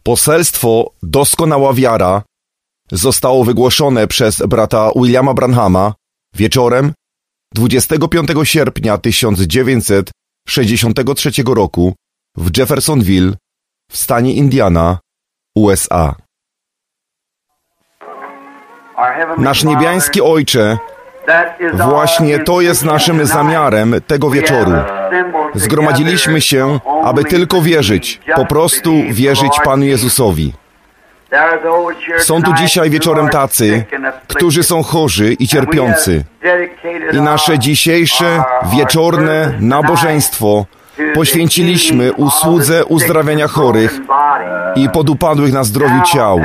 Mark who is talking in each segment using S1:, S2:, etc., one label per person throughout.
S1: Poselstwo Doskonała Wiara zostało wygłoszone przez brata Williama Branhama wieczorem 25 sierpnia 1963 roku w Jeffersonville w stanie Indiana, USA. Nasz niebiański Ojcze, właśnie to jest naszym zamiarem tego wieczoru. Zgromadziliśmy się, aby tylko wierzyć, po prostu wierzyć Panu Jezusowi. Są tu dzisiaj wieczorem tacy, którzy są chorzy i cierpiący. I nasze dzisiejsze wieczorne nabożeństwo poświęciliśmy usłudze uzdrawiania chorych i podupadłych na zdrowiu ciał.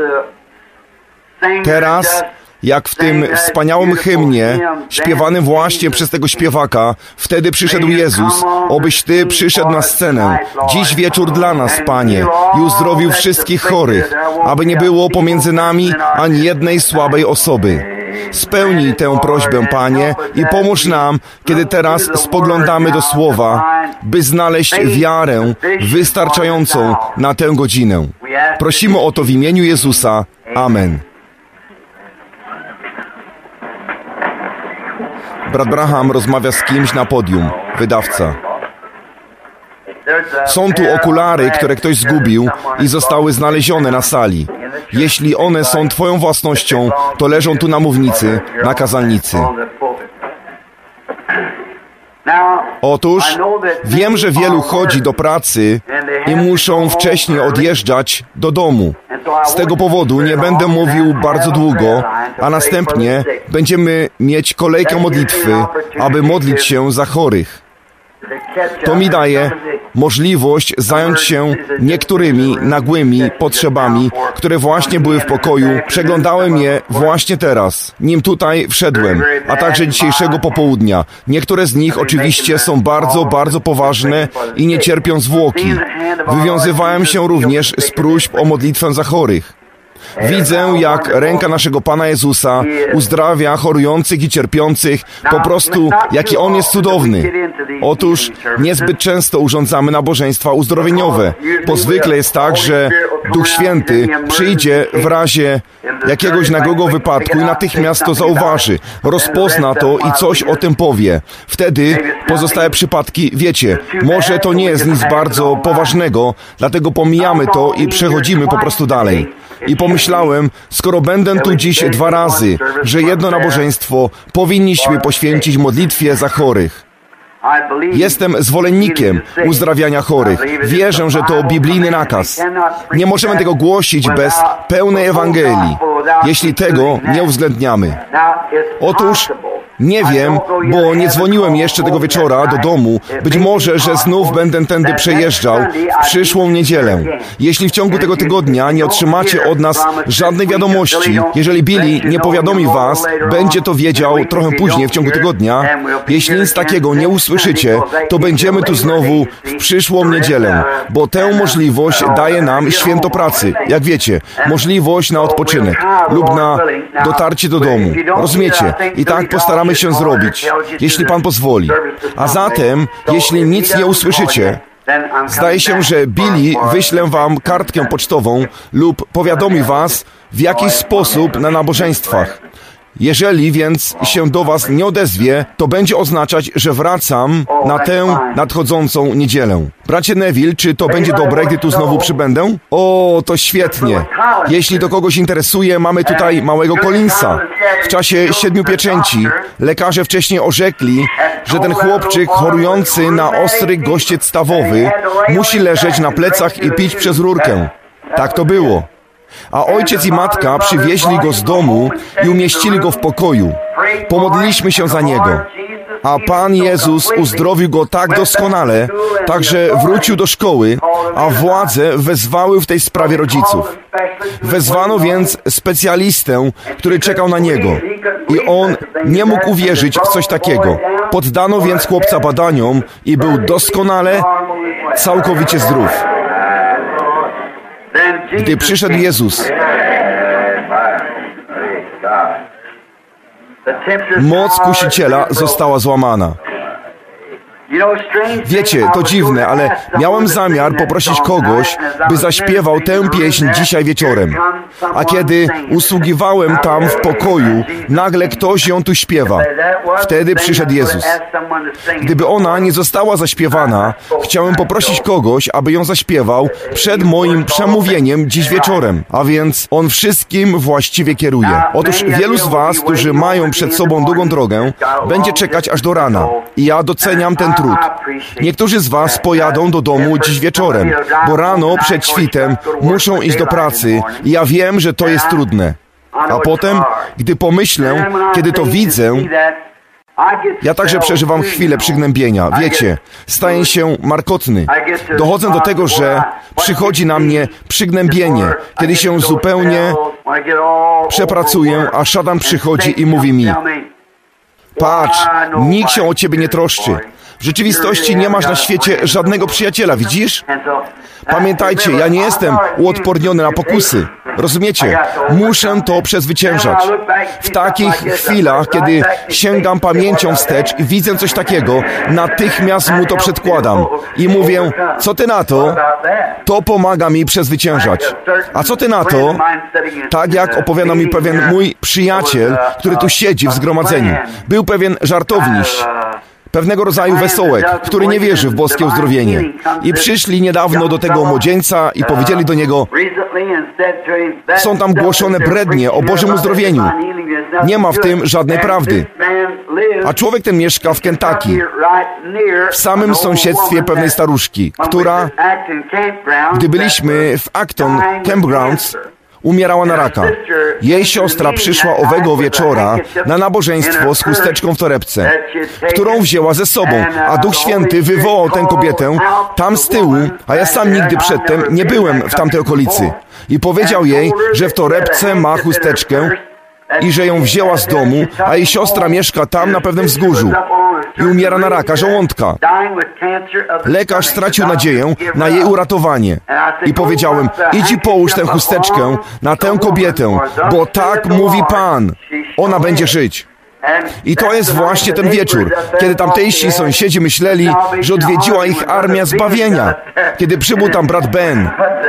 S1: Teraz, jak w tym wspaniałym hymnie, śpiewanym właśnie przez tego śpiewaka, wtedy przyszedł Jezus, obyś Ty przyszedł na scenę, dziś wieczór dla nas, Panie, i uzdrowił wszystkich chorych, aby nie było pomiędzy nami ani jednej słabej osoby. Spełnij tę prośbę, Panie, i pomóż nam, kiedy teraz spoglądamy do Słowa, by znaleźć wiarę wystarczającą na tę godzinę. Prosimy o to w imieniu Jezusa. Amen. Brat Branham rozmawia z kimś na podium, wydawca. Są tu okulary, które ktoś zgubił i zostały znalezione na sali. Jeśli one są Twoją własnością, to leżą tu na mównicy, na kazalnicy. Otóż wiem, że wielu chodzi do pracy i muszą wcześniej odjeżdżać do domu. Z tego powodu nie będę mówił bardzo długo, a następnie będziemy mieć kolejkę modlitwy, aby modlić się za chorych. To mi daje możliwość zająć się niektórymi nagłymi potrzebami, które właśnie były w pokoju. Przeglądałem je właśnie teraz, nim tutaj wszedłem, a także dzisiejszego popołudnia. Niektóre z nich oczywiście są bardzo, bardzo poważne i nie cierpią zwłoki. Wywiązywałem się również z próśb o modlitwę za chorych. Widzę, jak ręka naszego Pana Jezusa uzdrawia chorujących i cierpiących, po prostu jaki On jest cudowny. Otóż niezbyt często urządzamy nabożeństwa uzdrowieniowe, bo zwykle jest tak, że Duch Święty przyjdzie w razie jakiegoś nagłego wypadku i natychmiast to zauważy, rozpozna to i coś o tym powie. Wtedy pozostałe przypadki, wiecie, może to nie jest nic bardzo poważnego, dlatego pomijamy to i przechodzimy po prostu dalej. I pomyślałem, skoro będę tu dziś 2 razy, że jedno nabożeństwo powinniśmy poświęcić modlitwie za chorych. Jestem zwolennikiem uzdrawiania chorych. Wierzę, że to biblijny nakaz. Nie możemy tego głosić bez pełnej Ewangelii, jeśli tego nie uwzględniamy. Otóż nie wiem, bo nie dzwoniłem jeszcze tego wieczora do domu. Być może, że znów będę tędy przejeżdżał w przyszłą niedzielę. Jeśli w ciągu tego tygodnia nie otrzymacie od nas żadnej wiadomości, jeżeli Billy nie powiadomi was, będzie to wiedział trochę później w ciągu tygodnia. Jeśli nic takiego nie usłyszycie, to będziemy tu znowu w przyszłą niedzielę, bo tę możliwość daje nam święto pracy. Jak wiecie, możliwość na odpoczynek lub na dotarcie do domu. Rozumiecie? I tak postaramy się zrobić, jeśli Pan pozwoli. A zatem, jeśli nic nie usłyszycie, zdaje się, że Billy wyślę wam kartkę pocztową lub powiadomi was w jakiś sposób na nabożeństwach. Jeżeli więc się do was nie odezwie, to będzie oznaczać, że wracam na tę nadchodzącą niedzielę. Bracie Neville, czy to będzie dobre, gdy tu znowu przybędę? O, to świetnie. Jeśli to kogoś interesuje, mamy tutaj małego Collinsa. W czasie 7 pieczęci lekarze wcześniej orzekli, że ten chłopczyk chorujący na ostry gościec stawowy musi leżeć na plecach i pić przez rurkę. Tak to było. A ojciec i matka przywieźli go z domu i umieścili go w pokoju. Pomodliliśmy się za niego. A Pan Jezus uzdrowił go tak doskonale, także wrócił do szkoły, a władze wezwały w tej sprawie rodziców. Wezwano więc specjalistę, który czekał na niego. I on nie mógł uwierzyć w coś takiego. Poddano więc chłopca badaniom i był doskonale, całkowicie zdrów. Gdy przyszedł Jezus, moc kusiciela została złamana. Wiecie, to dziwne, ale miałem zamiar poprosić kogoś, by zaśpiewał tę pieśń dzisiaj wieczorem. A kiedy usługiwałem tam w pokoju, nagle ktoś ją tu śpiewa. Wtedy przyszedł Jezus. Gdyby ona nie została zaśpiewana, chciałem poprosić kogoś, aby ją zaśpiewał przed moim przemówieniem dziś wieczorem. A więc On wszystkim właściwie kieruje. Otóż wielu z was, którzy mają przed sobą długą drogę, będzie czekać aż do rana. I ja doceniam ten trud. Niektórzy z was pojadą do domu dziś wieczorem, bo rano przed świtem muszą iść do pracy i ja wiem, że to jest trudne. A potem, gdy pomyślę, kiedy to widzę, ja także przeżywam chwilę przygnębienia. Wiecie, staję się markotny. Dochodzę do tego, że przychodzi na mnie przygnębienie, kiedy się zupełnie przepracuję, a szatan przychodzi i mówi mi: patrz, nikt się o ciebie nie troszczy. W rzeczywistości nie masz na świecie żadnego przyjaciela, widzisz? Pamiętajcie, ja nie jestem uodporniony na pokusy. Rozumiecie? Muszę to przezwyciężać. W takich chwilach, kiedy sięgam pamięcią wstecz i widzę coś takiego, natychmiast mu to przedkładam. I mówię: co ty na to? To pomaga mi przezwyciężać. A co ty na to? Tak jak opowiada mi pewien mój przyjaciel, który tu siedzi w zgromadzeniu. Był pewien żartowniś, pewnego rodzaju wesołek, który nie wierzy w boskie uzdrowienie. I przyszli niedawno do tego młodzieńca i powiedzieli do niego: są tam głoszone brednie o Bożym uzdrowieniu. Nie ma w tym żadnej prawdy. A człowiek ten mieszka w Kentucky, w samym sąsiedztwie pewnej staruszki, która, gdy byliśmy w Acton Campgrounds, umierała na raka. Jej siostra przyszła owego wieczora na nabożeństwo z chusteczką w torebce, którą wzięła ze sobą, a Duch Święty wywołał tę kobietę tam z tyłu, a ja sam nigdy przedtem nie byłem w tamtej okolicy. I powiedział jej, że w torebce ma chusteczkę i że ją wzięła z domu, a jej siostra mieszka tam na pewnym wzgórzu i umiera na raka żołądka. Lekarz stracił nadzieję na jej uratowanie. I powiedziałem: idź i połóż tę chusteczkę na tę kobietę, bo tak mówi Pan, ona będzie żyć. I to jest właśnie ten wieczór, kiedy tamtejsi sąsiedzi myśleli, że odwiedziła ich armia zbawienia, kiedy przybył tam brat Ben.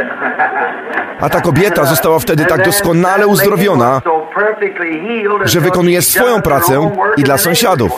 S1: A ta kobieta została wtedy tak doskonale uzdrowiona, że wykonuje swoją pracę i dla sąsiadów.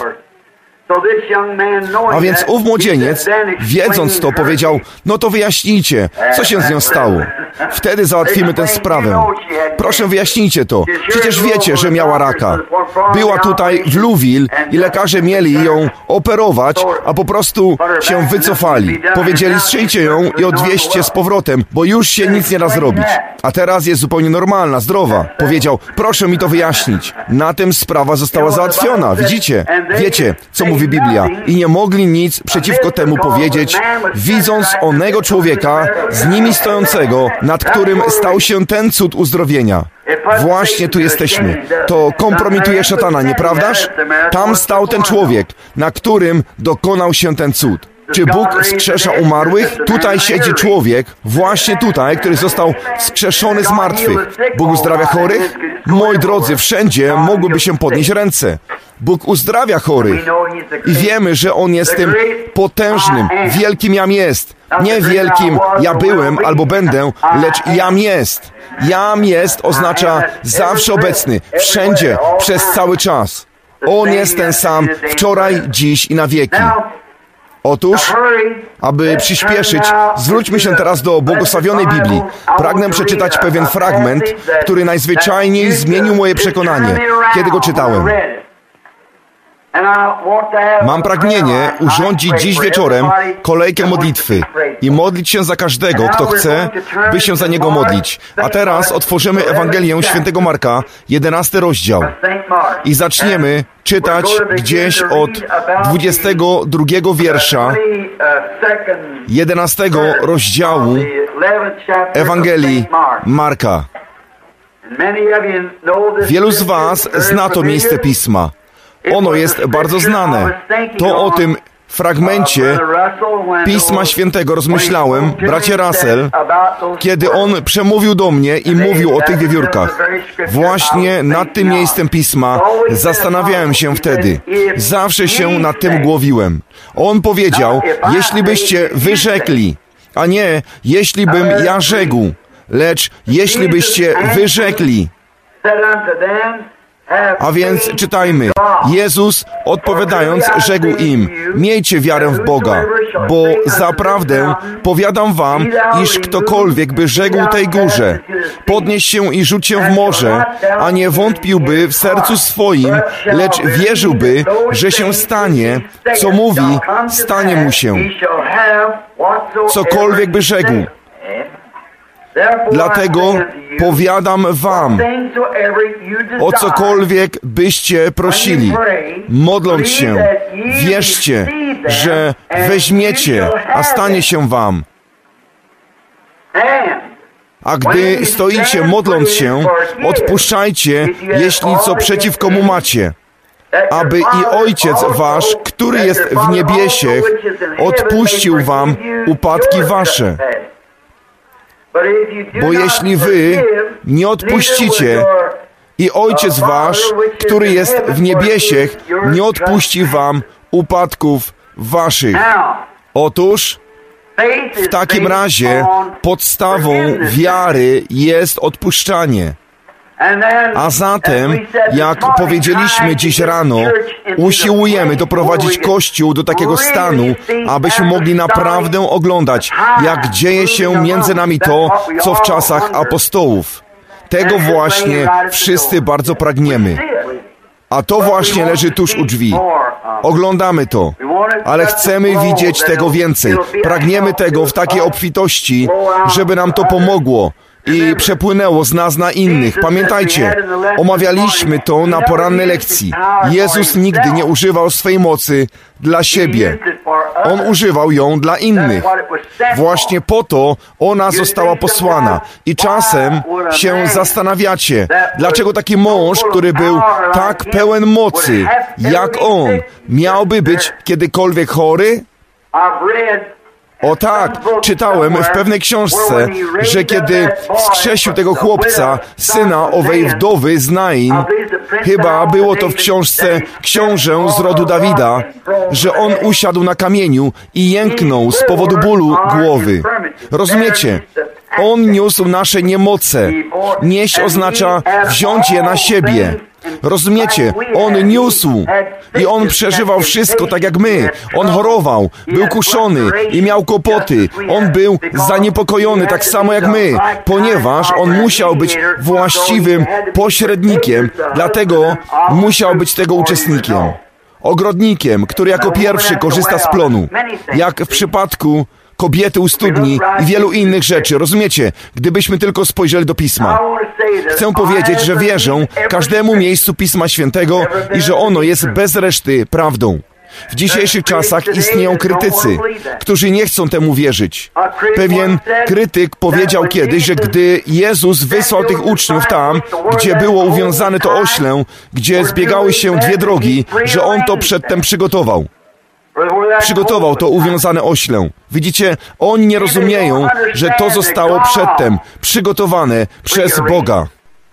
S1: A więc ów młodzieniec, wiedząc to, powiedział: no to wyjaśnijcie, co się z nią stało. Wtedy załatwimy tę sprawę. Proszę, wyjaśnijcie to. Przecież wiecie, że miała raka. Była tutaj w Louisville i lekarze mieli ją operować, a po prostu się wycofali. Powiedzieli: strzyjcie ją i odwieźcie z powrotem, bo już się nic nie da zrobić. A teraz jest zupełnie normalna, zdrowa. Powiedział: proszę mi to wyjaśnić. Na tym sprawa została załatwiona. Widzicie? Wiecie, co mówi Biblia. I nie mogli nic przeciwko temu powiedzieć, widząc onego człowieka z nimi stojącego, nad którym stał się ten cud uzdrowienia. Właśnie tu jesteśmy. To kompromituje szatana, nieprawdaż? Tam stał ten człowiek, na którym dokonał się ten cud. Czy Bóg wskrzesza umarłych? Tutaj siedzi człowiek, właśnie tutaj, który został wskrzeszony z martwych. Bóg uzdrawia chorych? Moi drodzy, wszędzie mogłyby się podnieść ręce. Bóg uzdrawia chorych. I wiemy, że On jest tym potężnym, wielkim Jam jest. Nie wielkim ja byłem albo będę, lecz Jam jest. Jam jest oznacza zawsze obecny, wszędzie, przez cały czas. On jest ten sam wczoraj, dziś i na wieki. Otóż, aby przyspieszyć, zwróćmy się teraz do błogosławionej Biblii. Pragnę przeczytać pewien fragment, który najzwyczajniej zmienił moje przekonanie, kiedy go czytałem. Mam pragnienie urządzić dziś wieczorem kolejkę modlitwy i modlić się za każdego, kto chce, by się za niego modlić. A teraz otworzymy Ewangelię Świętego Marka, 11 rozdział. I zaczniemy czytać gdzieś od 22 wiersza 11 rozdziału Ewangelii Marka. Wielu z was zna to miejsce Pisma. Ono jest bardzo znane. To o tym fragmencie Pisma Świętego rozmyślałem, bracie Russell, kiedy on przemówił do mnie i mówił o tych wiewiórkach. Właśnie nad tym miejscem Pisma zastanawiałem się wtedy. Zawsze się nad tym głowiłem. On powiedział, jeśli byście wyrzekli, a nie, jeśli bym ja rzekł, lecz jeśli byście wyrzekli. A więc czytajmy. Jezus odpowiadając rzekł im, miejcie wiarę w Boga, bo zaprawdę powiadam wam, iż ktokolwiek by rzekł tej górze, podnieś się i rzuć się w morze, a nie wątpiłby w sercu swoim, lecz wierzyłby, że się stanie, co mówi, stanie mu się. Cokolwiek by rzekł. Dlatego powiadam wam, o cokolwiek byście prosili, modląc się, wierzcie, że weźmiecie, a stanie się wam. A gdy stoicie modląc się, odpuszczajcie, jeśli co przeciw komu macie, aby i Ojciec wasz, który jest w niebiesiech, odpuścił wam upadki wasze. Bo jeśli wy nie odpuścicie, i Ojciec wasz, który jest w niebiesiech, nie odpuści wam upadków waszych. Otóż w takim razie podstawą wiary jest odpuszczanie. A zatem, jak powiedzieliśmy dziś rano, usiłujemy doprowadzić Kościół do takiego stanu, abyśmy mogli naprawdę oglądać, jak dzieje się między nami to, co w czasach apostołów. Tego właśnie wszyscy bardzo pragniemy. A to właśnie leży tuż u drzwi. Oglądamy to, ale chcemy widzieć tego więcej. Pragniemy tego w takiej obfitości, żeby nam to pomogło i przepłynęło z nas na innych. Pamiętajcie, omawialiśmy to na porannej lekcji. Jezus nigdy nie używał swej mocy dla siebie. On używał ją dla innych. Właśnie po to ona została posłana. I czasem się zastanawiacie, dlaczego taki mąż, który był tak pełen mocy, jak on, miałby być kiedykolwiek chory? O tak, czytałem w pewnej książce, że kiedy wskrzesił tego chłopca, syna owej wdowy z Nain, chyba było to w książce Książę z rodu Dawida, że on usiadł na kamieniu i jęknął z powodu bólu głowy. Rozumiecie? On niósł nasze niemoce. Nieść oznacza wziąć je na siebie. Rozumiecie? On niósł i on przeżywał wszystko tak jak my. On chorował, był kuszony i miał kłopoty. On był zaniepokojony tak samo jak my, ponieważ on musiał być właściwym pośrednikiem, dlatego musiał być tego uczestnikiem. Ogrodnikiem, który jako pierwszy korzysta z plonu. Jak w przypadku kobiety u studni i wielu innych rzeczy. Rozumiecie? Gdybyśmy tylko spojrzeli do Pisma. Chcę powiedzieć, że wierzę każdemu miejscu Pisma Świętego i że ono jest bez reszty prawdą. W dzisiejszych czasach istnieją krytycy, którzy nie chcą temu wierzyć. Pewien krytyk powiedział kiedyś, że gdy Jezus wysłał tych uczniów tam, gdzie było uwiązane to ośle, gdzie zbiegały się dwie drogi, że On to przedtem przygotował. Przygotował to uwiązane ośle. Widzicie, oni nie rozumieją, że to zostało przedtem przygotowane przez Boga.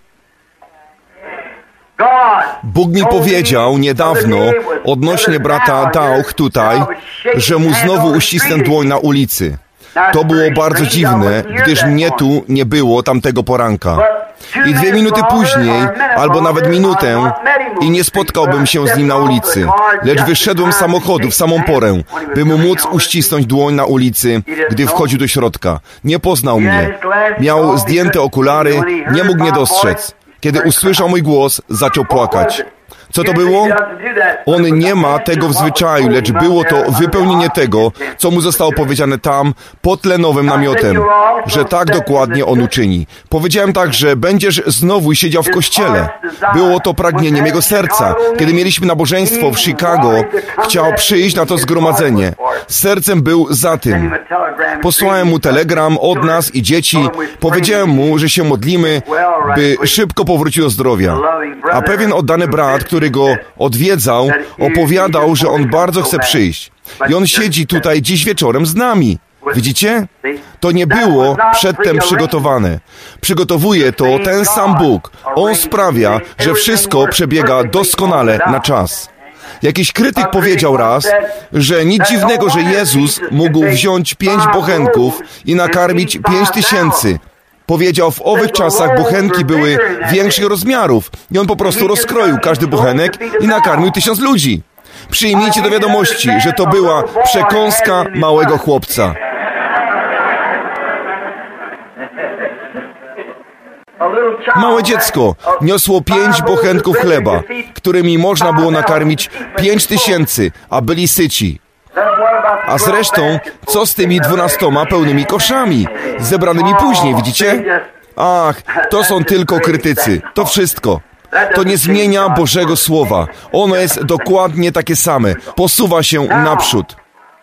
S1: Bóg mi powiedział niedawno odnośnie brata Dauch tutaj, że mu znowu uścisnę dłoń na ulicy. To było bardzo dziwne, gdyż mnie tu nie było tamtego poranka. I 2 minuty później, albo nawet minutę, i nie spotkałbym się z nim na ulicy, lecz wyszedłem z samochodu w samą porę, by mu móc uścisnąć dłoń na ulicy, gdy wchodził do środka. Nie poznał mnie. Miał zdjęte okulary, nie mógł mnie dostrzec. Kiedy usłyszał mój głos, zaczął płakać. Co to było? On nie ma tego w zwyczaju, lecz było to wypełnienie tego, co mu zostało powiedziane tam, pod tlenowym namiotem, że tak dokładnie on uczyni. Powiedziałem tak, że będziesz znowu siedział w kościele. Było to pragnieniem jego serca. Kiedy mieliśmy nabożeństwo w Chicago, chciał przyjść na to zgromadzenie. Sercem był za tym. Posłałem mu telegram od nas i dzieci. Powiedziałem mu, że się modlimy, by szybko powrócił do zdrowia. A pewien oddany brat, który go odwiedzał, opowiadał, że on bardzo chce przyjść. I On siedzi tutaj dziś wieczorem z nami. Widzicie? To nie było przedtem przygotowane. Przygotowuje to ten sam Bóg. On sprawia, że wszystko przebiega doskonale na czas. Jakiś krytyk powiedział raz, że nic dziwnego, że Jezus mógł wziąć 5 bochenków i nakarmić 5000. Powiedział, w owych czasach bochenki były większych rozmiarów i On po prostu rozkroił każdy bochenek i nakarmił 1000 ludzi. Przyjmijcie do wiadomości, że to była przekąska małego chłopca. Małe dziecko niosło 5 bochenków chleba, którymi można było nakarmić 5000, a byli syci. A zresztą, co z tymi 12 pełnymi koszami, zebranymi później, widzicie? Ach, to są tylko krytycy, to wszystko. To nie zmienia Bożego Słowa. Ono jest dokładnie takie same. Posuwa się naprzód.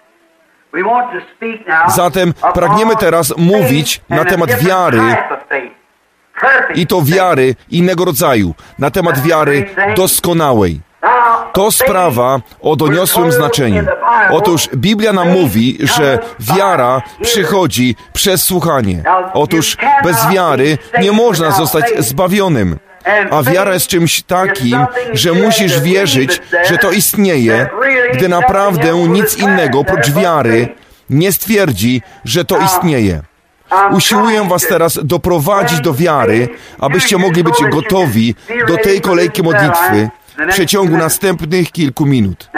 S1: Zatem pragniemy teraz mówić na temat wiary, i to wiary innego rodzaju, na temat wiary doskonałej. To sprawa o doniosłym znaczeniu. Otóż Biblia nam mówi, że wiara przychodzi przez słuchanie. Otóż bez wiary nie można zostać zbawionym. A wiara jest czymś takim, że musisz wierzyć, że to istnieje, gdy naprawdę nic innego oprócz wiary nie stwierdzi, że to istnieje. Usiłuję was teraz doprowadzić do wiary, abyście mogli być gotowi do tej kolejki modlitwy w przeciągu następnych kilku minut.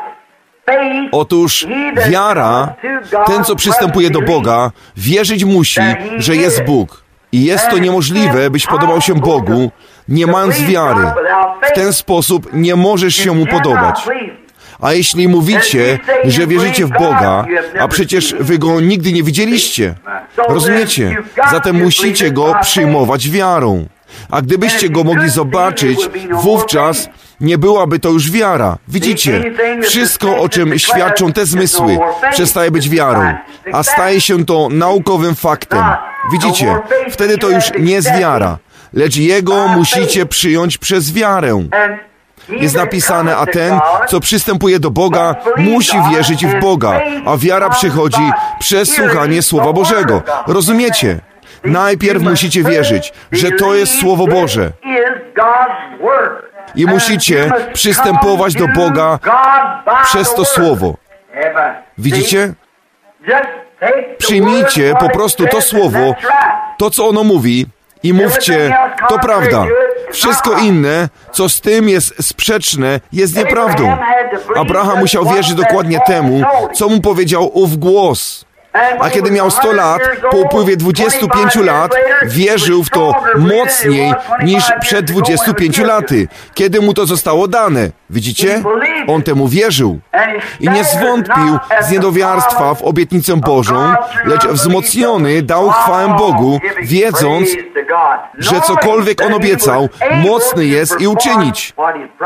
S1: Otóż wiara, ten co przystępuje do Boga, wierzyć musi, że jest Bóg. I jest to niemożliwe, byś podobał się Bogu, nie mając wiary. W ten sposób nie możesz się Mu podobać. A jeśli mówicie, że wierzycie w Boga, a przecież wy Go nigdy nie widzieliście, rozumiecie? Zatem musicie Go przyjmować wiarą. A gdybyście Go mogli zobaczyć, wówczas nie byłaby to już wiara. Widzicie, wszystko, o czym świadczą te zmysły, przestaje być wiarą, a staje się to naukowym faktem. Widzicie, wtedy to już nie jest wiara, lecz Jego musicie przyjąć przez wiarę. Jest napisane, a ten, co przystępuje do Boga, musi wierzyć w Boga, a wiara przychodzi przez słuchanie Słowa Bożego. Rozumiecie? Najpierw musicie wierzyć, że to jest Słowo Boże. I musicie przystępować do Boga przez to Słowo. Widzicie? Przyjmijcie po prostu to Słowo, to co ono mówi i mówcie, to prawda. Wszystko inne, co z tym jest sprzeczne, jest nieprawdą. Abraham musiał wierzyć dokładnie temu, co mu powiedział ów głos. A kiedy miał 100 lat, po upływie 25 lat, wierzył w to mocniej niż przed 25 laty, kiedy mu to zostało dane. Widzicie? On temu wierzył. I nie zwątpił z niedowiarstwa w obietnicę Bożą, lecz wzmocniony dał chwałę Bogu, wiedząc, że cokolwiek on obiecał, mocny jest i uczynić.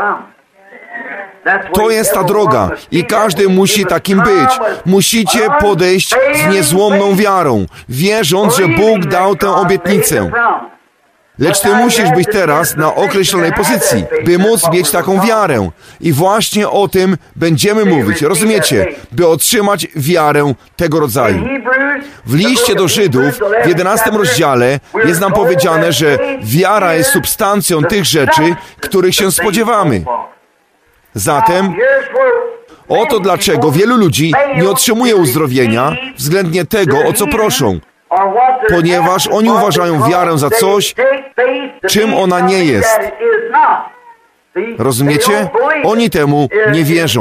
S1: To jest ta droga i każdy musi takim być. Musicie podejść z niezłomną wiarą, wierząc, że Bóg dał tę obietnicę. Lecz ty musisz być teraz na określonej pozycji, by móc mieć taką wiarę. I właśnie o tym będziemy mówić, rozumiecie? By otrzymać wiarę tego rodzaju. W liście do Żydów w 11 rozdziale jest nam powiedziane, że wiara jest substancją tych rzeczy, których się spodziewamy. Zatem oto dlaczego wielu ludzi nie otrzymuje uzdrowienia względnie tego, o co proszą. Ponieważ oni uważają wiarę za coś, czym ona nie jest. Rozumiecie? Oni temu nie wierzą.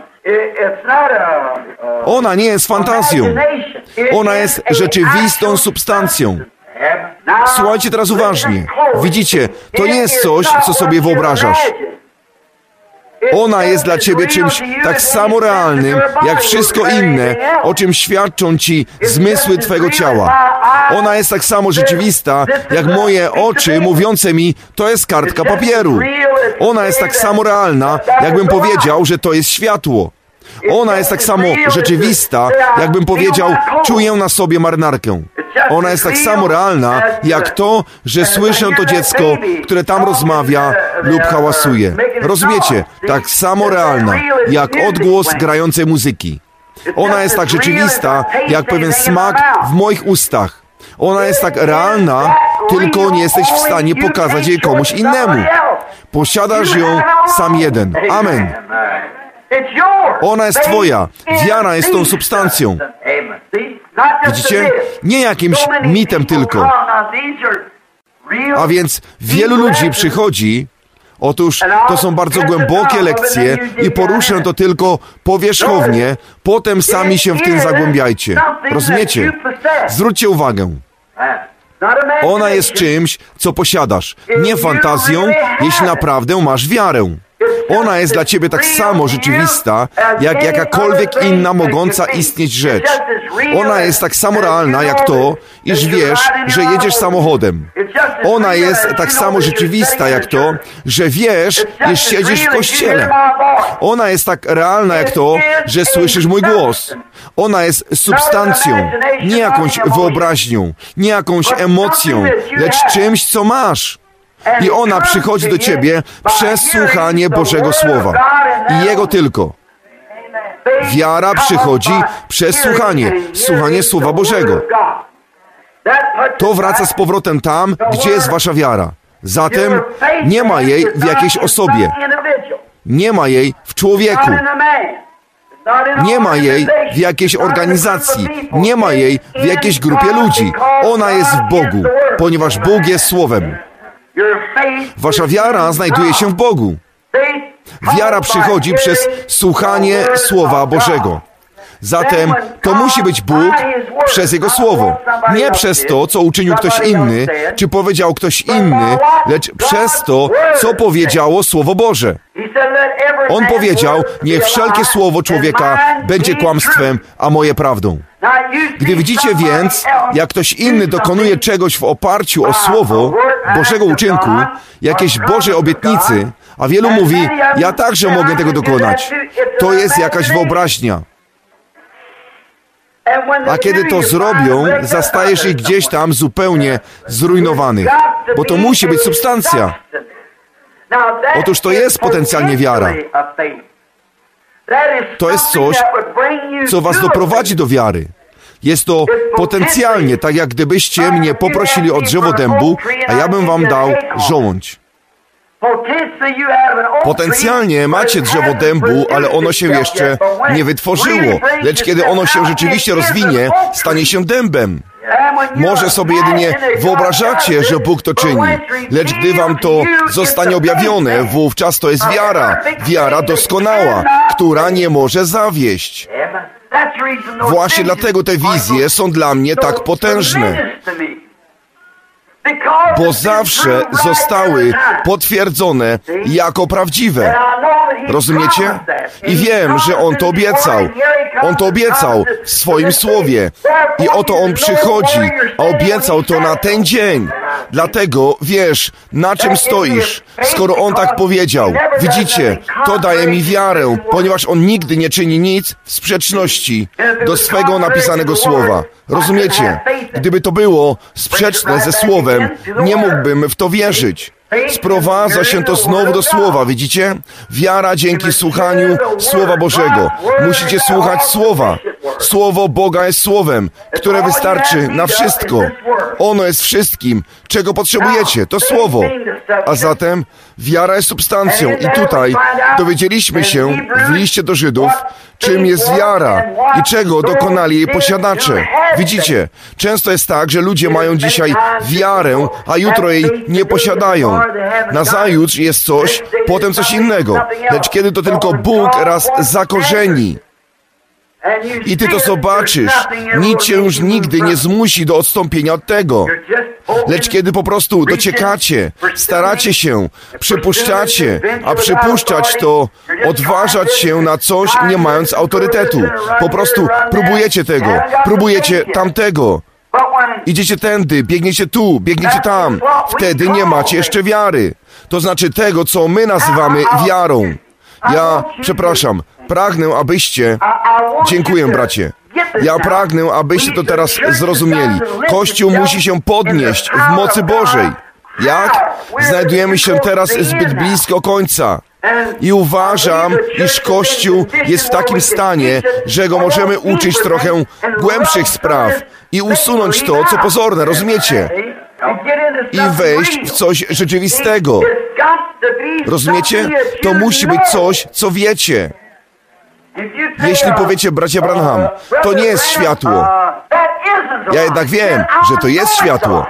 S1: Ona nie jest fantazją. Ona jest rzeczywistą substancją. Słuchajcie teraz uważnie. Widzicie, to nie jest coś, co sobie wyobrażasz. Ona jest dla ciebie czymś tak samo realnym, jak wszystko inne, o czym świadczą ci zmysły twego ciała. Ona jest tak samo rzeczywista, jak moje oczy mówiące mi, to jest kartka papieru. Ona jest tak samo realna, jakbym powiedział, że to jest światło. Ona jest tak samo rzeczywista, jakbym powiedział, czuję na sobie marynarkę. Ona jest tak samo realna, jak to, że słyszę to dziecko, które tam rozmawia lub hałasuje. Rozumiecie? Tak samo realna, jak odgłos grającej muzyki. Ona jest tak rzeczywista, jak pewien smak w moich ustach. Ona jest tak realna, tylko nie jesteś w stanie pokazać jej komuś innemu. Posiadasz ją sam jeden. Amen. Ona jest twoja. Wiara jest tą substancją. Widzicie? Nie jakimś mitem tylko. A więc wielu ludzi przychodzi. Otóż to są bardzo głębokie lekcje i poruszę to tylko powierzchownie, potem sami się w tym zagłębiajcie. Rozumiecie? Zwróćcie uwagę. Ona jest czymś, co posiadasz, nie fantazją, jeśli naprawdę masz wiarę. Ona jest dla ciebie tak samo rzeczywista, jak jakakolwiek inna mogąca istnieć rzecz. Ona jest tak samo realna, jak to, iż wiesz, że jedziesz samochodem. Ona jest tak samo rzeczywista, jak to, że wiesz, iż siedzisz w kościele. Ona jest tak realna, jak to, że słyszysz mój głos. Ona jest substancją, nie jakąś wyobraźnią, nie jakąś emocją, lecz czymś, co masz. I ona przychodzi do ciebie przez słuchanie Bożego Słowa. I Jego tylko. Wiara przychodzi przez słuchanie Słowa Bożego. To wraca z powrotem tam, gdzie jest wasza wiara. Zatem nie ma jej w jakiejś osobie. Nie ma jej w człowieku. Nie ma jej w jakiejś organizacji. Nie ma jej w jakiejś grupie ludzi. Ona jest w Bogu, ponieważ Bóg jest Słowem. Wasza wiara znajduje się w Bogu. Wiara przychodzi przez słuchanie Słowa Bożego. Zatem to musi być Bóg przez Jego Słowo. Nie przez to, co uczynił ktoś inny, czy powiedział ktoś inny, lecz przez to, co powiedziało Słowo Boże. On powiedział, niech wszelkie słowo człowieka będzie kłamstwem, a moje prawdą. Gdy widzicie więc, jak ktoś inny dokonuje czegoś w oparciu o Słowo Bożego uczynku, jakiejś Bożej obietnicy, a wielu mówi, ja także mogę tego dokonać. To jest jakaś wyobraźnia. A kiedy to zrobią, zastajesz ich gdzieś tam zupełnie zrujnowanych, bo to musi być substancja. Otóż to jest potencjalnie wiara. To jest coś, co was doprowadzi do wiary. Jest to potencjalnie, tak jak gdybyście mnie poprosili o drzewo dębu, a ja bym wam dał żołądź. Potencjalnie macie drzewo dębu, ale ono się jeszcze nie wytworzyło, lecz kiedy ono się rzeczywiście rozwinie, stanie się dębem. Może sobie jedynie wyobrażacie, że Bóg to czyni, lecz gdy wam to zostanie objawione, wówczas to jest wiara, wiara doskonała, która nie może zawieść. Właśnie dlatego te wizje są dla mnie tak potężne, bo zawsze zostały potwierdzone jako prawdziwe. Rozumiecie? I wiem, że On to obiecał. On to obiecał w swoim Słowie. I oto On przychodzi, a obiecał to na ten dzień. Dlatego wiesz, na czym stoisz, skoro On tak powiedział. Widzicie, to daje mi wiarę, ponieważ On nigdy nie czyni nic w sprzeczności do swego napisanego Słowa. Rozumiecie? Gdyby to było sprzeczne ze Słowem, nie mógłbym w to wierzyć. Sprowadza się to znowu do Słowa, widzicie? Wiara dzięki słuchaniu Słowa Bożego. Musicie słuchać Słowa. Słowo Boga jest Słowem, które wystarczy na wszystko. Ono jest wszystkim, czego potrzebujecie. To Słowo. A zatem wiara jest substancją. I tutaj dowiedzieliśmy się w liście do Żydów, czym jest wiara i czego dokonali jej posiadacze. Widzicie, często jest tak, że ludzie mają dzisiaj wiarę, a jutro jej nie posiadają. Nazajutrz jest coś, potem coś innego. Lecz kiedy to tylko Bóg raz zakorzeni i ty to zobaczysz, nic cię już nigdy nie zmusi do odstąpienia od tego. Lecz kiedy po prostu dociekacie, staracie się, przypuszczacie, a przypuszczać to odważać się na coś, nie mając autorytetu. Po prostu próbujecie tego, próbujecie tamtego. Idziecie tędy, biegniecie tu, biegniecie tam. Wtedy nie macie jeszcze wiary. To znaczy tego, co my nazywamy wiarą. Przepraszam, pragnę, abyście... Dziękuję, bracie. Ja pragnę, abyście to teraz zrozumieli. Kościół musi się podnieść w mocy Bożej. Jak? Znajdujemy się teraz zbyt blisko końca. I uważam, iż Kościół jest w takim stanie, że go możemy uczyć trochę głębszych spraw i usunąć to, co pozorne, rozumiecie? I wejść w coś rzeczywistego. Rozumiecie? To musi być coś, co wiecie. Jeśli powiecie, bracia Branham, to nie jest światło. Ja jednak wiem, że to jest światło.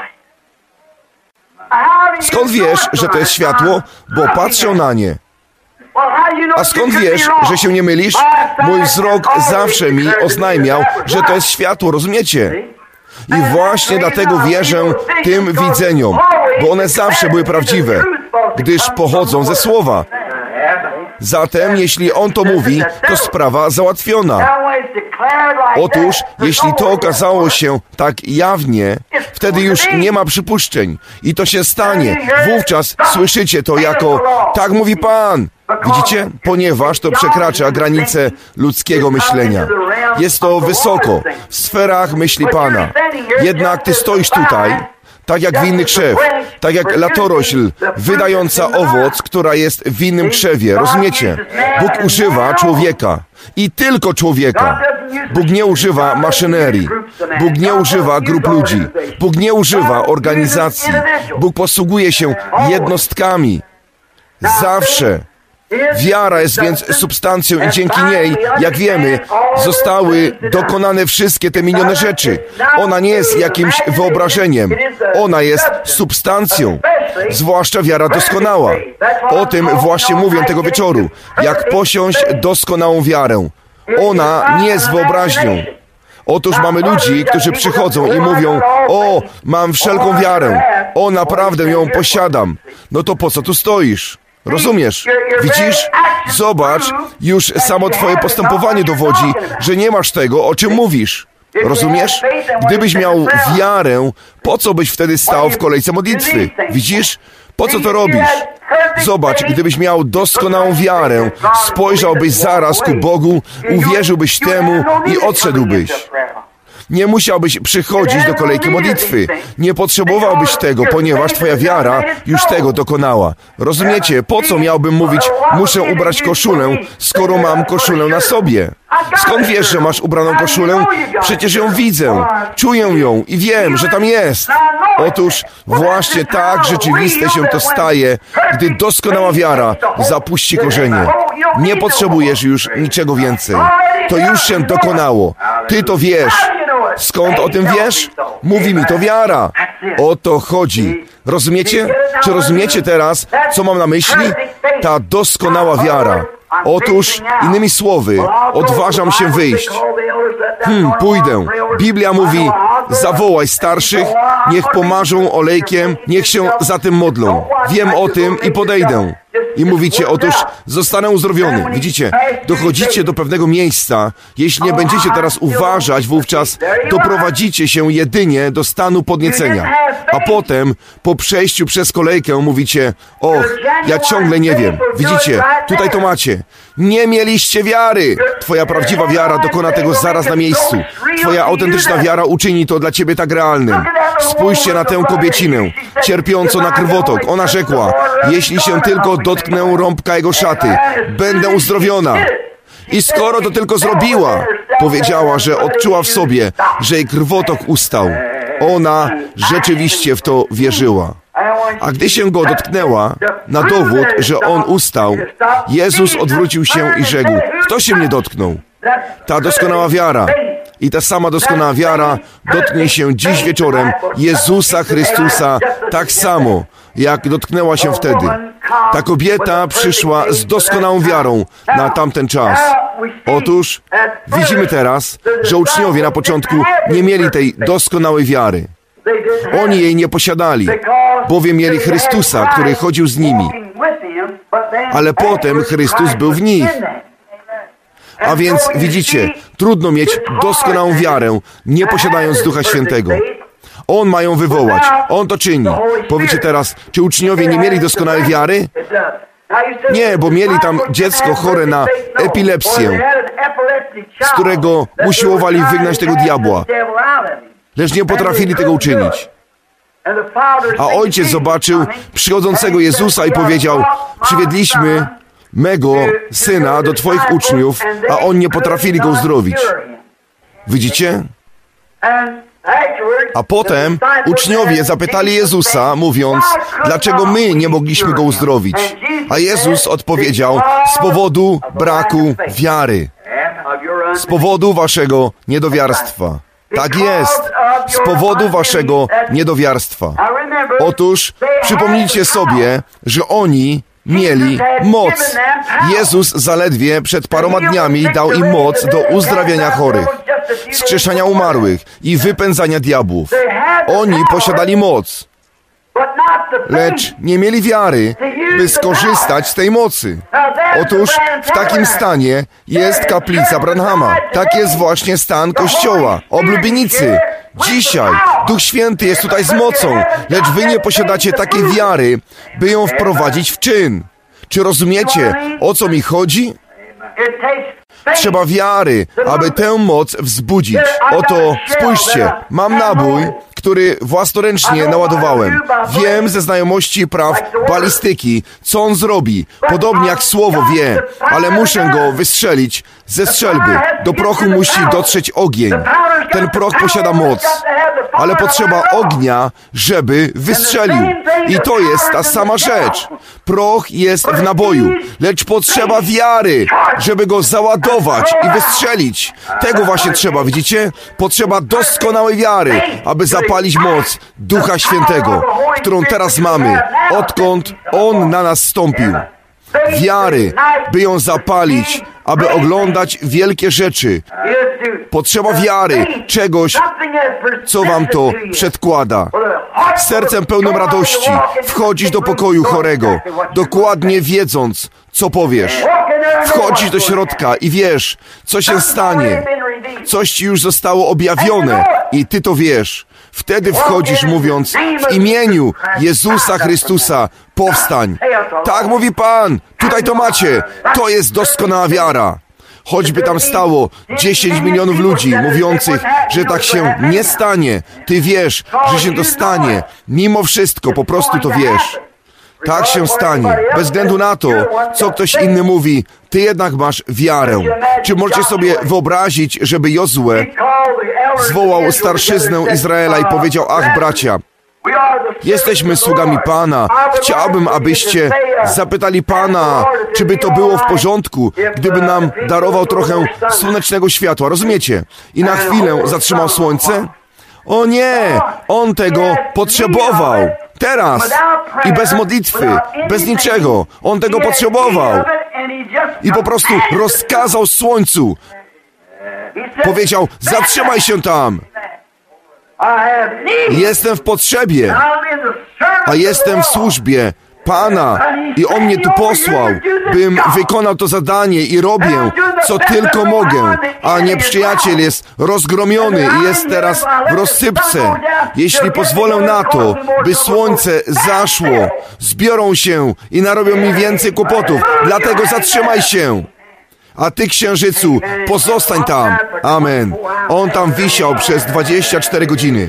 S1: Skąd wiesz, że to jest światło? Bo patrzę na nie. A skąd wiesz, że się nie mylisz? Mój wzrok zawsze mi oznajmiał, że to jest światło, rozumiecie? I właśnie dlatego wierzę tym widzeniom, bo one zawsze były prawdziwe, gdyż pochodzą ze Słowa. Zatem, jeśli On to mówi, to sprawa załatwiona. Otóż, jeśli to okazało się tak jawnie, wtedy już nie ma przypuszczeń. I to się stanie. Wówczas słyszycie to jako, tak mówi Pan. Widzicie? Ponieważ to przekracza granice ludzkiego myślenia. Jest to wysoko, w sferach myśli Pana. Jednak Ty stoisz tutaj, tak jak winny krzew, tak jak latorośl wydająca owoc, która jest w winnym krzewie. Rozumiecie? Bóg używa człowieka i tylko człowieka. Bóg nie używa maszynerii. Bóg nie używa grup ludzi. Bóg nie używa organizacji. Bóg posługuje się jednostkami. Zawsze. Wiara jest więc substancją i dzięki niej, jak wiemy, zostały dokonane wszystkie te minione rzeczy. Ona nie jest jakimś wyobrażeniem. Ona jest substancją, zwłaszcza wiara doskonała. O tym właśnie mówię tego wieczoru. Jak posiąść doskonałą wiarę. Ona nie jest wyobraźnią. Otóż mamy ludzi, którzy przychodzą i mówią, o, mam wszelką wiarę, o, naprawdę ją posiadam. No to po co tu stoisz? Rozumiesz? Widzisz? Zobacz, już samo twoje postępowanie dowodzi, że nie masz tego, o czym mówisz. Rozumiesz? Gdybyś miał wiarę, po co byś wtedy stał w kolejce modlitwy? Widzisz? Po co to robisz? Zobacz, gdybyś miał doskonałą wiarę, spojrzałbyś zaraz ku Bogu, uwierzyłbyś temu i odszedłbyś. Nie musiałbyś przychodzić do kolejki modlitwy. Nie potrzebowałbyś tego, ponieważ twoja wiara już tego dokonała. Rozumiecie? Po co miałbym mówić, muszę ubrać koszulę, skoro mam koszulę na sobie? Skąd wiesz, że masz ubraną koszulę? Przecież ją widzę, czuję ją i wiem, że tam jest. Otóż właśnie tak rzeczywiste się to staje, gdy doskonała wiara zapuści korzenie. Nie potrzebujesz już niczego więcej. To już się dokonało. Ty to wiesz. Skąd o tym wiesz? Mówi mi to wiara. O to chodzi. Rozumiecie? Czy rozumiecie teraz, co mam na myśli? Ta doskonała wiara. Otóż, innymi słowy, odważam się wyjść. Pójdę. Biblia mówi, zawołaj starszych, niech pomarzą olejkiem, niech się za tym modlą. Wiem o tym i podejdę. I mówicie, otóż zostanę uzdrowiony. Widzicie, dochodzicie do pewnego miejsca. Jeśli nie będziecie teraz uważać, wówczas doprowadzicie się jedynie do stanu podniecenia. A potem, po przejściu przez kolejkę, mówicie, och, ja ciągle nie wiem. Widzicie, tutaj to macie. Nie mieliście wiary. Twoja prawdziwa wiara dokona tego zaraz na miejscu. Twoja autentyczna wiara uczyni to dla ciebie tak realnym. Spójrzcie na tę kobiecinę, cierpiącą na krwotok. Ona rzekła, jeśli się tylko dotknę rąbka jego szaty, będę uzdrowiona. I skoro to tylko zrobiła, powiedziała, że odczuła w sobie, że jej krwotok ustał. Ona rzeczywiście w to wierzyła. A gdy się go dotknęła, na dowód, że on ustał, Jezus odwrócił się i rzekł, kto się mnie dotknął? Ta doskonała wiara. I ta sama doskonała wiara dotknie się dziś wieczorem Jezusa Chrystusa tak samo, jak dotknęła się wtedy. Ta kobieta przyszła z doskonałą wiarą na tamten czas. Otóż widzimy teraz, że uczniowie na początku nie mieli tej doskonałej wiary. Oni jej nie posiadali, bowiem mieli Chrystusa, który chodził z nimi. Ale potem Chrystus był w nich. A więc widzicie, trudno mieć doskonałą wiarę, nie posiadając Ducha Świętego. On ma ją wywołać. On to czyni. Powiecie teraz, czy uczniowie nie mieli doskonałej wiary? Nie, bo mieli tam dziecko chore na epilepsję, z którego usiłowali wygnać tego diabła. Lecz nie potrafili tego uczynić. A ojciec zobaczył przychodzącego Jezusa i powiedział, przywiedliśmy mego syna do Twoich uczniów, a oni nie potrafili go uzdrowić. Widzicie? A potem uczniowie zapytali Jezusa, mówiąc, dlaczego my nie mogliśmy go uzdrowić? A Jezus odpowiedział, z powodu braku wiary. Z powodu waszego niedowiarstwa. Tak jest, z powodu waszego niedowiarstwa. Otóż przypomnijcie sobie, że oni mieli moc. Jezus zaledwie przed paroma dniami dał im moc do uzdrawiania chorych, wskrzeszania umarłych i wypędzania diabłów. Oni posiadali moc, lecz nie mieli wiary, by skorzystać z tej mocy. Otóż w takim stanie jest kaplica Branhama. Tak jest właśnie stan Kościoła, oblubienicy. Dzisiaj Duch Święty jest tutaj z mocą, lecz wy nie posiadacie takiej wiary, by ją wprowadzić w czyn. Czy rozumiecie, o co mi chodzi? Trzeba wiary, aby tę moc wzbudzić. Oto, spójrzcie, mam nabój, który własnoręcznie naładowałem. Wiem ze znajomości praw balistyki, co on zrobi, podobnie jak słowo wie, ale muszę go wystrzelić ze strzelby. Do prochu musi dotrzeć ogień. Ten proch posiada moc, ale potrzeba ognia, żeby wystrzelił. I to jest ta sama rzecz. Proch jest w naboju, lecz potrzeba wiary, żeby go załadować i wystrzelić. Tego właśnie trzeba, widzicie? Potrzeba doskonałej wiary, aby zapalić moc Ducha Świętego, którą teraz mamy, odkąd On na nas stąpił. Wiary, by ją zapalić, aby oglądać wielkie rzeczy. Potrzeba wiary, czegoś, co wam to przedkłada. Z sercem pełnym radości wchodzisz do pokoju chorego, dokładnie wiedząc, co powiesz. Wchodzisz do środka i wiesz, co się stanie. Coś ci już zostało objawione i ty to wiesz. Wtedy wchodzisz mówiąc, w imieniu Jezusa Chrystusa powstań. Tak mówi Pan, tutaj to macie. To jest doskonała wiara. Choćby tam stało 10 milionów ludzi mówiących, że tak się nie stanie. Ty wiesz, że się to stanie. Mimo wszystko po prostu to wiesz. Tak się stanie. Bez względu na to, co ktoś inny mówi, ty jednak masz wiarę. Czy możecie sobie wyobrazić, żeby Jozue zwołał starszyznę Izraela i powiedział, ach bracia, jesteśmy sługami Pana. Chciałbym, abyście zapytali Pana, czy by to było w porządku, gdyby nam darował trochę słonecznego światła. Rozumiecie? I na chwilę zatrzymał słońce. O nie! On tego potrzebował. Teraz. I bez modlitwy. Bez niczego. On tego potrzebował. I po prostu rozkazał słońcu. Powiedział, zatrzymaj się tam. Jestem w potrzebie, a jestem w służbie Pana i On mnie tu posłał, bym wykonał to zadanie i robię, co tylko mogę, a nieprzyjaciel jest rozgromiony i jest teraz w rozsypce. Jeśli pozwolę na to, by słońce zaszło, zbiorą się i narobią mi więcej kłopotów, dlatego zatrzymaj się. A ty, księżycu, pozostań tam. Amen. On tam wisiał przez 24 godziny.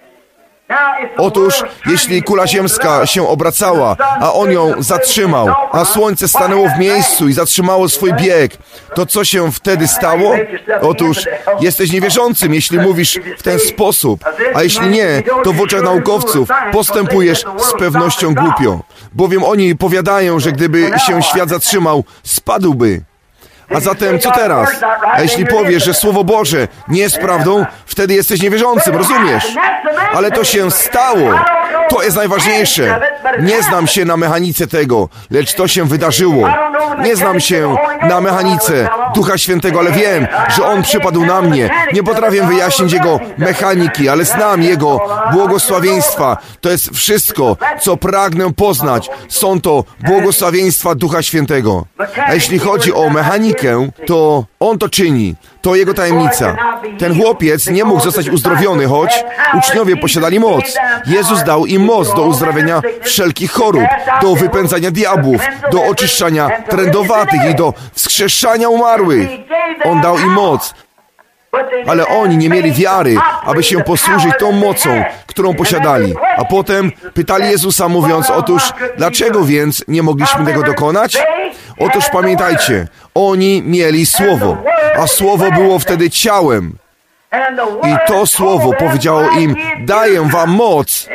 S1: Otóż, jeśli kula ziemska się obracała, a on ją zatrzymał, a słońce stanęło w miejscu i zatrzymało swój bieg, to co się wtedy stało? Otóż, jesteś niewierzącym, jeśli mówisz w ten sposób, a jeśli nie, to w oczach naukowców postępujesz z pewnością głupio, bowiem oni powiadają, że gdyby się świat zatrzymał, spadłby. A zatem co teraz? A jeśli powiesz, że Słowo Boże nie jest prawdą, wtedy jesteś niewierzącym, rozumiesz? Ale to się stało. To jest najważniejsze. Nie znam się na mechanice tego, lecz to się wydarzyło. Nie znam się na mechanice Ducha Świętego, ale wiem, że On przypadł na mnie. Nie potrafię wyjaśnić Jego mechaniki, ale znam Jego błogosławieństwa. To jest wszystko, co pragnę poznać. Są to błogosławieństwa Ducha Świętego. A jeśli chodzi o mechanikę, to On to czyni. To Jego tajemnica. Ten chłopiec nie mógł zostać uzdrowiony, choć uczniowie posiadali moc. Jezus dał im moc do uzdrawiania wszelkich chorób, do wypędzania diabłów, do oczyszczania trędowatych i do wskrzeszania umarłych. On dał im moc. Ale oni nie mieli wiary, aby się posłużyć tą mocą, którą posiadali. A potem pytali Jezusa, mówiąc, otóż, dlaczego więc nie mogliśmy tego dokonać? Otóż pamiętajcie, oni mieli Słowo, a Słowo było wtedy ciałem. I to Słowo powiedziało im, daję wam moc.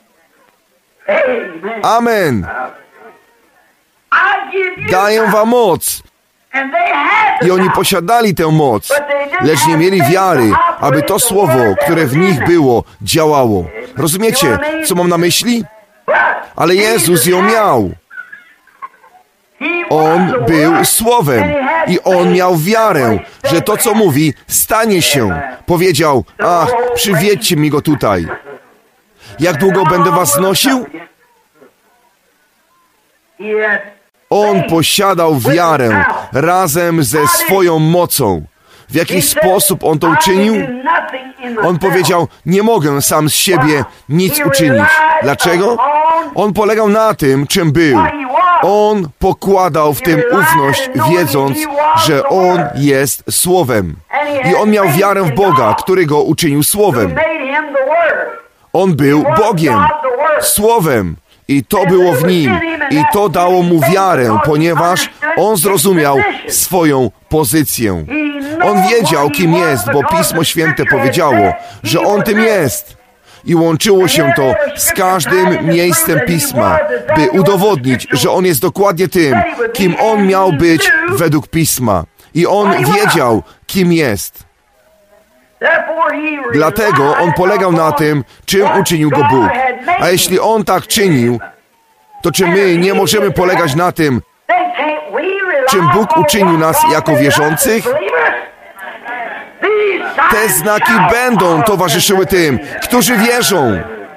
S1: Amen. Daję wam moc. I oni posiadali tę moc, lecz nie mieli wiary, aby to Słowo, które w nich było, działało. Rozumiecie, co mam na myśli? Ale Jezus ją miał. On był Słowem i On miał wiarę, że to, co mówi, stanie się. Powiedział, ach, przywieźcie mi Go tutaj. Jak długo będę was znosił? On posiadał wiarę razem ze swoją mocą. W jaki sposób On to uczynił? On powiedział, nie mogę sam z siebie nic uczynić. Dlaczego? On polegał na tym, czym był. On pokładał w tym ufność, wiedząc, że On jest Słowem. I On miał wiarę w Boga, który Go uczynił Słowem. On był Bogiem, Słowem. I to było w Nim. I to dało Mu wiarę, ponieważ On zrozumiał swoją pozycję. On wiedział, kim jest, bo Pismo Święte powiedziało, że On tym jest. I łączyło się to z każdym miejscem Pisma, by udowodnić, że On jest dokładnie tym, kim On miał być według Pisma. I On wiedział, kim jest. Dlatego On polegał na tym, czym uczynił Go Bóg. A jeśli On tak czynił, to czy my nie możemy polegać na tym, czym Bóg uczynił nas jako wierzących? Te znaki będą towarzyszyły tym, którzy wierzą.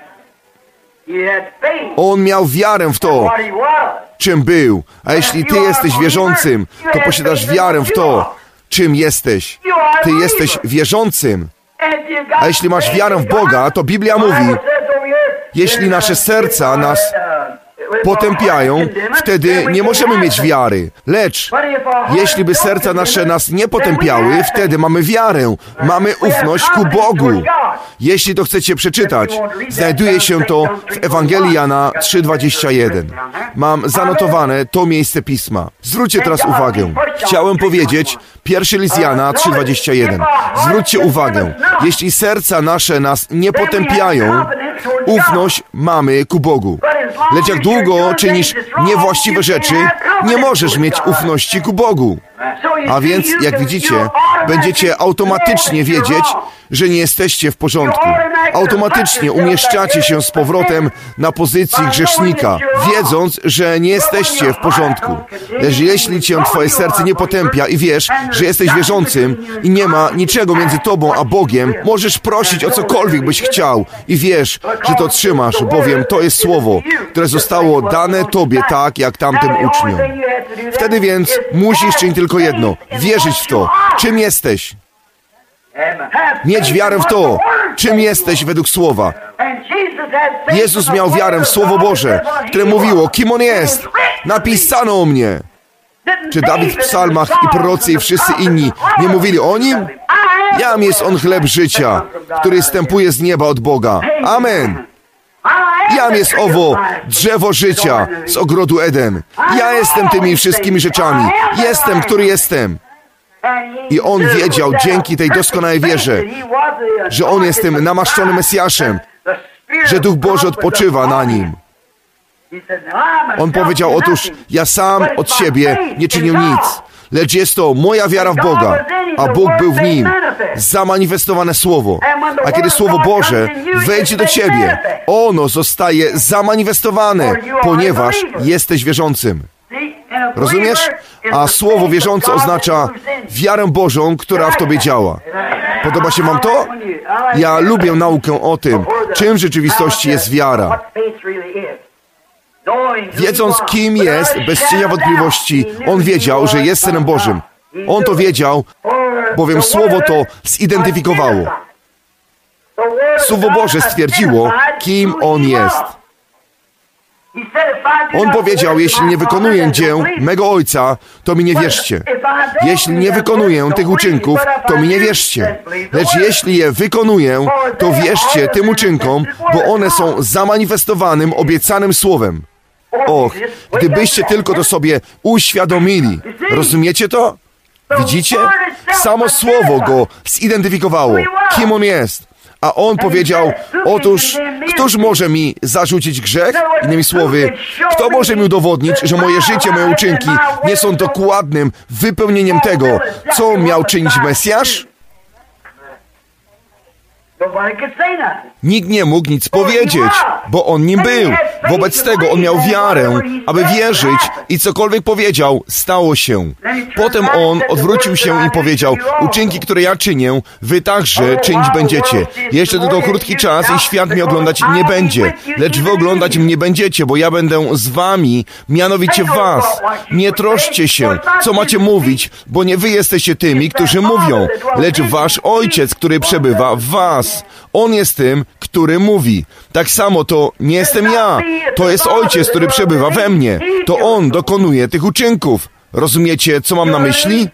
S1: On miał wiarę w to, czym był. A jeśli ty jesteś wierzącym, to posiadasz wiarę w to, czym jesteś. Ty jesteś wierzącym. A jeśli masz wiarę w Boga, to Biblia mówi, jeśli nasze serca nas potępiają, wtedy nie możemy mieć wiary. Lecz jeśli by serca nasze nas nie potępiały, wtedy mamy wiarę, mamy ufność ku Bogu. Jeśli to chcecie przeczytać, znajduje się to w Ewangelii Jana 3:21. Mam zanotowane to miejsce Pisma. Zwróćcie teraz uwagę. Chciałem powiedzieć, pierwszy list Jana 3:21. Zwróćcie uwagę. Jeśli serca nasze nas nie potępiają, ufność mamy ku Bogu. Lecz jak długo czynisz niewłaściwe rzeczy, nie możesz mieć ufności ku Bogu. A więc, jak widzicie, będziecie automatycznie wiedzieć, że nie jesteście w porządku. Automatycznie umieszczacie się z powrotem na pozycji grzesznika, wiedząc, że nie jesteście w porządku. Lecz jeśli cię twoje serce nie potępia i wiesz, że jesteś wierzącym i nie ma niczego między tobą a Bogiem, możesz prosić o cokolwiek byś chciał i wiesz, że to trzymasz, bowiem to jest słowo, które zostało dane tobie tak, jak tamtym uczniom. Wtedy więc musisz czynić tylko jedno, wierzyć w to, czym jesteś. Mieć wiarę w to, czym jesteś według Słowa. Jezus miał wiarę w Słowo Boże, które mówiło, kim On jest. Napisano o mnie. Czy Dawid w psalmach i prorocy i wszyscy inni nie mówili o Nim? Jam jest On chleb życia, który zstępuje z nieba od Boga. Amen. Jam jest owo drzewo życia z ogrodu Eden. Ja jestem tymi wszystkimi rzeczami. Jestem, który jestem. I On wiedział dzięki tej doskonałej wierze, że On jest tym namaszczonym Mesjaszem, że Duch Boży odpoczywa na Nim. On powiedział, otóż ja sam od siebie nie czynię nic, lecz jest to moja wiara w Boga, a Bóg był w Nim, zamanifestowane Słowo. A kiedy Słowo Boże wejdzie do ciebie, ono zostaje zamanifestowane, ponieważ jesteś wierzącym. Rozumiesz? A słowo wierzące oznacza wiarę Bożą, która w tobie działa. Podoba się wam to? Ja lubię naukę o tym, czym w rzeczywistości jest wiara. Wiedząc, kim jest, bez cienia wątpliwości, On wiedział, że jest Synem Bożym. On to wiedział, bowiem Słowo to zidentyfikowało. Słowo Boże stwierdziło, kim On jest. On powiedział, jeśli nie wykonuję dzieł mego Ojca, to mi nie wierzcie. Jeśli nie wykonuję tych uczynków, to mi nie wierzcie. Lecz jeśli je wykonuję, to wierzcie tym uczynkom, bo one są zamanifestowanym, obiecanym Słowem. Och, gdybyście tylko to sobie uświadomili. Rozumiecie to? Widzicie? Samo słowo go zidentyfikowało, kim on jest. A on powiedział, otóż, któż może mi zarzucić grzech? Innymi słowy, kto może mi udowodnić, że moje życie, moje uczynki nie są dokładnym wypełnieniem tego, co miał czynić Mesjasz? Nikt nie mógł nic powiedzieć, bo on nim był. Wobec tego on miał wiarę, aby wierzyć i cokolwiek powiedział, stało się. Potem on odwrócił się i powiedział, uczynki, które ja czynię, wy także czynić będziecie. Jeszcze tylko krótki czas i świat mnie oglądać nie będzie, lecz wy oglądać mnie będziecie, bo ja będę z wami, mianowicie was. Nie troszczcie się, co macie mówić, bo nie wy jesteście tymi, którzy mówią, lecz wasz Ojciec, który przebywa w was. On jest tym, który mówi. Tak samo to nie jestem ja. To jest Ojciec, który przebywa we mnie. To On dokonuje tych uczynków. Rozumiecie, co mam na myśli?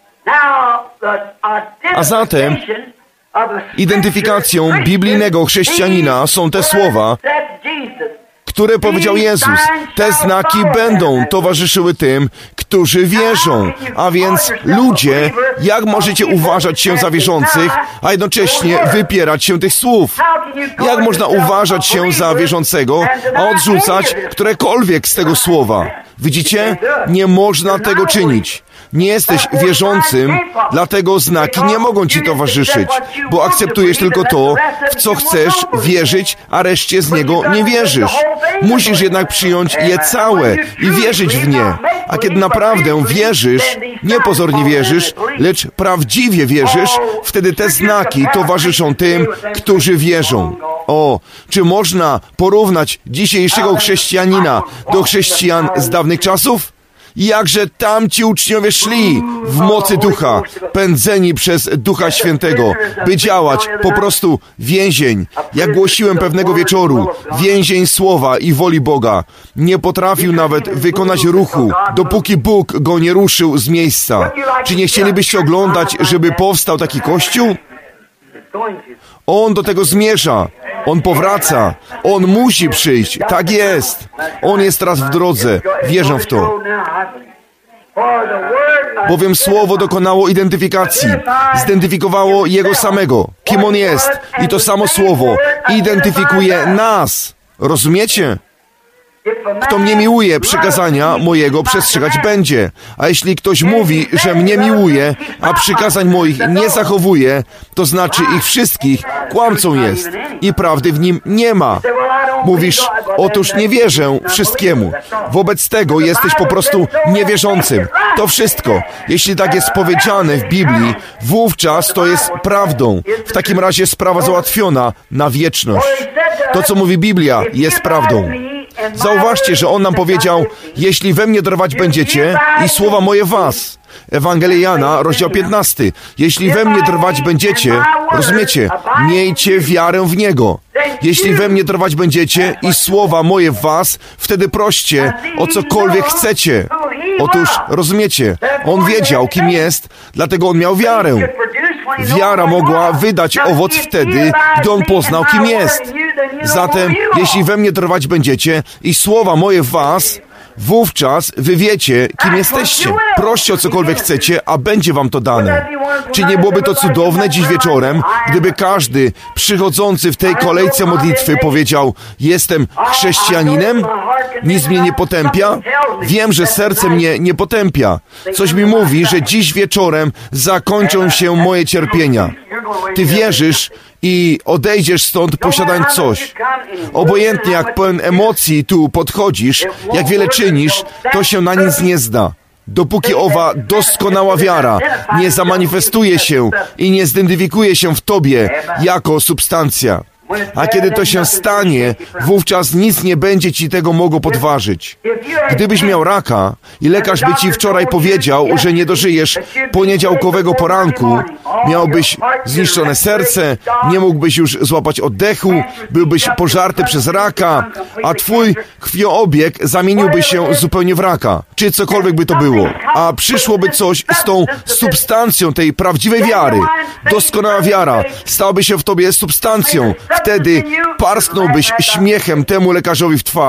S1: A zatem identyfikacją biblijnego chrześcijanina są te słowa, które powiedział Jezus. Te znaki będą towarzyszyły tym, którzy wierzą. A więc ludzie, jak możecie uważać się za wierzących, a jednocześnie wypierać się tych słów? Jak można uważać się za wierzącego, a odrzucać którekolwiek z tego słowa? Widzicie? Nie można tego czynić. Nie jesteś wierzącym, dlatego znaki nie mogą ci towarzyszyć, bo akceptujesz tylko to, w co chcesz wierzyć, a reszcie z niego nie wierzysz. Musisz jednak przyjąć je całe i wierzyć w nie. A kiedy naprawdę wierzysz, nie pozornie wierzysz, lecz prawdziwie wierzysz, wtedy te znaki towarzyszą tym, którzy wierzą. O, czy można porównać dzisiejszego chrześcijanina do chrześcijan z dawnych czasów? Jakże tamci uczniowie szli w mocy Ducha, pędzeni przez Ducha Świętego, by działać, po prostu więzień. Jak głosiłem pewnego wieczoru, więzień słowa i woli Boga. Nie potrafił nawet wykonać ruchu, dopóki Bóg go nie ruszył z miejsca. Czy nie chcielibyście oglądać, żeby powstał taki kościół? On do tego zmierza. On powraca. On musi przyjść. Tak jest. On jest teraz w drodze. Wierzę w to. Bowiem Słowo dokonało identyfikacji. Zidentyfikowało Jego samego. Kim On jest. I to samo Słowo identyfikuje nas. Rozumiecie? Kto mnie miłuje, przykazania mojego przestrzegać będzie. A jeśli ktoś mówi, że mnie miłuje, a przykazań moich nie zachowuje, to znaczy ich wszystkich, kłamcą jest i prawdy w nim nie ma. Mówisz, otóż nie wierzę wszystkiemu. Wobec tego jesteś po prostu niewierzącym. To wszystko. Jeśli tak jest powiedziane w Biblii, wówczas to jest prawdą. W takim razie sprawa załatwiona na wieczność. To, co mówi Biblia, jest prawdą. Zauważcie, że On nam powiedział, jeśli we mnie trwać będziecie i słowa moje w was. Ewangelia Jana, rozdział 15. Jeśli we mnie trwać będziecie, rozumiecie, miejcie wiarę w Niego. Jeśli we mnie trwać będziecie i słowa moje w was, wtedy proście o cokolwiek chcecie. Otóż, rozumiecie, On wiedział, kim jest, dlatego On miał wiarę. Wiara mogła wydać owoc wtedy, gdy On poznał, kim jest. Zatem, jeśli we mnie trwać będziecie i słowa moje w was, wówczas wy wiecie, kim jesteście. Proście o cokolwiek chcecie, a będzie wam to dane. Czy nie byłoby to cudowne dziś wieczorem, gdyby każdy przychodzący w tej kolejce modlitwy powiedział, jestem chrześcijaninem? Nic mnie nie potępia? Wiem, że serce mnie nie potępia. Coś mi mówi, że dziś wieczorem zakończą się moje cierpienia. Ty wierzysz i odejdziesz stąd posiadając coś. Obojętnie jak pełen emocji tu podchodzisz, jak wiele czynisz, to się na nic nie zda. Dopóki owa doskonała wiara nie zamanifestuje się i nie zidentyfikuje się w tobie jako substancja. A kiedy to się stanie, wówczas nic nie będzie ci tego mogło podważyć. Gdybyś miał raka i lekarz by ci wczoraj powiedział, że nie dożyjesz poniedziałkowego poranku, miałbyś zniszczone serce, nie mógłbyś już złapać oddechu, byłbyś pożarty przez raka, a twój krwiobieg zamieniłby się zupełnie w raka, czy cokolwiek by to było. A przyszłoby coś z tą substancją tej prawdziwej wiary. Doskonała wiara stałaby się w tobie substancją. Wtedy parsknąłbyś śmiechem temu lekarzowi w twarz.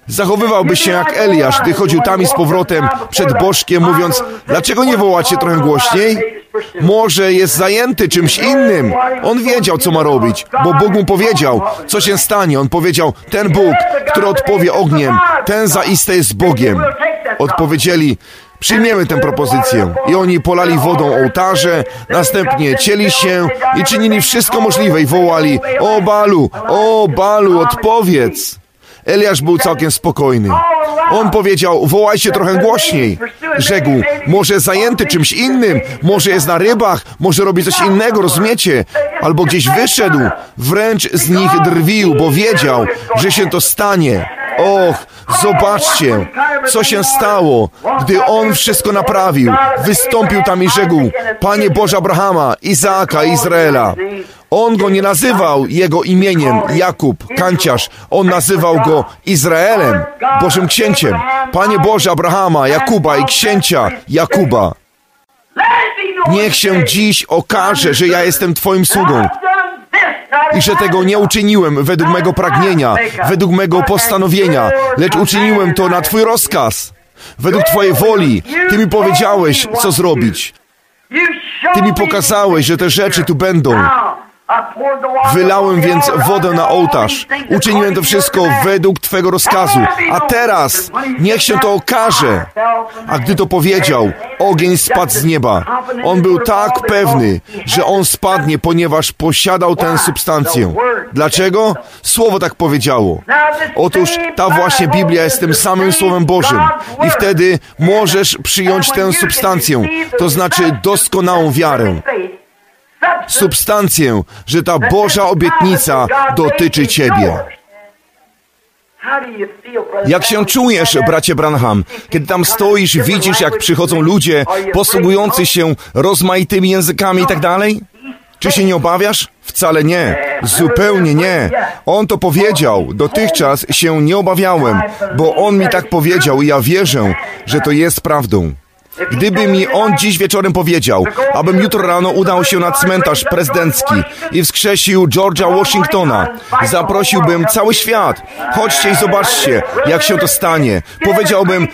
S1: Zachowywałbyś się jak Eliasz, gdy chodził tam i z powrotem przed bożkiem, mówiąc, dlaczego nie wołacie trochę głośniej? Może jest zajęty czymś innym. On wiedział, co ma robić, bo Bóg mu powiedział, co się stanie. On powiedział, ten Bóg, który odpowie ogniem, ten zaiste jest Bogiem. Odpowiedzieli, przyjmiemy tę propozycję. I oni polali wodą ołtarze, następnie cieli się i czynili wszystko możliwe i wołali, o Balu, odpowiedz. Eliasz był całkiem spokojny. On powiedział, wołajcie trochę głośniej. Rzekł, może zajęty czymś innym, może jest na rybach, może robi coś innego, rozumiecie? Albo gdzieś wyszedł, wręcz z nich drwił, bo wiedział, że się to stanie. Och, zobaczcie, co się stało, gdy on wszystko naprawił. Wystąpił tam i rzekł, Panie Boże Abrahama, Izaaka i Izraela. On go nie nazywał jego imieniem Jakub, kanciarz. On nazywał go Izraelem, Bożym Księciem. Panie Boże Abrahama, Jakuba i księcia Jakuba. Niech się dziś okaże, że ja jestem Twoim sługą i że tego nie uczyniłem według mego pragnienia, według mego postanowienia, lecz uczyniłem to na Twój rozkaz, według Twojej woli. Ty mi powiedziałeś, co zrobić. Ty mi pokazałeś, że te rzeczy tu będą. Wylałem więc wodę na ołtarz. Uczyniłem to wszystko według Twego rozkazu. A teraz niech się to okaże. A gdy to powiedział, ogień spadł z nieba. On był tak pewny, że on spadnie, ponieważ posiadał tę substancję. Dlaczego? Słowo tak powiedziało. Otóż ta właśnie Biblia jest tym samym Słowem Bożym. I wtedy możesz przyjąć tę substancję, to znaczy doskonałą wiarę. Substancję, że ta Boża obietnica dotyczy Ciebie. Jak się czujesz, bracie Branham, kiedy tam stoisz, widzisz, jak przychodzą ludzie posługujący się rozmaitymi językami i tak dalej? Czy się nie obawiasz? Wcale nie. Zupełnie nie. On to powiedział. Dotychczas się nie obawiałem, bo on mi tak powiedział i ja wierzę, że to jest prawdą. Gdyby mi on dziś wieczorem powiedział, abym jutro rano udał się na cmentarz prezydencki i wskrzesił George'a Washingtona, zaprosiłbym cały świat. Chodźcie i zobaczcie, jak się to stanie. Powiedziałbym,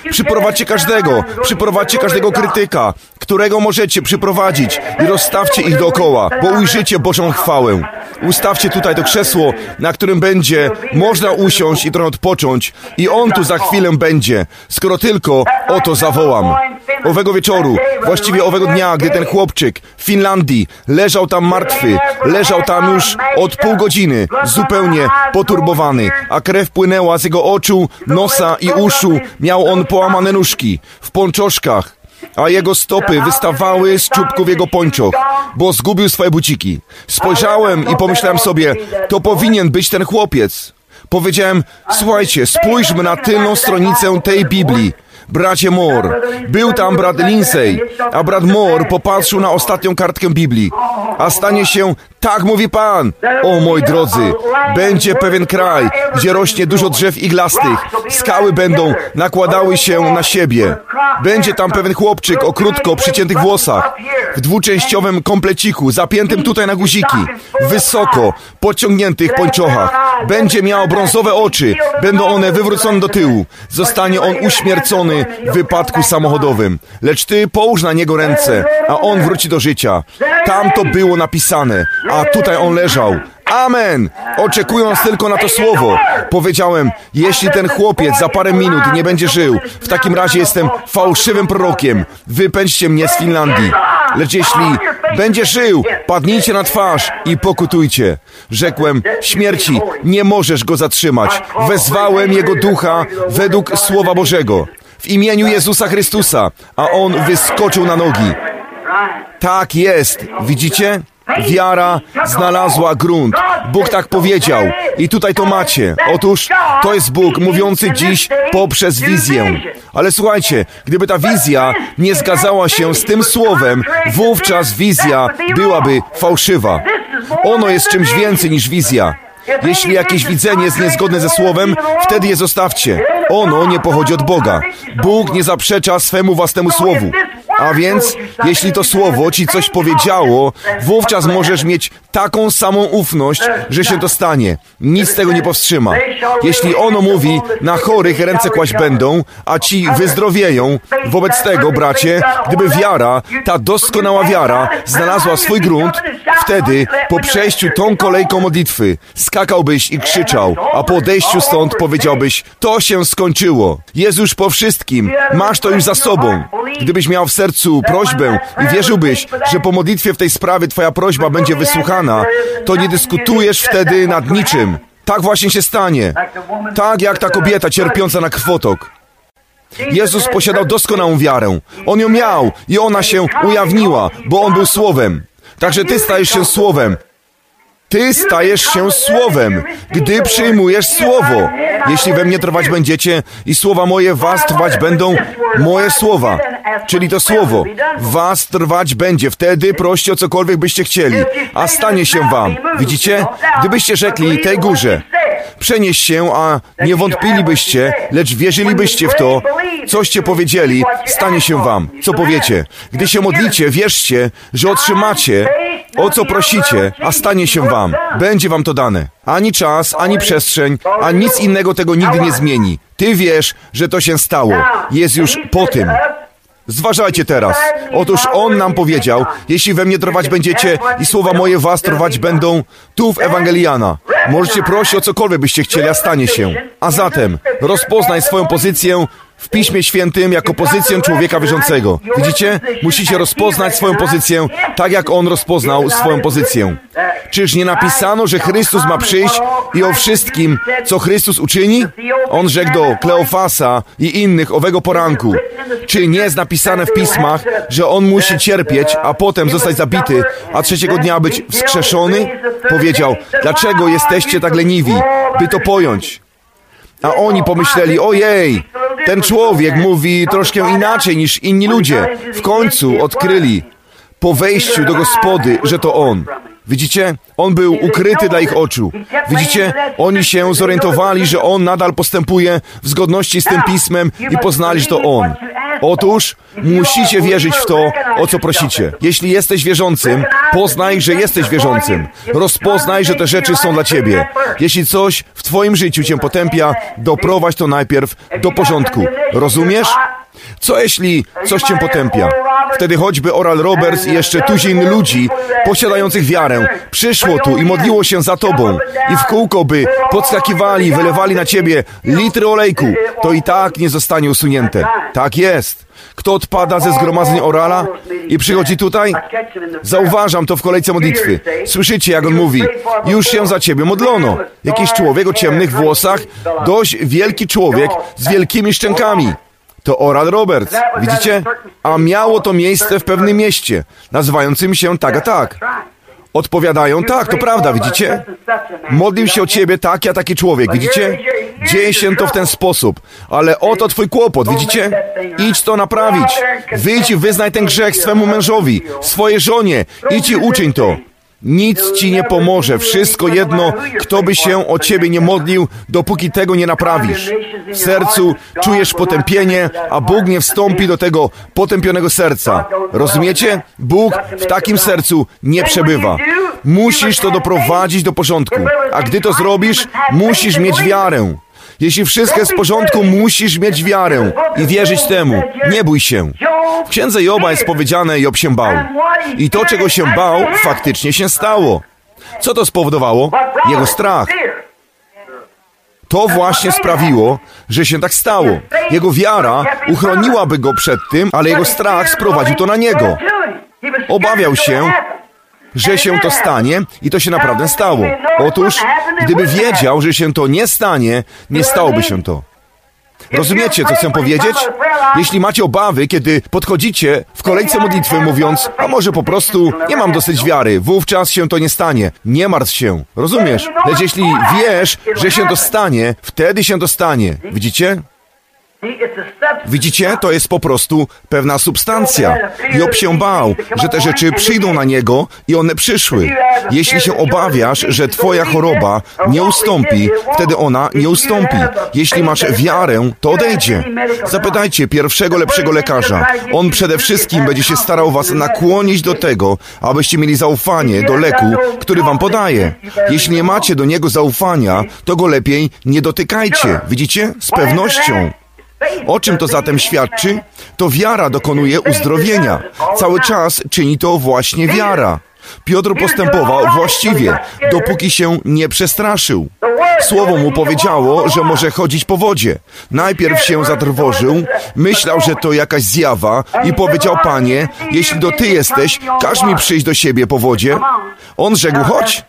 S1: przyprowadźcie każdego krytyka, którego możecie przyprowadzić i rozstawcie ich dookoła, bo ujrzycie Bożą chwałę. Ustawcie tutaj to krzesło, na którym będzie można usiąść i trochę odpocząć i on tu za chwilę będzie, skoro tylko o to zawołam. Owego wieczoru, właściwie owego dnia, gdy ten chłopczyk w Finlandii leżał tam martwy, leżał tam już od pół godziny, zupełnie poturbowany, a krew płynęła z jego oczu, nosa i uszu, miał on połamane nóżki, w pończoszkach, a jego stopy wystawały z czubków jego pończoch, bo zgubił swoje buciki. Spojrzałem i pomyślałem sobie, to powinien być ten chłopiec. Powiedziałem, słuchajcie, spójrzmy na tylną stronicę tej Biblii. Bracie Moore, był tam brat Lindsay, a brat Moore popatrzył na ostatnią kartkę Biblii. A stanie się, tak mówi Pan, o moi drodzy, będzie pewien kraj, gdzie rośnie dużo drzew iglastych, skały będą nakładały się na siebie. Będzie tam pewien chłopczyk o krótko przyciętych włosach, w dwuczęściowym kompleciku, zapiętym tutaj na guziki, wysoko, podciągniętych pończochach. Będzie miał brązowe oczy, będą one wywrócone do tyłu. Zostanie on uśmiercony w wypadku samochodowym. Lecz Ty połóż na niego ręce, a on wróci do życia. Tam to było napisane, a tutaj on leżał. Amen! Oczekując tylko na to słowo. Powiedziałem, jeśli ten chłopiec za parę minut nie będzie żył, w takim razie jestem fałszywym prorokiem. Wypędźcie mnie z Finlandii. Lecz jeśli będzie żył, padnijcie na twarz i pokutujcie. Rzekłem, śmierci, nie możesz go zatrzymać. Wezwałem jego ducha według Słowa Bożego. W imieniu Jezusa Chrystusa, a on wyskoczył na nogi. Tak jest, widzicie? Wiara znalazła grunt. Bóg tak powiedział. I tutaj to macie. Otóż to jest Bóg mówiący dziś poprzez wizję. Ale słuchajcie, gdyby ta wizja nie zgadzała się z tym słowem, wówczas wizja byłaby fałszywa. Ono jest czymś więcej niż wizja. Jeśli jakieś widzenie jest niezgodne ze słowem, wtedy je zostawcie. Ono nie pochodzi od Boga. Bóg nie zaprzecza swemu własnemu słowu. A więc, jeśli to słowo ci coś powiedziało, wówczas możesz mieć taką samą ufność, że się to stanie. Nic tego nie powstrzyma. Jeśli ono mówi, na chorych ręce kłaść będą, a ci wyzdrowieją, wobec tego, bracie, gdyby wiara, ta doskonała wiara, znalazła swój grunt, wtedy, po przejściu tą kolejką modlitwy, skakałbyś i krzyczał, a po odejściu stąd powiedziałbyś, to się skończyło. Jest już po wszystkim, masz to już za sobą. Gdybyś miał w sercu prośbę i wierzyłbyś, że po modlitwie w tej sprawie twoja prośba będzie wysłuchana, to nie dyskutujesz wtedy nad niczym. Tak właśnie się stanie. Tak jak ta kobieta cierpiąca na krwotok. Jezus posiadał doskonałą wiarę. On ją miał i ona się ujawniła, bo On był Słowem. Także ty stajesz się Słowem. Ty stajesz się Słowem, gdy przyjmujesz Słowo. Jeśli we mnie trwać będziecie i słowa moje w was trwać będą, moje słowa, czyli to Słowo, w was trwać będzie. Wtedy proście o cokolwiek byście chcieli, a stanie się wam. Widzicie? Gdybyście rzekli tej górze, przenieś się, a nie wątpilibyście, lecz wierzylibyście w to, coście powiedzieli, stanie się wam. Co powiecie? Gdy się modlicie, wierzcie, że otrzymacie, o co prosicie, a stanie się wam. Będzie wam to dane. Ani czas, ani przestrzeń, ani nic innego tego nigdy nie zmieni. Ty wiesz, że to się stało. Jest już po tym. Zważajcie teraz. Otóż On nam powiedział, jeśli we mnie trwać będziecie i słowa moje was trwać będą, tu w Ewangeliana. Możecie prosić o cokolwiek byście chcieli, a stanie się. A zatem rozpoznaj swoją pozycję w Piśmie Świętym jako pozycję człowieka wierzącego. Widzicie? Musicie rozpoznać swoją pozycję tak, jak On rozpoznał swoją pozycję. Czyż nie napisano, że Chrystus ma przyjść i o wszystkim, co Chrystus uczyni? On rzekł do Kleofasa i innych owego poranku. Czy nie jest napisane w Pismach, że On musi cierpieć, a potem zostać zabity, a trzeciego dnia być wskrzeszony? Powiedział, dlaczego jesteście tak leniwi, by to pojąć? A oni pomyśleli, ojej, ten człowiek mówi troszkę inaczej niż inni ludzie. W końcu odkryli po wejściu do gospody, że to On. Widzicie? On był ukryty dla ich oczu. Widzicie? Oni się zorientowali, że On nadal postępuje w zgodności z tym Pismem i poznali, że to On. Otóż musicie wierzyć w to, o co prosicie. Jeśli jesteś wierzącym, poznaj, że jesteś wierzącym. Rozpoznaj, że te rzeczy są dla ciebie. Jeśli coś w twoim życiu cię potępia, doprowadź to najpierw do porządku. Rozumiesz? Co jeśli coś cię potępia? Wtedy choćby Oral Roberts i jeszcze tuzin ludzi posiadających wiarę przyszło tu i modliło się za tobą i w kółko by podskakiwali, wylewali na ciebie litry olejku, to i tak nie zostanie usunięte. Tak jest. Kto odpada ze zgromadzeń Orala i przychodzi tutaj? Zauważam to w kolejce modlitwy. Słyszycie, jak on mówi, już się za ciebie modlono. Jakiś człowiek o ciemnych włosach, dość wielki człowiek z wielkimi szczękami. To Oral Roberts, widzicie? A miało to miejsce w pewnym mieście, nazywającym się tak a tak. Odpowiadają, tak, to prawda, widzicie? Modlił się o ciebie taki a taki człowiek, widzicie? Dzieje się to w ten sposób, ale oto twój kłopot, widzicie? Idź to naprawić. Wyjdź i wyznaj ten grzech swemu mężowi, swojej żonie. Idź i uczyń to. Nic ci nie pomoże, wszystko jedno, kto by się o ciebie nie modlił, dopóki tego nie naprawisz. W sercu czujesz potępienie, a Bóg nie wstąpi do tego potępionego serca. Rozumiecie? Bóg w takim sercu nie przebywa. Musisz to doprowadzić do porządku, a gdy to zrobisz, musisz mieć wiarę. Jeśli wszystko jest w porządku, musisz mieć wiarę i wierzyć temu. Nie bój się. W księdze Joba jest powiedziane, Job się bał. I to, czego się bał, faktycznie się stało. Co to spowodowało? Jego strach. To właśnie sprawiło, że się tak stało. Jego wiara uchroniłaby go przed tym, ale jego strach sprowadził to na niego. Obawiał się, że się to stanie i to się naprawdę stało. Otóż, gdyby wiedział, że się to nie stanie, nie stałoby się to. Rozumiecie, co chcę powiedzieć? Jeśli macie obawy, kiedy podchodzicie w kolejce modlitwy mówiąc, a może po prostu nie mam dosyć wiary, wówczas się to nie stanie. Nie martw się. Rozumiesz? Lecz jeśli wiesz, że się to stanie, wtedy się to stanie. Widzicie? Widzicie, to jest po prostu pewna substancja. Job się bał, że te rzeczy przyjdą na niego i one przyszły. Jeśli się obawiasz, że twoja choroba nie ustąpi, wtedy ona nie ustąpi. Jeśli masz wiarę, to odejdzie. Zapytajcie pierwszego lepszego lekarza. On przede wszystkim będzie się starał was nakłonić do tego, abyście mieli zaufanie do leku, który wam podaje. Jeśli nie macie do niego zaufania, to go lepiej nie dotykajcie. Widzicie? Z pewnością. O czym to zatem świadczy? To wiara dokonuje uzdrowienia. Cały czas czyni to właśnie wiara. Piotr postępował właściwie, dopóki się nie przestraszył. Słowo mu powiedziało, że może chodzić po wodzie. Najpierw się zatrwożył, myślał, że to jakaś zjawa i powiedział: Panie, jeśli to Ty jesteś, każ mi przyjść do siebie po wodzie. On rzekł: chodź.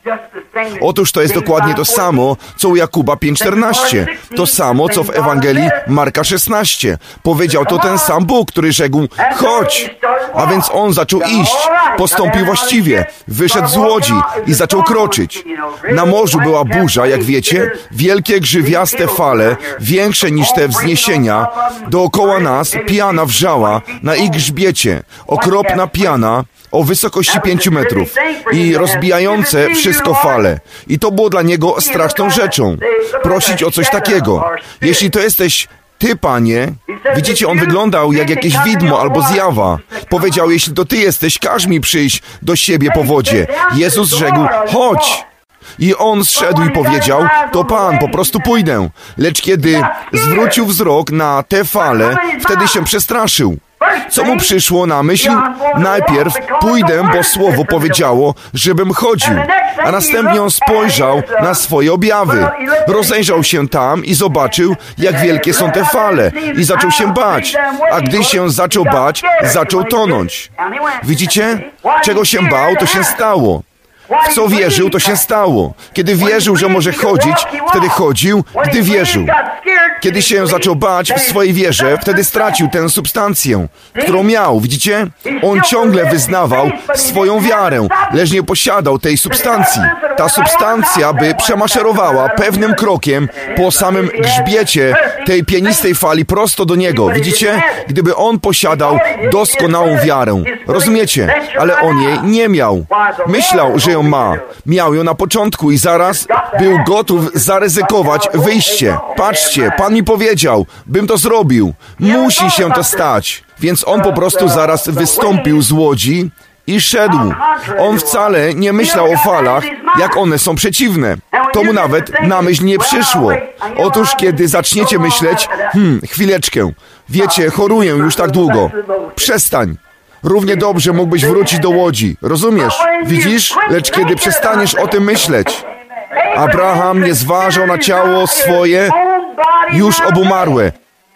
S1: Otóż to jest dokładnie to samo, co u Jakuba 5:14. To samo, co w Ewangelii Marka 16. Powiedział to ten sam Bóg, który rzekł: chodź. A więc on zaczął iść, postąpił właściwie, wyszedł z łodzi i zaczął kroczyć. Na morzu była burza, jak wiecie, wielkie grzywiaste fale, większe niż te wzniesienia. Dookoła nas piana wrzała na ich grzbiecie, okropna piana o wysokości 5 metrów i rozbijające wszystko fale. I to było dla niego straszną rzeczą. Prosić o coś takiego. Jeśli to jesteś Ty, Panie, widzicie, on wyglądał jak jakieś widmo albo zjawa. Powiedział: jeśli to Ty jesteś, każ mi przyjść do siebie po wodzie. Jezus rzekł: chodź. I on zszedł i powiedział: to Pan, po prostu pójdę. Lecz kiedy zwrócił wzrok na te fale, wtedy się przestraszył. Co mu przyszło na myśl? Najpierw: pójdę, bo słowo powiedziało, żebym chodził. A następnie on spojrzał na swoje objawy. Rozejrzał się tam i zobaczył, jak wielkie są te fale. I zaczął się bać. A gdy się zaczął bać, zaczął tonąć. Widzicie? Czego się bał, to się stało. W co wierzył, to się stało. Kiedy wierzył, że może chodzić, wtedy chodził, gdy wierzył. Kiedy się zaczął bać w swojej wierze, wtedy stracił tę substancję, którą miał. Widzicie? On ciągle wyznawał swoją wiarę, lecz nie posiadał tej substancji. Ta substancja by przemaszerowała pewnym krokiem po samym grzbiecie tej pienistej fali prosto do niego. Widzicie? Gdyby on posiadał doskonałą wiarę. Rozumiecie? Ale on jej nie miał. Myślał, że ją ma. Miał ją na początku i zaraz był gotów zaryzykować wyjście. Patrzcie, Pan mi powiedział, bym to zrobił. Musi się to stać. Więc on po prostu zaraz wystąpił z łodzi i szedł. On wcale nie myślał o falach, jak one są przeciwne. To mu nawet na myśl nie przyszło. Otóż kiedy zaczniecie myśleć: chwileczkę, wiecie, choruję już tak długo. Przestań. Równie dobrze mógłbyś wrócić do łodzi. Rozumiesz? Widzisz? Lecz kiedy przestaniesz o tym myśleć. Abraham nie zważał na ciało swoje już obumarłe,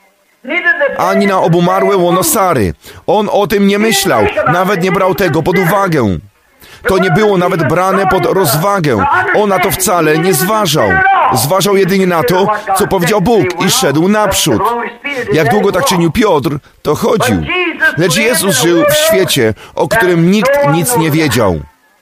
S1: ani na obumarłe łono Sary. On o tym nie myślał. Nawet nie brał tego pod uwagę. To nie było nawet brane pod rozwagę. On na to wcale nie zważał. Zważał jedynie na to, co powiedział Bóg i szedł naprzód. Jak długo tak czynił Piotr, to chodził. Lecz Jezus żył w świecie, o którym nikt nic nie wiedział.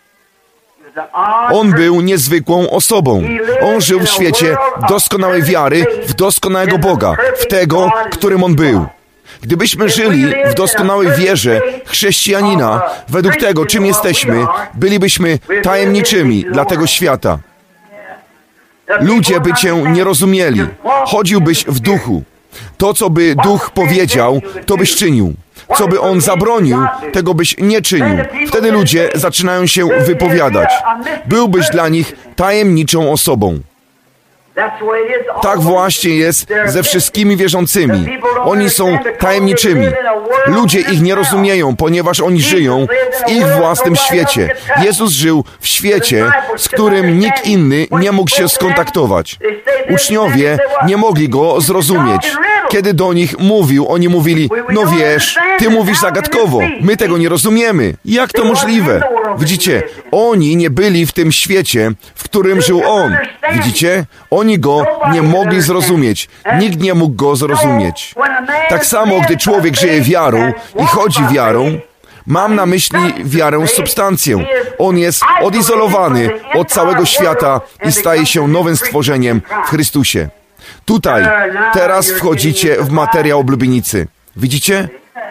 S1: On był niezwykłą osobą. On żył w świecie doskonałej wiary w doskonałego Boga, w tego, którym On był. Gdybyśmy żyli w doskonałej wierze chrześcijanina, według tego, czym jesteśmy, bylibyśmy tajemniczymi dla tego świata. Ludzie by Cię nie rozumieli. Chodziłbyś w duchu. To, co by duch powiedział, to byś czynił. Co by on zabronił, tego byś nie czynił. Wtedy ludzie zaczynają się wypowiadać. Byłbyś dla nich tajemniczą osobą. Tak właśnie jest ze wszystkimi wierzącymi. Oni są tajemniczymi. Ludzie ich nie rozumieją, ponieważ oni żyją w ich własnym świecie. Jezus żył w świecie, z którym nikt inny nie mógł się skontaktować. Uczniowie nie mogli Go zrozumieć. Kiedy do nich mówił, oni mówili: no wiesz, Ty mówisz zagadkowo, my tego nie rozumiemy. Jak to możliwe? Widzicie, oni nie byli w tym świecie, w którym żył On. Widzicie? Oni Go nie mogli zrozumieć. Nikt nie mógł Go zrozumieć. Tak samo, gdy człowiek żyje wiarą i chodzi wiarą, mam na myśli wiarę substancję. On jest odizolowany od całego świata i staje się nowym stworzeniem w Chrystusie. Tutaj, teraz wchodzicie w materiał oblubienicy. Widzicie?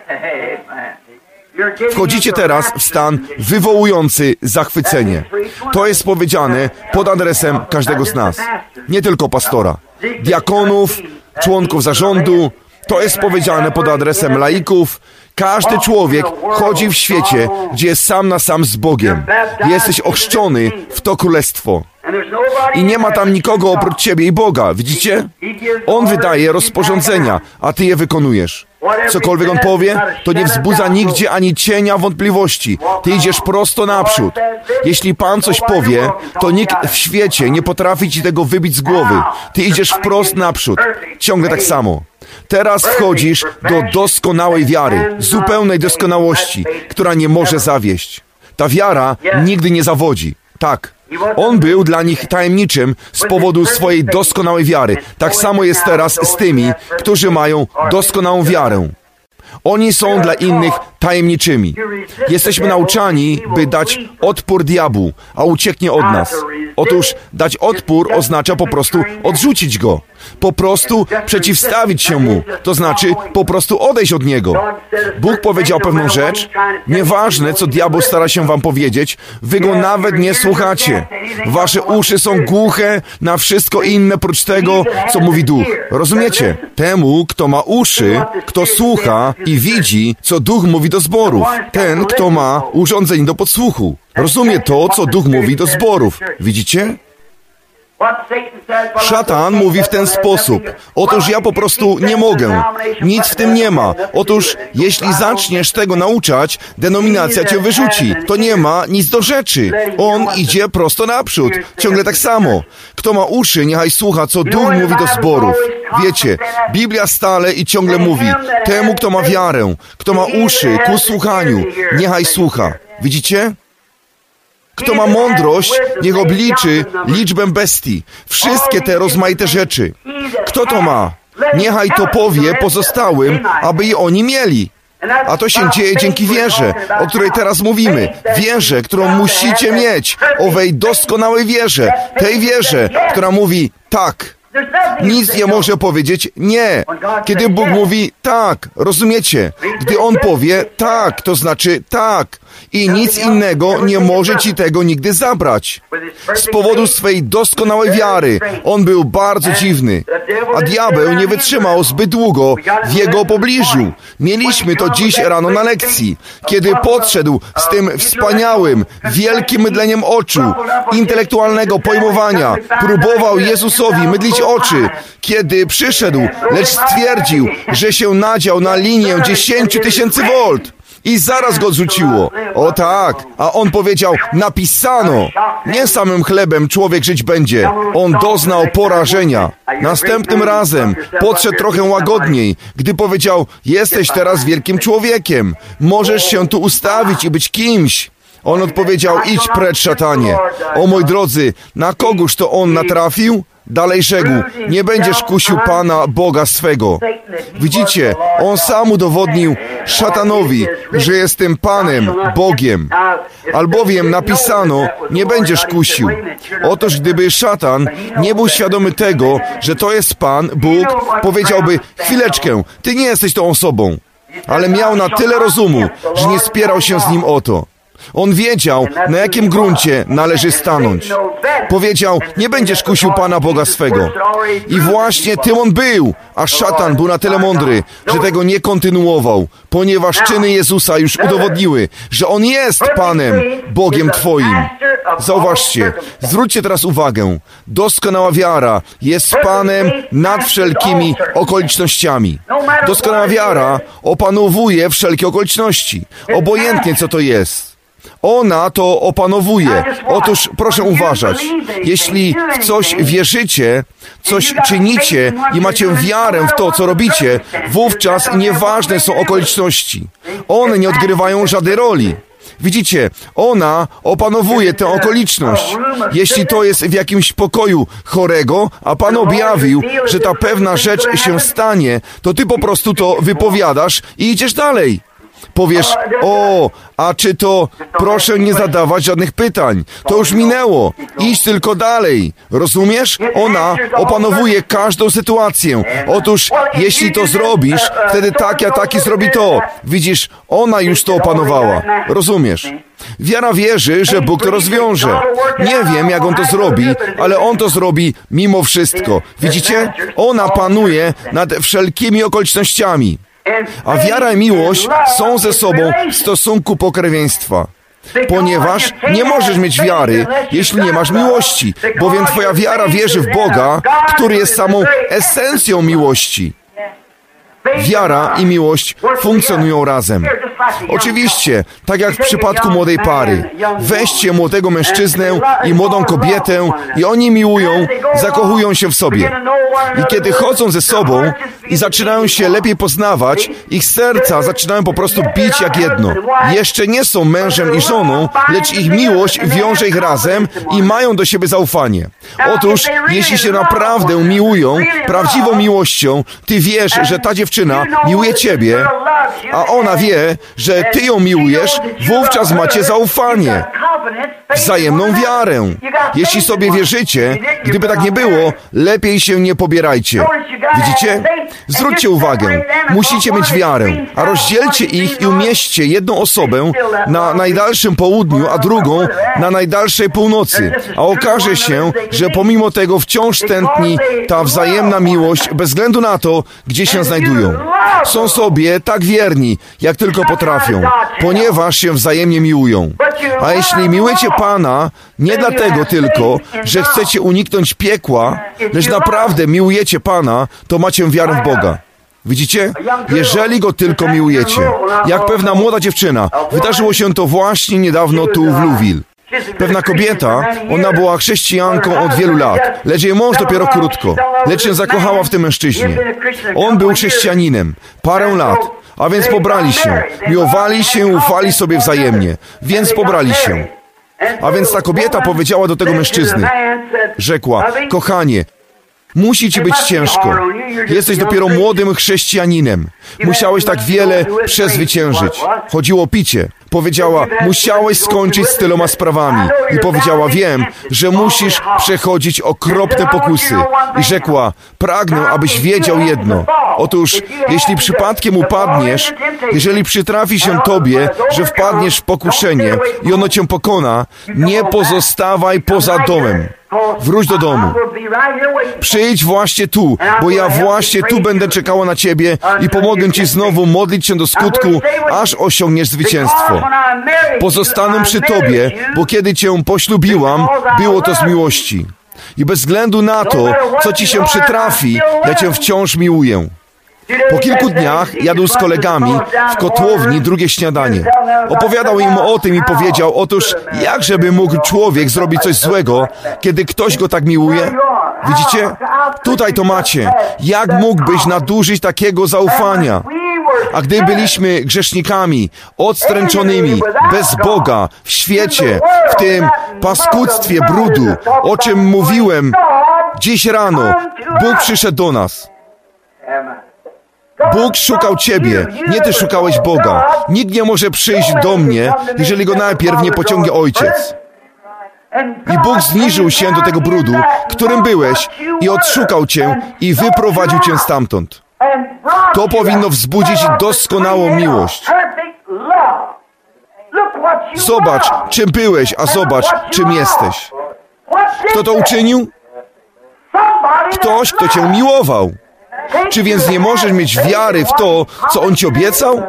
S1: Wchodzicie teraz w stan wywołujący zachwycenie. To jest powiedziane pod adresem każdego z nas. Nie tylko pastora, diakonów, członków zarządu. To jest powiedziane pod adresem laików. Każdy człowiek chodzi w świecie, gdzie jest sam na sam z Bogiem. Jesteś ochrzczony w to królestwo. I nie ma tam nikogo oprócz Ciebie i Boga. Widzicie? On wydaje rozporządzenia, a Ty je wykonujesz. Cokolwiek On powie, to nie wzbudza nigdzie ani cienia wątpliwości. Ty idziesz prosto naprzód. Jeśli Pan coś powie, to nikt w świecie nie potrafi Ci tego wybić z głowy. Ty idziesz wprost naprzód. Ciągle tak samo. Teraz wchodzisz do doskonałej wiary, zupełnej doskonałości, która nie może zawieść. Ta wiara nigdy nie zawodzi. Tak. On był dla nich tajemniczym z powodu swojej doskonałej wiary. Tak samo jest teraz z tymi, którzy mają doskonałą wiarę. Oni są dla innych tajemniczymi. Jesteśmy nauczani, by dać odpór diabłu, a ucieknie od nas. Otóż dać odpór oznacza po prostu odrzucić go. Po prostu przeciwstawić się mu. To znaczy po prostu odejść od niego. Bóg powiedział pewną rzecz. Nieważne, co diabeł stara się wam powiedzieć, wy go nawet nie słuchacie. Wasze uszy są głuche na wszystko inne prócz tego, co mówi Duch. Rozumiecie? Temu, kto ma uszy, kto słucha i widzi, co Duch mówi do zborów. Ten, kto ma urządzenie do podsłuchu. Rozumie to, co Duch mówi do zborów. Widzicie? Szatan mówi w ten sposób. Otóż ja po prostu nie mogę. Nic w tym nie ma. Otóż jeśli zaczniesz tego nauczać, denominacja cię wyrzuci. To nie ma nic do rzeczy. On idzie prosto naprzód. Ciągle tak samo. Kto ma uszy, niechaj słucha, co Duch mówi do zborów. Wiecie, Biblia stale i ciągle mówi, temu, kto ma wiarę, kto ma uszy ku słuchaniu, niechaj słucha. Widzicie? Kto ma mądrość, niech obliczy liczbę bestii. Wszystkie te rozmaite rzeczy. Kto to ma? Niechaj to powie pozostałym, aby i oni mieli. A to się dzieje dzięki wierze, o której teraz mówimy. Wierze, którą musicie mieć. Owej doskonałej wierze. Tej wierze, która mówi tak. Nic nie może powiedzieć nie. Kiedy Bóg mówi tak, rozumiecie? Gdy On powie tak, to znaczy tak. I nic innego nie może ci tego nigdy zabrać. Z powodu swej doskonałej wiary On był bardzo dziwny. A diabeł nie wytrzymał zbyt długo w jego pobliżu. Mieliśmy to dziś rano na lekcji. Kiedy podszedł z tym wspaniałym, wielkim mydleniem oczu, intelektualnego pojmowania, próbował Jezusowi mydlić oczy. Kiedy przyszedł, lecz stwierdził, że się nadział na linię 10 000 volt. I zaraz go odrzuciło. O tak, a on powiedział, napisano. Nie samym chlebem człowiek żyć będzie. On doznał porażenia. Następnym razem podszedł trochę łagodniej, gdy powiedział, jesteś teraz wielkim człowiekiem. Możesz się tu ustawić i być kimś. On odpowiedział, idź precz, szatanie. O moi drodzy, na kogóż to on natrafił? Dalej rzekł, nie będziesz kusił Pana Boga swego. Widzicie, on sam udowodnił szatanowi, że jest tym Panem, Bogiem. Albowiem napisano, nie będziesz kusił. Otóż gdyby szatan nie był świadomy tego, że to jest Pan, Bóg, powiedziałby, chwileczkę, ty nie jesteś tą osobą. Ale miał na tyle rozumu, że nie spierał się z nim o to. On wiedział, na jakim gruncie należy stanąć. Powiedział, nie będziesz kusił Pana Boga swego. I właśnie tym on był, a szatan był na tyle mądry, że tego nie kontynuował, ponieważ czyny Jezusa już udowodniły, że On jest Panem, Bogiem Twoim. Zauważcie, zwróćcie teraz uwagę. Doskonała wiara jest Panem nad wszelkimi okolicznościami. Doskonała wiara opanowuje wszelkie okoliczności, obojętnie co to jest. Ona to opanowuje. Otóż proszę uważać. Jeśli w coś wierzycie, coś czynicie i macie wiarę w to, co robicie, wówczas nieważne są okoliczności. One nie odgrywają żadnej roli. Widzicie, ona opanowuje tę okoliczność. Jeśli to jest w jakimś pokoju chorego, a Pan objawił, że ta pewna rzecz się stanie, to ty po prostu to wypowiadasz i idziesz dalej. Powiesz, a czy to, proszę nie zadawać żadnych pytań. To już minęło. Idź tylko dalej. Rozumiesz? Ona opanowuje każdą sytuację. Otóż, jeśli to zrobisz, wtedy taki zrobi to. Widzisz, ona już to opanowała. Rozumiesz? Wiara wierzy, że Bóg to rozwiąże. Nie wiem, jak On to zrobi, ale On to zrobi mimo wszystko. Widzicie? Ona panuje nad wszelkimi okolicznościami. A wiara i miłość są ze sobą w stosunku pokrewieństwa. Ponieważ nie możesz mieć wiary, jeśli nie masz miłości, bowiem twoja wiara wierzy w Boga, który jest samą esencją miłości. Wiara i miłość funkcjonują razem. Oczywiście, tak jak w przypadku młodej pary. Weźcie młodego mężczyznę i młodą kobietę i oni miłują, zakochują się w sobie. I kiedy chodzą ze sobą i zaczynają się lepiej poznawać, ich serca zaczynają po prostu bić jak jedno. Jeszcze nie są mężem i żoną, lecz ich miłość wiąże ich razem i mają do siebie zaufanie. Otóż, jeśli się naprawdę miłują, prawdziwą miłością, ty wiesz, że ta dziewczyna miłuje ciebie, a ona wie, że ty ją miłujesz, wówczas macie zaufanie, wzajemną wiarę. Jeśli sobie wierzycie, gdyby tak nie było, lepiej się nie pobierajcie. Widzicie? Zwróćcie uwagę, musicie mieć wiarę, a rozdzielcie ich i umieśćcie jedną osobę na najdalszym południu, a drugą na najdalszej północy. A okaże się, że pomimo tego wciąż tętni ta wzajemna miłość, bez względu na to, gdzie się znajdują. Są sobie tak wierni, jak tylko potrafią, ponieważ się wzajemnie miłują. A jeśli miłujecie Pana, nie dlatego tylko, że chcecie uniknąć piekła, lecz naprawdę miłujecie Pana, to macie wiarę w Boga. Widzicie? Jeżeli Go tylko miłujecie. Jak pewna młoda dziewczyna. Wydarzyło się to właśnie niedawno tu w Louisville. Pewna kobieta, ona była chrześcijanką od wielu lat, lecz jej mąż dopiero krótko, lecz się zakochała w tym mężczyźnie. On był chrześcijaninem, parę lat, a więc pobrali się, miłowali się, ufali sobie wzajemnie, więc pobrali się. A więc ta kobieta powiedziała do tego mężczyzny, rzekła, kochanie, musi ci być ciężko. Jesteś dopiero młodym chrześcijaninem. Musiałeś tak wiele przezwyciężyć. Chodziło o picie. Powiedziała, musiałeś skończyć z tyloma sprawami. I powiedziała, wiem, że musisz przechodzić okropne pokusy. I rzekła, pragnę, abyś wiedział jedno. Otóż, jeśli przypadkiem upadniesz, jeżeli przytrafi się tobie, że wpadniesz w pokuszenie i ono cię pokona, nie pozostawaj poza domem. Wróć do domu. Przyjdź właśnie tu, bo ja właśnie tu będę czekała na ciebie i pomogę ci znowu modlić się do skutku, aż osiągniesz zwycięstwo. Pozostanę przy tobie, bo kiedy cię poślubiłam, było to z miłości. I bez względu na to, co ci się przytrafi, ja cię wciąż miłuję. Po kilku dniach jadł z kolegami w kotłowni drugie śniadanie. Opowiadał im o tym i powiedział, otóż jakżeby mógł człowiek zrobić coś złego, kiedy ktoś go tak miłuje? Widzicie? Tutaj to macie. Jak mógłbyś nadużyć takiego zaufania? A gdy byliśmy grzesznikami, odstręczonymi, bez Boga, w świecie, w tym paskudztwie brudu, o czym mówiłem dziś rano, Bóg przyszedł do nas. Bóg szukał ciebie, nie ty szukałeś Boga. Nikt nie może przyjść do mnie, jeżeli go najpierw nie pociągnie Ojciec. I Bóg zniżył się do tego brudu, którym byłeś i odszukał cię i wyprowadził cię stamtąd. To powinno wzbudzić doskonałą miłość. Zobacz, czym byłeś, a zobacz, czym jesteś. Kto to uczynił? Ktoś, kto cię miłował. Czy więc nie możesz mieć wiary w to, co On ci obiecał?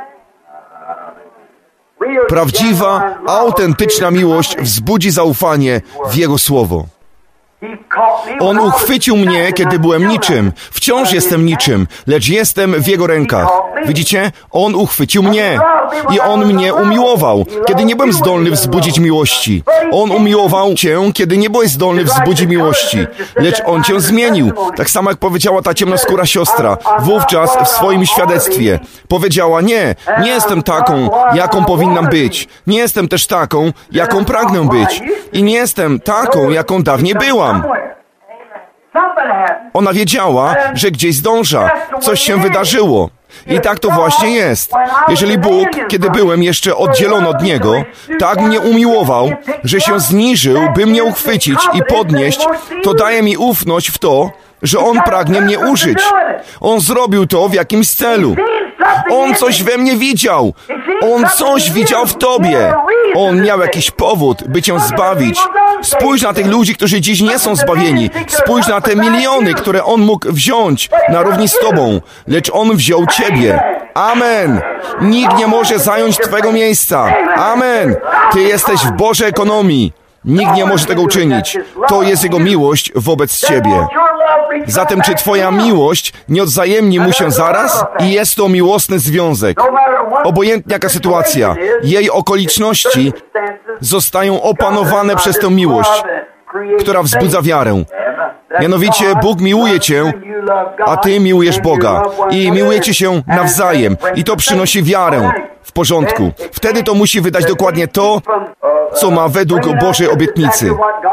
S1: Prawdziwa, autentyczna miłość wzbudzi zaufanie w Jego Słowo. On uchwycił mnie, kiedy byłem niczym. Wciąż jestem niczym, lecz jestem w Jego rękach. Widzicie? On uchwycił mnie. I On mnie umiłował, kiedy nie byłem zdolny wzbudzić miłości. On umiłował cię, kiedy nie byłeś zdolny wzbudzić miłości. Lecz On cię zmienił. Tak samo jak powiedziała ta ciemnoskóra siostra. Wówczas w swoim świadectwie powiedziała, nie jestem taką, jaką powinnam być. Nie jestem też taką, jaką pragnę być. I nie jestem taką, jaką dawniej byłam. Ona wiedziała, że gdzieś zdąża. Coś się wydarzyło. I tak to właśnie jest. Jeżeli Bóg, kiedy byłem jeszcze oddzielony od Niego, tak mnie umiłował, że się zniżył, by mnie uchwycić i podnieść, to daje mi ufność w to, że On pragnie mnie użyć. On zrobił to w jakimś celu. On coś we mnie widział. On coś widział w Tobie. On miał jakiś powód, by Cię zbawić. Spójrz na tych ludzi, którzy dziś nie są zbawieni. Spójrz na te miliony, które On mógł wziąć na równi z Tobą. Lecz On wziął Ciebie. Amen. Nikt nie może zająć Twojego miejsca. Amen. Ty jesteś w Bożej ekonomii. Nikt nie może tego uczynić. To jest Jego miłość wobec Ciebie. Zatem czy Twoja miłość nie odwzajemni Mu się zaraz? I jest to miłosny związek. Obojętnie jaka sytuacja, jej okoliczności zostają opanowane przez tę miłość, która wzbudza wiarę. Mianowicie Bóg miłuje Cię, a Ty miłujesz Boga. I miłujecie się nawzajem. I to przynosi wiarę. W porządku. Wtedy to musi wydać dokładnie to, co ma według Bożej obietnicy.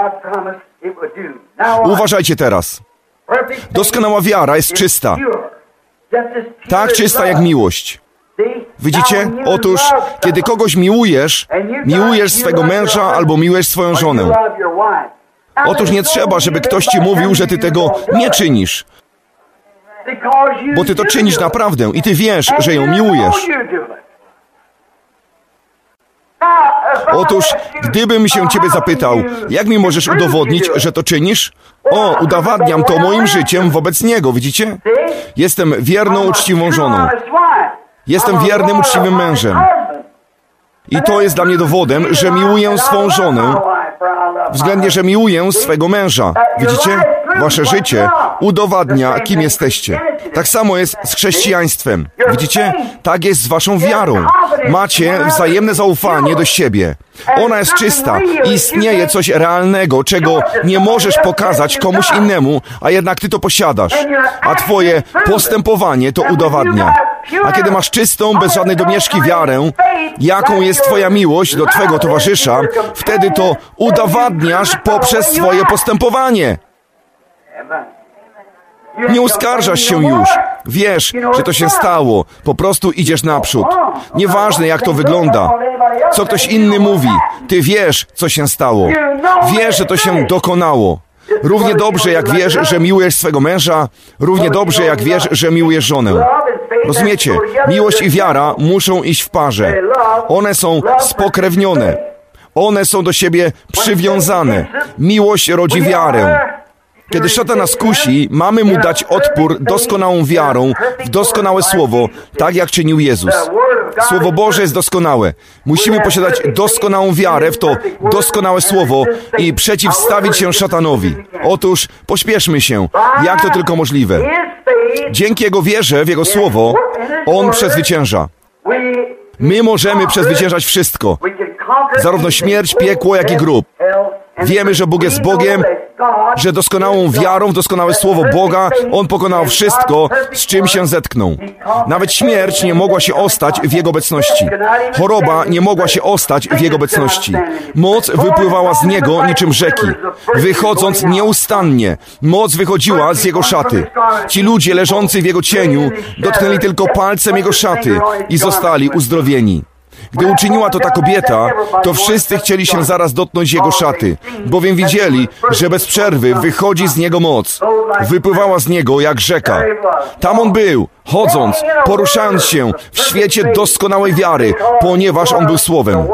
S1: Uważajcie teraz. Doskonała wiara jest czysta. Tak czysta jak miłość. Widzicie? Otóż, kiedy kogoś miłujesz swego męża albo miłujesz swoją żonę. Otóż nie trzeba, żeby ktoś Ci mówił, że Ty tego nie czynisz. Bo Ty to czynisz naprawdę i Ty wiesz, że ją miłujesz. Otóż, gdybym się Ciebie zapytał, jak mi możesz udowodnić, że to czynisz? Udowadniam to moim życiem wobec Niego, widzicie? Jestem wierną, uczciwą żoną. Jestem wiernym, uczciwym mężem. I to jest dla mnie dowodem, że miłuję swą żonę, względnie, że miłuję swego męża. Widzicie? Wasze życie udowadnia, kim jesteście. Tak samo jest z chrześcijaństwem. Widzicie? Tak jest z waszą wiarą. Macie wzajemne zaufanie do siebie. Ona jest czysta. Istnieje coś realnego, czego nie możesz pokazać komuś innemu, a jednak ty to posiadasz. A twoje postępowanie to udowadnia. A kiedy masz czystą, bez żadnej domieszki wiarę, jaką jest twoja miłość do twego towarzysza, wtedy to udowadniasz poprzez swoje postępowanie. Nie uskarżasz się już. Wiesz, że to się stało. Po prostu idziesz naprzód. Nieważne, jak to wygląda. Co ktoś inny mówi. Ty wiesz, co się stało. Wiesz, że to się dokonało. Równie dobrze, jak wiesz, że miłujesz swego męża, równie dobrze, jak wiesz, że miłujesz żonę. Rozumiecie? Miłość i wiara muszą iść w parze. One są spokrewnione. One są do siebie przywiązane. Miłość rodzi wiarę. Kiedy szatan nas kusi, mamy mu dać odpór doskonałą wiarą w doskonałe słowo, tak jak czynił Jezus. Słowo Boże jest doskonałe. Musimy posiadać doskonałą wiarę w to doskonałe słowo i przeciwstawić się szatanowi. Otóż pośpieszmy się, jak to tylko możliwe. Dzięki Jego wierze w Jego słowo, On przezwycięża. My możemy przezwyciężać wszystko. Zarówno śmierć, piekło, jak i grób. Wiemy, że Bóg jest Bogiem, że doskonałą wiarą w doskonałe słowo Boga On pokonał wszystko, z czym się zetknął. Nawet śmierć nie mogła się ostać w Jego obecności. Choroba nie mogła się ostać w Jego obecności. Moc wypływała z Niego niczym rzeki. Wychodząc nieustannie, moc wychodziła z Jego szaty. Ci ludzie leżący w Jego cieniu dotknęli tylko palcem Jego szaty i zostali uzdrowieni. Gdy uczyniła to ta kobieta, to wszyscy chcieli się zaraz dotknąć Jego szaty, bowiem widzieli, że bez przerwy wychodzi z Niego moc. Wypływała z Niego jak rzeka. Tam On był, chodząc, poruszając się w świecie doskonałej wiary, ponieważ On był Słowem.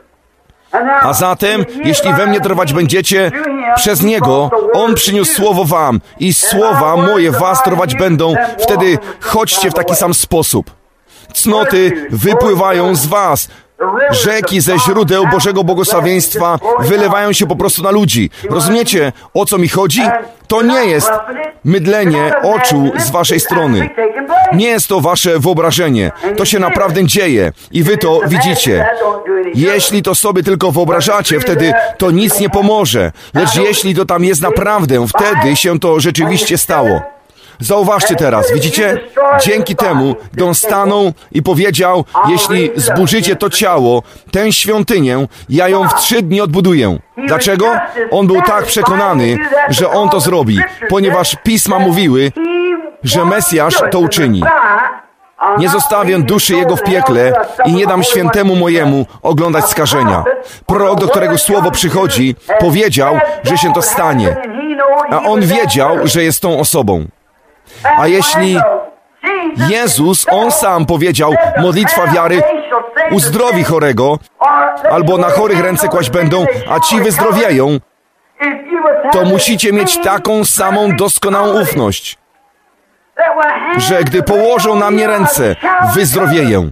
S1: A zatem, jeśli we mnie trwać będziecie, przez Niego On przyniósł Słowo wam i słowa moje was trwać będą, wtedy chodźcie w taki sam sposób. Cnoty wypływają z was. Rzeki ze źródeł Bożego błogosławieństwa wylewają się po prostu na ludzi. Rozumiecie, o co mi chodzi? To nie jest mydlenie oczu z waszej strony. Nie jest to wasze wyobrażenie. To się naprawdę dzieje i wy to widzicie. Jeśli to sobie tylko wyobrażacie, wtedy to nic nie pomoże. Lecz jeśli to tam jest naprawdę, wtedy się to rzeczywiście stało. Zauważcie teraz, widzicie? Dzięki temu, gdy On stanął i powiedział, jeśli zburzycie to ciało, tę świątynię, ja ją w 3 dni odbuduję. Dlaczego? On był tak przekonany, że On to zrobi, ponieważ Pisma mówiły, że Mesjasz to uczyni. Nie zostawię duszy jego w piekle i nie dam świętemu mojemu oglądać skażenia. Prorok, do którego słowo przychodzi, powiedział, że się to stanie. A on wiedział, że jest tą osobą. A jeśli Jezus, On sam powiedział, modlitwa wiary uzdrowi chorego, albo na chorych ręce kłaść będą, a ci wyzdrowieją, to musicie mieć taką samą doskonałą ufność, że gdy położą na mnie ręce, wyzdrowieję.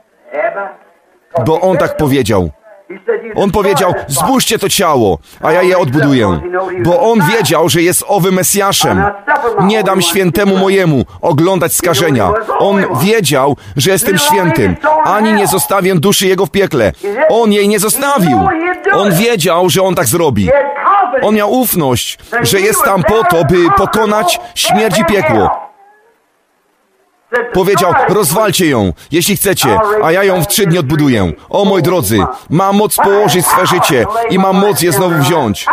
S1: Bo On tak powiedział. On powiedział, zbóżcie to ciało, a ja je odbuduję. Bo On wiedział, że jest owym Mesjaszem. Nie dam świętemu mojemu oglądać skażenia. On wiedział, że jestem świętym. Ani nie zostawię duszy jego w piekle. On jej nie zostawił. On wiedział, że On tak zrobi. On miał ufność, że jest tam po to, by pokonać śmierć i piekło. Powiedział, rozwalcie ją, jeśli chcecie, a ja ją w 3 dni odbuduję. O, moi drodzy, mam moc położyć swe życie i mam moc je znowu wziąć.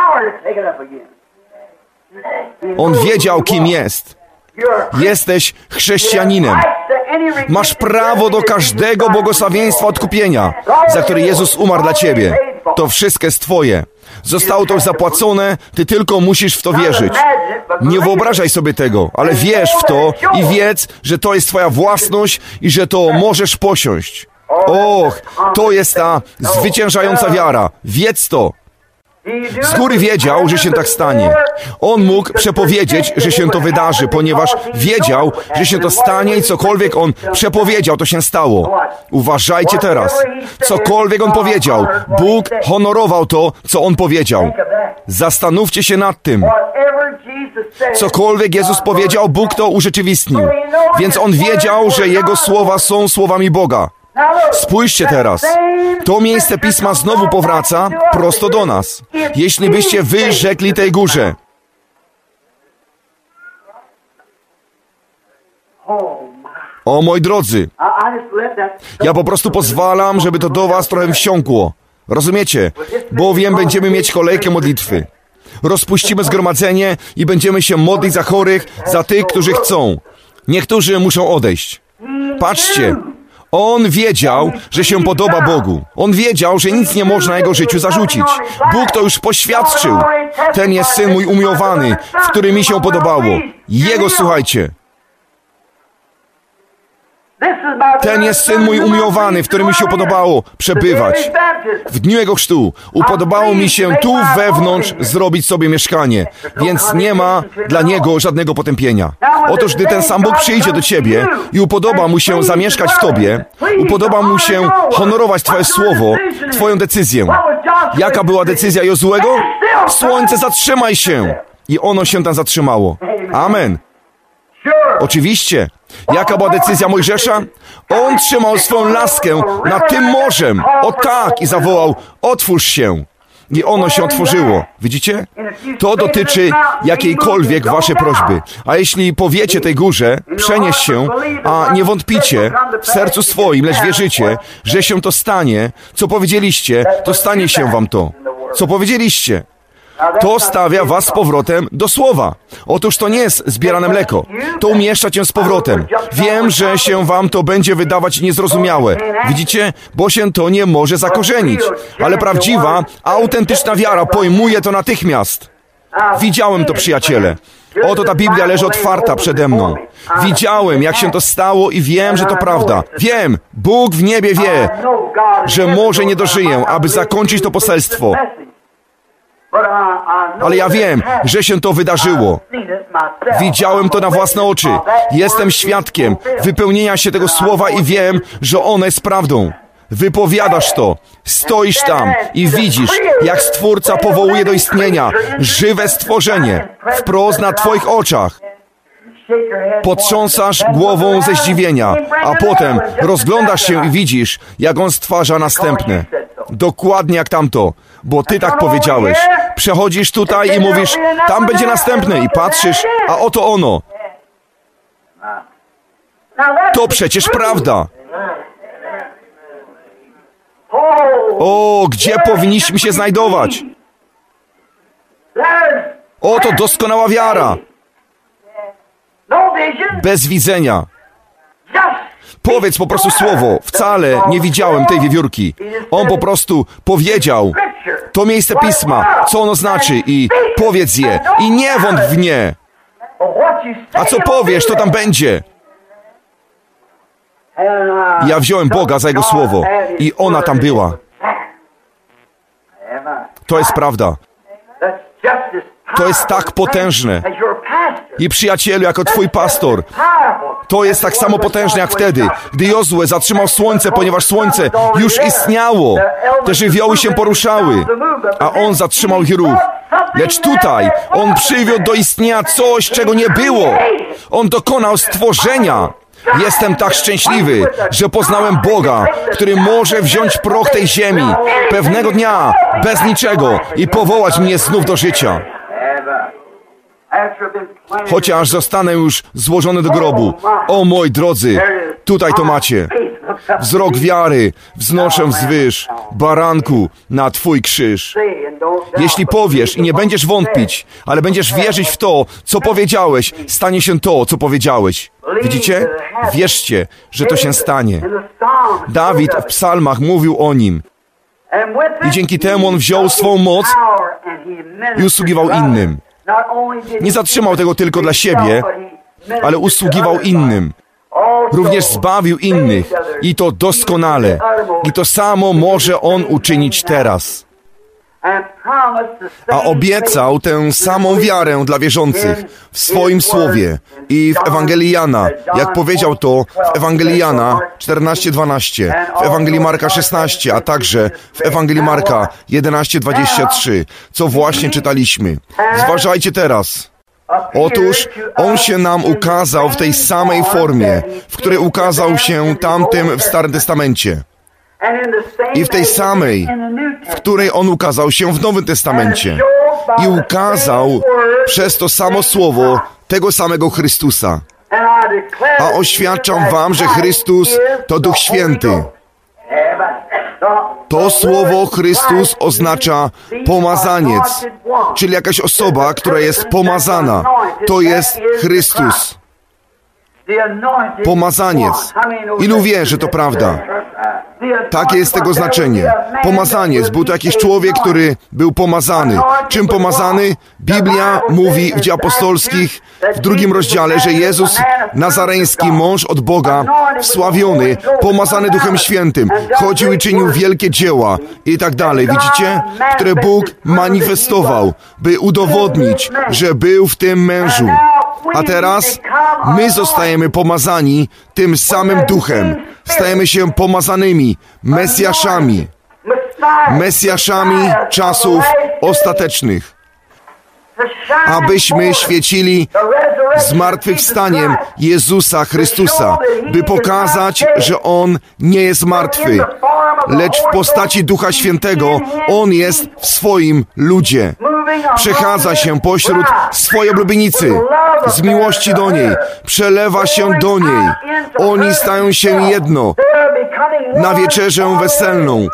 S1: On wiedział, kim jest. Jesteś chrześcijaninem. Masz prawo do każdego błogosławieństwa odkupienia, za które Jezus umarł dla ciebie. To wszystko jest twoje. Zostało to już zapłacone, ty tylko musisz w to wierzyć. Nie wyobrażaj sobie tego, ale wierz w to i wiedz, że to jest twoja własność i że to możesz posiąść. Och, to jest ta zwyciężająca wiara. Wiedz to. Z góry wiedział, że się tak stanie. On mógł przepowiedzieć, że się to wydarzy, ponieważ wiedział, że się to stanie i cokolwiek On przepowiedział, to się stało. Uważajcie teraz. Cokolwiek On powiedział, Bóg honorował to, co On powiedział. Zastanówcie się nad tym. Cokolwiek Jezus powiedział, Bóg to urzeczywistnił. Więc On wiedział, że Jego słowa są słowami Boga. Spójrzcie teraz. To miejsce Pisma znowu powraca prosto do nas. Jeśli byście wy rzekli tej górze. O, moi drodzy, ja po prostu pozwalam, żeby to do was trochę wsiąkło. Rozumiecie? Bowiem będziemy mieć kolejkę modlitwy. Rozpuścimy zgromadzenie i będziemy się modlić za chorych, za tych, którzy chcą. Niektórzy muszą odejść. Patrzcie. On wiedział, że się podoba Bogu. On wiedział, że nic nie można Jego życiu zarzucić. Bóg to już poświadczył. Ten jest Syn mój umiłowany, w którym mi się podobało. Jego słuchajcie. Ten jest Syn mój umiłowany, w którym mi się podobało przebywać. W dniu Jego chrztu upodobało mi się tu wewnątrz zrobić sobie mieszkanie, więc nie ma dla Niego żadnego potępienia. Otóż gdy ten sam Bóg przyjdzie do ciebie i upodoba Mu się zamieszkać w tobie, upodoba Mu się honorować twoje słowo, twoją decyzję. Jaka była decyzja Jozuego? Słońce, zatrzymaj się! I ono się tam zatrzymało. Amen. Oczywiście. Jaka była decyzja Mojżesza? On trzymał swoją laskę nad tym morzem. O tak! I zawołał, otwórz się. I ono się otworzyło. Widzicie? To dotyczy jakiejkolwiek waszej prośby. A jeśli powiecie tej górze, przenieś się, a nie wątpicie w sercu swoim, lecz wierzycie, że się to stanie, co powiedzieliście, to stanie się wam to. Co powiedzieliście? To stawia was z powrotem do słowa. Otóż to nie jest zbierane mleko. To umieszcza cię z powrotem. Wiem, że się wam to będzie wydawać niezrozumiałe. Widzicie? Bo się to nie może zakorzenić. Ale prawdziwa, autentyczna wiara pojmuje to natychmiast. Widziałem to, przyjaciele. Oto ta Biblia leży otwarta przede mną. Widziałem, jak się to stało i wiem, że to prawda. Wiem, Bóg w niebie wie, że może nie dożyję, aby zakończyć to poselstwo. Ale ja wiem, że się to wydarzyło. Widziałem to na własne oczy. Jestem świadkiem wypełnienia się tego słowa i wiem, że ono jest prawdą. Wypowiadasz to, stoisz tam i widzisz, jak Stwórca powołuje do istnienia żywe stworzenie wprost na twoich oczach. Potrząsasz głową ze zdziwienia, a potem rozglądasz się i widzisz, jak On stwarza następne. Dokładnie jak tamto, bo ty tak powiedziałeś. Przechodzisz tutaj i mówisz, tam będzie następne i patrzysz, a oto ono. To przecież prawda. O, gdzie powinniśmy się znajdować? Oto doskonała wiara. Bez widzenia. Powiedz po prostu słowo. Wcale nie widziałem tej wiewiórki. On po prostu powiedział to miejsce Pisma, co ono znaczy i powiedz je i nie wątp w nie. A co powiesz, to tam będzie. Ja wziąłem Boga za Jego słowo i ona tam była. To jest prawda. To jest tak potężne. I przyjacielu, jako twój pastor, to jest tak samo potężne jak wtedy, gdy Jozue zatrzymał słońce, ponieważ słońce już istniało. Te żywioły się poruszały, a on zatrzymał ich ruch. Lecz tutaj on przywiódł do istnienia coś, czego nie było. On dokonał stworzenia. Jestem tak szczęśliwy, że poznałem Boga, który może wziąć proch tej ziemi pewnego dnia, bez niczego i powołać mnie znów do życia. Chociaż zostanę już złożony do grobu. O moi drodzy, tutaj to macie. Wzrok wiary wznoszę wzwyż, baranku, na Twój krzyż. Jeśli powiesz i nie będziesz wątpić, ale będziesz wierzyć w to, co powiedziałeś, stanie się to, co powiedziałeś. Widzicie? Wierzcie, że to się stanie. Dawid w psalmach mówił o nim. I dzięki temu on wziął swą moc i usługiwał innym. Nie zatrzymał tego tylko dla siebie, ale usługiwał innym. Również zbawił innych i to doskonale. I to samo może on uczynić teraz. A obiecał tę samą wiarę dla wierzących w swoim słowie i w Ewangelii Jana, jak powiedział to w Ewangelii Jana 14:12, w Ewangelii Marka 16, a także w Ewangelii Marka 11:23, co właśnie czytaliśmy. Zważajcie teraz. Otóż On się nam ukazał w tej samej formie, w której ukazał się tamtym w Starym Testamencie. I w tej samej, w której On ukazał się w Nowym Testamencie. I ukazał przez to samo słowo tego samego Chrystusa. A oświadczam wam, że Chrystus to Duch Święty. To słowo Chrystus oznacza pomazaniec, czyli jakaś osoba, która jest pomazana. To jest Chrystus. Pomazaniec. Ilu wie, że to prawda? Takie jest tego znaczenie. Pomazaniec. Był to jakiś człowiek, który był pomazany. Czym pomazany? Biblia mówi w Dziejach Apostolskich w 2 rozdziale, że Jezus Nazareński, mąż od Boga, wsławiony, pomazany Duchem Świętym, chodził i czynił wielkie dzieła i tak dalej. Widzicie? Które Bóg manifestował, by udowodnić, że był w tym mężu. A teraz my zostajemy pomazani tym samym Duchem. Stajemy się pomazanymi Mesjaszami. Mesjaszami czasów ostatecznych. Abyśmy świecili zmartwychwstaniem Jezusa Chrystusa, by pokazać, że On nie jest martwy, lecz w postaci Ducha Świętego On jest w swoim ludzie. Przechadza się pośród swojej oblubienicy, z miłości do niej, przelewa się do niej. Oni stają się jedno na wieczerzę weselną.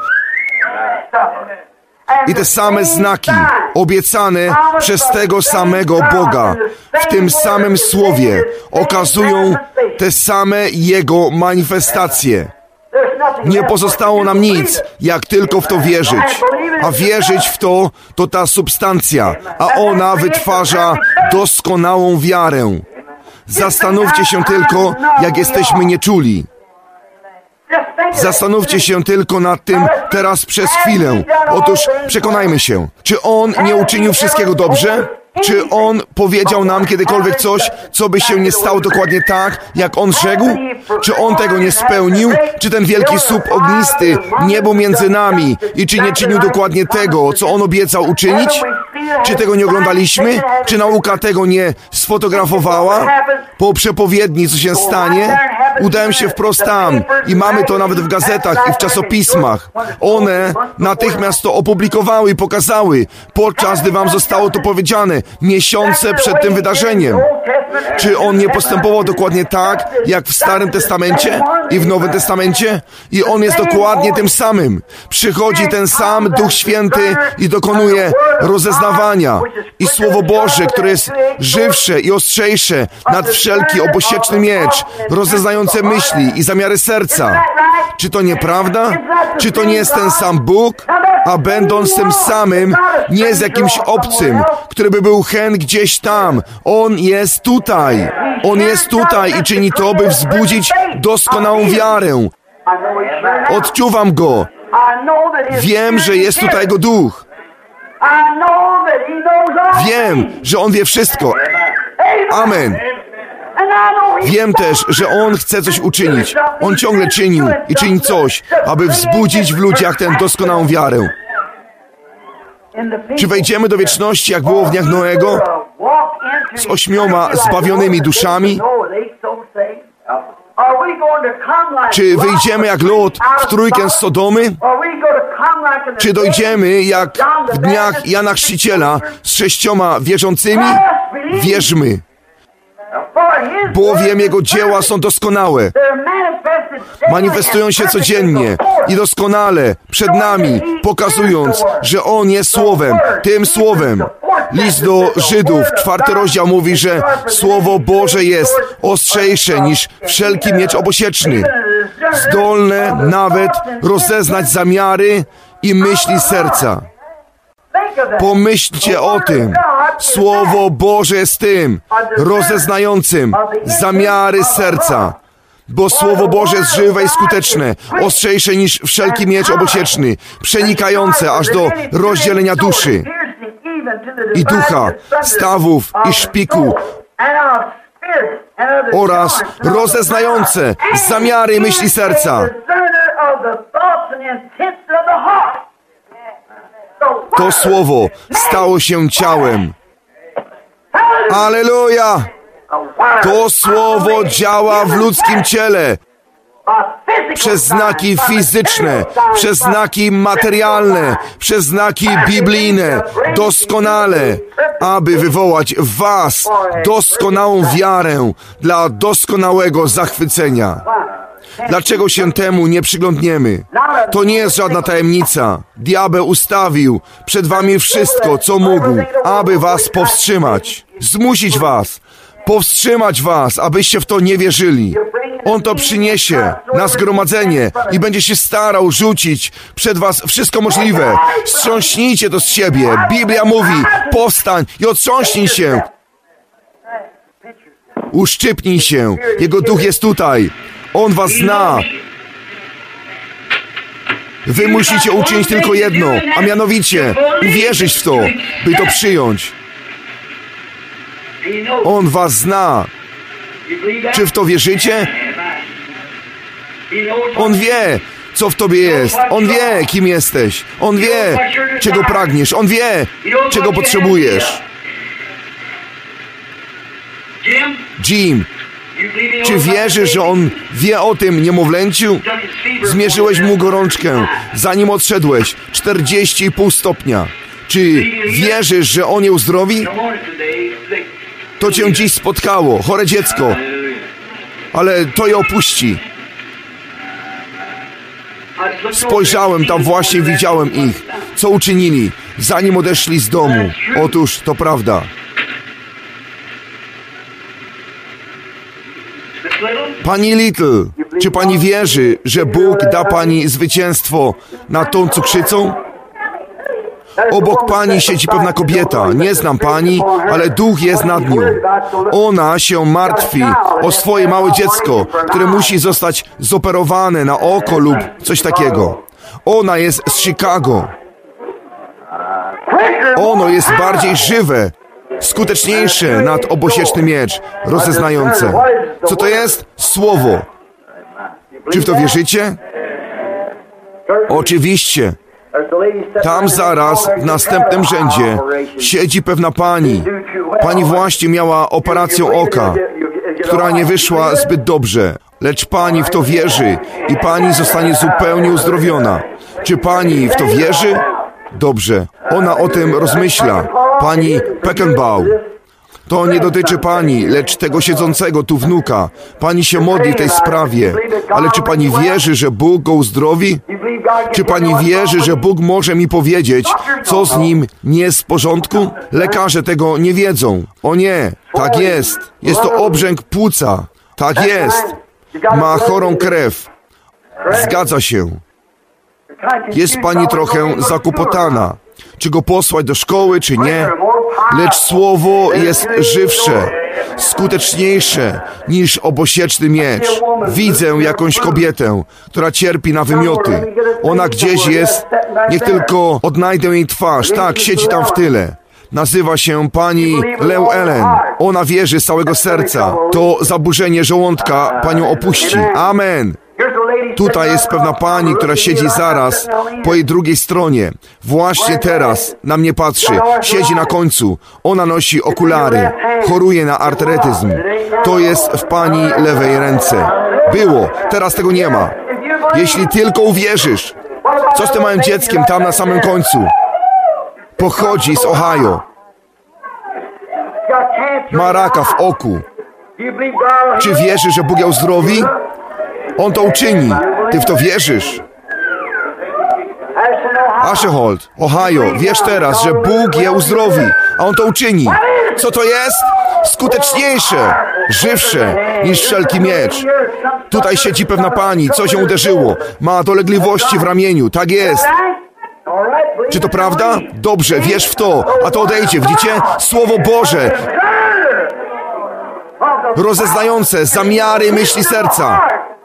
S1: I te same znaki obiecane przez tego samego Boga w tym samym Słowie okazują te same Jego manifestacje. Nie pozostało nam nic, jak tylko w to wierzyć. A wierzyć w to, to ta substancja, a ona wytwarza doskonałą wiarę. Zastanówcie się tylko, jak jesteśmy nieczuli. Zastanówcie się tylko nad tym teraz przez chwilę. Otóż przekonajmy się, czy On nie uczynił wszystkiego dobrze? Czy On powiedział nam kiedykolwiek coś, co by się nie stało dokładnie tak, jak On rzekł? Czy On tego nie spełnił? Czy ten wielki słup ognisty nie był między nami? I czy nie czynił dokładnie tego, co On obiecał uczynić? Czy tego nie oglądaliśmy? Czy nauka tego nie sfotografowała? Po przepowiedni, co się stanie? Udałem się wprost tam i mamy to nawet w gazetach i w czasopismach. One natychmiast to opublikowały i pokazały, podczas gdy wam zostało to powiedziane, miesiące przed tym wydarzeniem. Czy On nie postępował dokładnie tak, jak w Starym Testamencie i w Nowym Testamencie? I On jest dokładnie tym samym. Przychodzi ten sam Duch Święty i dokonuje rozeznawania poznawania i Słowo Boże, które jest żywsze i ostrzejsze nad wszelki obosieczny miecz, rozeznające myśli i zamiary serca. Czy to nieprawda? Czy to nie jest ten sam Bóg? A będąc tym samym, nie jest jakimś obcym, który by był hen gdzieś tam. On jest tutaj. On jest tutaj i czyni to, by wzbudzić doskonałą wiarę. Odczuwam Go. Wiem, że jest tutaj Jego Duch. Wiem, że On wie wszystko. Amen. Wiem też, że On chce coś uczynić. On ciągle czynił i czyni coś, aby wzbudzić w ludziach tę doskonałą wiarę. Czy wejdziemy do wieczności, jak było w dniach Noego? Z 8 zbawionymi duszami? Czy wyjdziemy jak Lot w trójkę z Sodomy? Czy dojdziemy jak w dniach Jana Chrzciciela z 6 wierzącymi? Wierzmy. Bowiem Jego dzieła są doskonałe. Manifestują się codziennie i doskonale przed nami, pokazując, że On jest Słowem, tym Słowem. List do Żydów, 4 rozdział mówi, że Słowo Boże jest ostrzejsze niż wszelki miecz obosieczny, zdolne nawet rozeznać zamiary i myśli serca. Pomyślcie o tym. Słowo Boże jest tym rozeznającym zamiary serca. Bo Słowo Boże jest żywe i skuteczne, ostrzejsze niż wszelki miecz obosieczny, przenikające aż do rozdzielenia duszy i ducha, stawów i szpiku oraz rozeznające zamiary i myśli serca. To Słowo stało się ciałem. Alleluja! To Słowo działa w ludzkim ciele przez znaki fizyczne, przez znaki materialne, przez znaki biblijne, doskonale, aby wywołać w was doskonałą wiarę dla doskonałego zachwycenia. Dlaczego się temu nie przyglądniemy? To nie jest żadna tajemnica. Diabeł ustawił przed wami wszystko, co mógł, aby was powstrzymać, zmusić was, powstrzymać was, abyście w to nie wierzyli. On to przyniesie na zgromadzenie i będzie się starał rzucić przed was wszystko możliwe. Strząśnijcie to z siebie. Biblia mówi, powstań i otrząśnij się. Uszczypnij się. Jego Duch jest tutaj. On was zna. Wy musicie uczynić tylko jedno, a mianowicie uwierzyć w to, by to przyjąć. On was zna. Czy w to wierzycie? On wie, co w tobie jest. On wie, kim jesteś. On wie, czego pragniesz. On wie, czego potrzebujesz. Jim, czy wierzysz, że On wie o tym niemowlęciu? Zmierzyłeś mu gorączkę, zanim odszedłeś, 40,5 stopnia. Czy wierzysz, że On je uzdrowi? To cię dziś spotkało, chore dziecko, ale to je opuści. Spojrzałem tam właśnie, widziałem ich, co uczynili, zanim odeszli z domu. Otóż to prawda. Pani Little, czy pani wierzy, że Bóg da pani zwycięstwo nad tą cukrzycą? Obok pani siedzi pewna kobieta, nie znam pani, ale duch jest nad nią. Ona się martwi o swoje małe dziecko, które musi zostać zoperowane na oko lub coś takiego. Ona jest z Chicago. Ono jest bardziej żywe, skuteczniejsze nad obosieczny miecz, rozeznające. Co to jest? Słowo. Czy w to wierzycie? Oczywiście. Tam zaraz, w następnym rzędzie, siedzi pewna pani. Pani właśnie miała operację oka, która nie wyszła zbyt dobrze, lecz pani w to wierzy i pani zostanie zupełnie uzdrowiona. Czy pani w to wierzy? Dobrze. Ona o tym rozmyśla. Pani Peckenbaugh. To nie dotyczy pani, lecz tego siedzącego tu wnuka. Pani się modli w tej sprawie. Ale czy pani wierzy, że Bóg go uzdrowi? Czy pani wierzy, że Bóg może mi powiedzieć, co z nim nie jest w porządku? Lekarze tego nie wiedzą. O nie, tak jest. Jest to obrzęk płuca. Tak jest. Ma chorą krew. Zgadza się. Jest pani trochę zakłopotana. Czy go posłać do szkoły, czy nie? Lecz słowo jest żywsze, skuteczniejsze niż obosieczny miecz. Widzę jakąś kobietę, która cierpi na wymioty. Ona gdzieś jest. Niech tylko odnajdę jej twarz. Tak, siedzi tam w tyle. Nazywa się pani Leu Ellen. Ona wierzy z całego serca. To zaburzenie żołądka panią opuści. Amen. Tutaj jest pewna pani, która siedzi zaraz po jej drugiej stronie. Właśnie teraz na mnie patrzy. Siedzi na końcu. Ona nosi okulary. Choruje na artretyzm. To jest w pani lewej ręce. Było. Teraz tego nie ma. Jeśli tylko uwierzysz. Co z tym małym dzieckiem tam na samym końcu? Pochodzi z Ohio. Ma raka w oku. Czy wierzysz, że Bóg ją uzdrowi? On to uczyni. Ty w to wierzysz. Asherhold, Ohio, wiesz teraz, że Bóg je uzdrowi, a On to uczyni. Co to jest? Skuteczniejsze, żywsze niż wszelki miecz. Tutaj siedzi pewna pani, coś ją uderzyło. Ma dolegliwości w ramieniu, tak jest. Czy to prawda? Dobrze, wierz w to, a to odejdzie, widzicie? Słowo Boże, rozeznające zamiary myśli serca.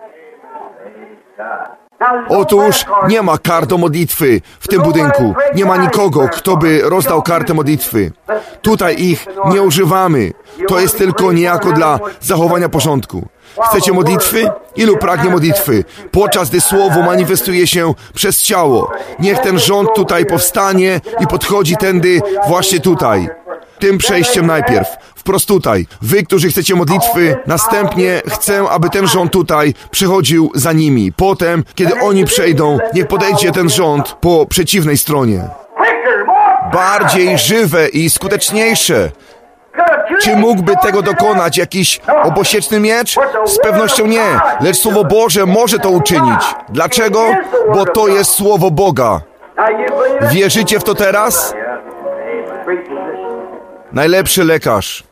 S1: Otóż nie ma kart do modlitwy w tym budynku. Nie ma nikogo, kto by rozdał kartę modlitwy. Tutaj ich nie używamy. To jest tylko niejako dla zachowania porządku. Chcecie modlitwy? Ilu pragnie modlitwy? Podczas gdy słowo manifestuje się przez ciało. Niech ten rząd tutaj powstanie i podchodzi tędy właśnie tutaj. Tym przejściem najpierw. Wprost tutaj. Wy, którzy chcecie modlitwy, następnie chcę, aby ten rząd tutaj przechodził za nimi. Potem, kiedy oni przejdą, niech podejdzie ten rząd po przeciwnej stronie. Bardziej żywe i skuteczniejsze. Czy mógłby tego dokonać jakiś obosieczny miecz? Z pewnością nie, lecz Słowo Boże może to uczynić. Dlaczego? Bo to jest Słowo Boga. Wierzycie w to teraz? Najlepszy lekarz.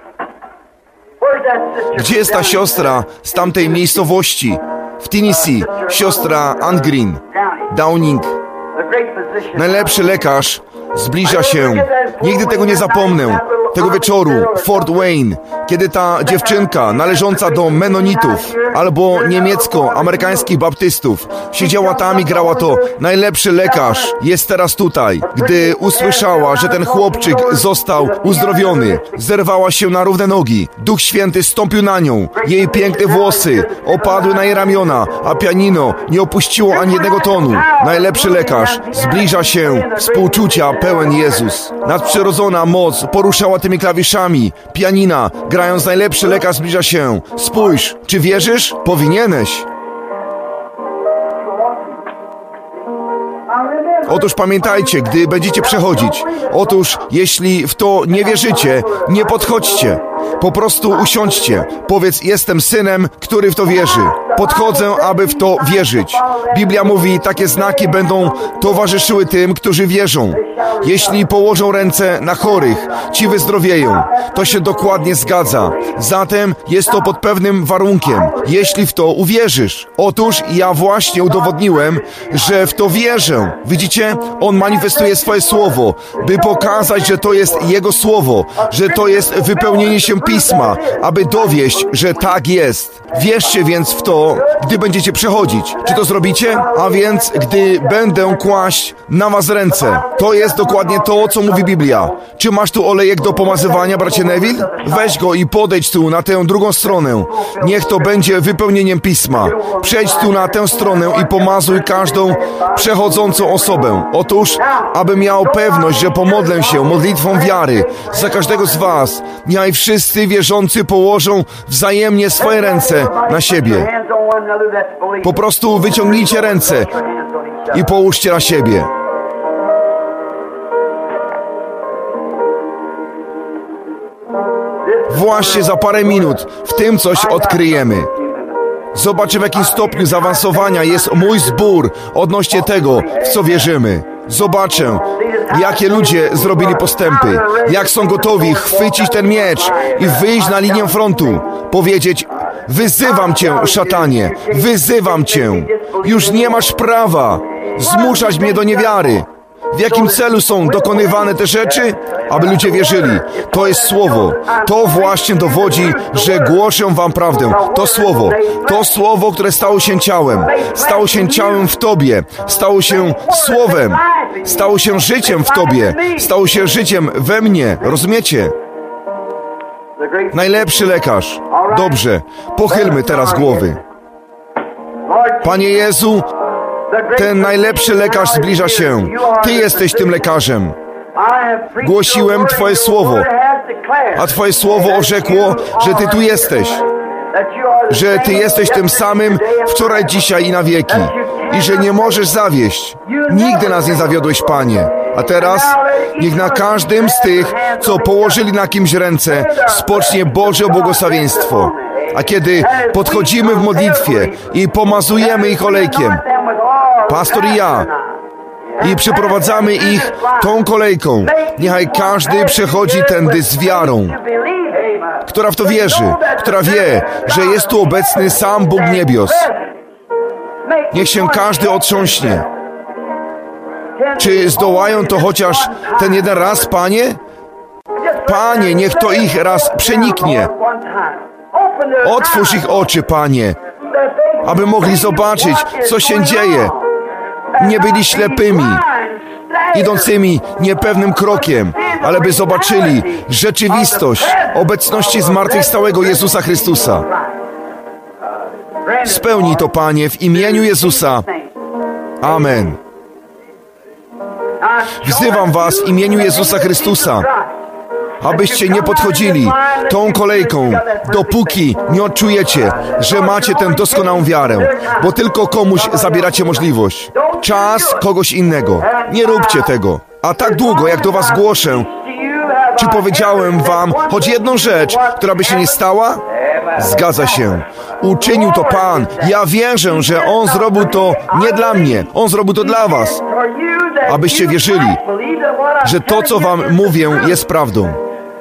S1: Gdzie jest ta siostra z tamtej miejscowości? W Tennessee. Siostra Ann Green. Downing. Najlepszy lekarz zbliża się. Nigdy tego nie zapomnę. Tego wieczoru, Fort Wayne, kiedy ta dziewczynka należąca do Menonitów albo niemiecko-amerykańskich baptystów siedziała tam i grała to. Najlepszy lekarz jest teraz tutaj. Gdy usłyszała, że ten chłopczyk został uzdrowiony, zerwała się na równe nogi. Duch Święty stąpił na nią. Jej piękne włosy opadły na jej ramiona, a pianino nie opuściło ani jednego tonu. Najlepszy lekarz zbliża się, współczucia pełen Jezus. Nadprzyrodzona moc poruszała tymi klawiszami. Pianina, grając najlepszy lekarz zbliża się. Spójrz, czy wierzysz? Powinieneś. Otóż pamiętajcie, gdy będziecie przechodzić. Otóż, jeśli w to nie wierzycie, nie podchodźcie. Po prostu usiądźcie. Powiedz, jestem synem, który w to wierzy. Podchodzę, aby w to wierzyć. Biblia mówi, takie znaki będą towarzyszyły tym, którzy wierzą. Jeśli położą ręce na chorych, ci wyzdrowieją. To się dokładnie zgadza. Zatem jest to pod pewnym warunkiem. Jeśli w to uwierzysz. Otóż ja właśnie udowodniłem, że w to wierzę. Widzicie? On manifestuje swoje słowo, by pokazać, że to jest Jego słowo, że to jest wypełnienie się Pisma, aby dowieść, że tak jest. Wierzcie więc w to, gdy będziecie przechodzić. Czy to zrobicie? A więc, gdy będę kłaść na was ręce. To jest dokładnie to, co mówi Biblia. Czy masz tu olejek do pomazywania, bracie Neville? Weź go i podejdź tu na tę drugą stronę. Niech to będzie wypełnieniem Pisma. Przejdź tu na tę stronę i pomazuj każdą przechodzącą osobę. Otóż, aby miał pewność, że pomodlę się modlitwą wiary za każdego z was. Niechaj wszyscy wierzący położą wzajemnie swoje ręce na siebie. Po prostu wyciągnijcie ręce i połóżcie na siebie. Właśnie za parę minut w tym coś odkryjemy. Zobaczę, w jakim stopniu zaawansowania jest mój zbór odnośnie tego, w co wierzymy. Zobaczę, jakie ludzie zrobili postępy, jak są gotowi chwycić ten miecz i wyjść na linię frontu, powiedzieć: wyzywam Cię, szatanie, wyzywam Cię. Już nie masz prawa zmuszać mnie do niewiary. W jakim celu są dokonywane te rzeczy? Aby ludzie wierzyli. To jest Słowo. To właśnie dowodzi, że głoszę wam prawdę. To Słowo, które stało się ciałem. Stało się ciałem w Tobie. Stało się Słowem. Stało się życiem w Tobie. Stało się życiem we mnie. Rozumiecie? Najlepszy lekarz. Dobrze. Pochylmy teraz głowy. Panie Jezu, ten najlepszy lekarz zbliża się. Ty jesteś tym lekarzem. Głosiłem Twoje Słowo, a Twoje Słowo orzekło, że Ty tu jesteś. Że Ty jesteś tym samym wczoraj, dzisiaj i na wieki. I że nie możesz zawieść. Nigdy nas nie zawiodłeś, Panie. A teraz niech na każdym z tych, co położyli na kimś ręce, spocznie Boże błogosławieństwo. A kiedy podchodzimy w modlitwie i pomazujemy ich olejkiem, pastor i ja, i przyprowadzamy ich tą kolejką, niechaj każdy przechodzi tędy z wiarą, która w to wierzy, która wie, że jest tu obecny sam Bóg niebios. Niech się każdy otrząśnie. Czy zdołają to chociaż ten jeden raz, Panie? Panie, niech to ich raz przeniknie. Otwórz ich oczy, Panie, aby mogli zobaczyć, co się dzieje. Nie byli ślepymi, idącymi niepewnym krokiem, ale by zobaczyli rzeczywistość obecności zmartwychwstałego Jezusa Chrystusa. Spełnij to, Panie, w imieniu Jezusa. Amen. Wzywam was w imieniu Jezusa Chrystusa, abyście nie podchodzili tą kolejką, dopóki nie odczujecie, że macie tę doskonałą wiarę, bo tylko komuś zabieracie możliwość. Czas kogoś innego. Nie róbcie tego. A tak długo, jak do was głoszę, czy powiedziałem wam choć jedną rzecz, która by się nie stała? Zgadza się. Uczynił to Pan. Ja wierzę, że On zrobił to nie dla mnie. On zrobił to dla was. Abyście wierzyli, że to, co wam mówię, jest prawdą.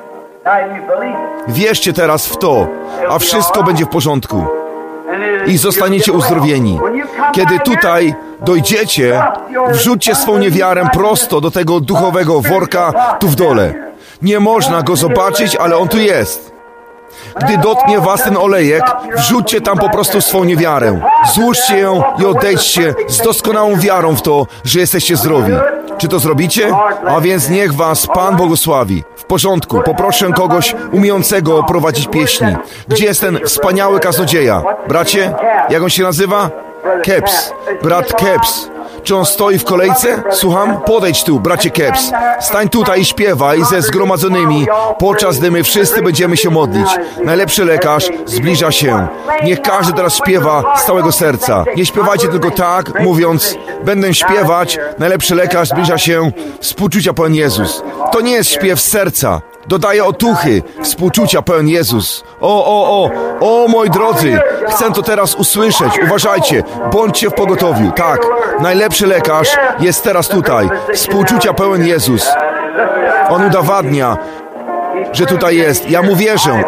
S1: Wierzcie teraz w to, a wszystko będzie w porządku. I zostaniecie uzdrowieni. Kiedy tutaj dojdziecie, wrzućcie swą niewiarę prosto do tego duchowego worka tu w dole. Nie można go zobaczyć, ale on tu jest. Gdy dotknie was ten olejek, wrzućcie tam po prostu swą niewiarę. Złóżcie ją i odejdźcie z doskonałą wiarą w to, że jesteście zdrowi. Czy to zrobicie? A więc niech was Pan błogosławi. W porządku, poproszę kogoś umiejącego prowadzić pieśni. Gdzie jest ten wspaniały kaznodzieja? Bracie, jak on się nazywa? Keps. Brat Keps. Czy on stoi w kolejce? Słucham? Podejdź tu, bracie Keps. Stań tutaj i śpiewaj ze zgromadzonymi, podczas gdy my wszyscy będziemy się modlić. Najlepszy lekarz zbliża się. Niech każdy teraz śpiewa z całego serca. Nie śpiewajcie tylko tak, mówiąc: będę śpiewać, najlepszy lekarz zbliża się, współczucia pełen Jezus. To nie jest śpiew z serca. Dodaje otuchy, współczucia pełen Jezus. O, moi drodzy, chcę to teraz usłyszeć. Uważajcie, bądźcie w pogotowiu. Tak, najlepszy lekarz jest teraz tutaj. Współczucia pełen Jezus. On udowadnia, że tutaj jest. Ja mu wierzę.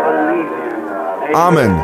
S1: Amen.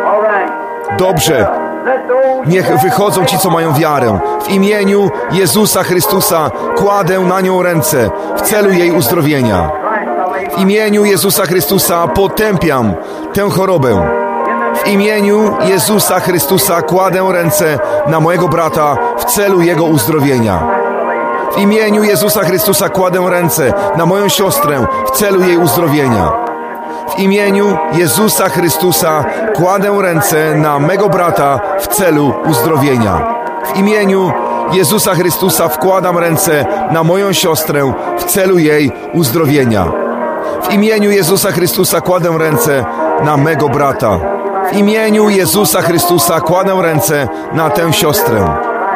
S1: Dobrze. Niech wychodzą ci, co mają wiarę. W imieniu Jezusa Chrystusa kładę na nią ręce w celu jej uzdrowienia. W imieniu Jezusa Chrystusa potępiam tę chorobę. W imieniu Jezusa Chrystusa kładę ręce na mojego brata w celu jego uzdrowienia. W imieniu Jezusa Chrystusa kładę ręce na moją siostrę w celu jej uzdrowienia. W imieniu Jezusa Chrystusa kładę ręce na mego brata w celu uzdrowienia. W imieniu Jezusa Chrystusa wkładam ręce na moją siostrę w celu jej uzdrowienia. W imieniu Jezusa Chrystusa kładę ręce na mego brata. W imieniu Jezusa Chrystusa kładę ręce na tę siostrę.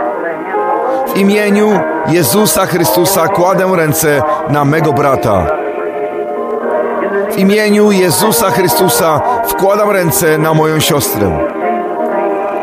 S1: W imieniu Jezusa Chrystusa kładę ręce na mego brata. W imieniu Jezusa Chrystusa wkładam ręce na moją siostrę.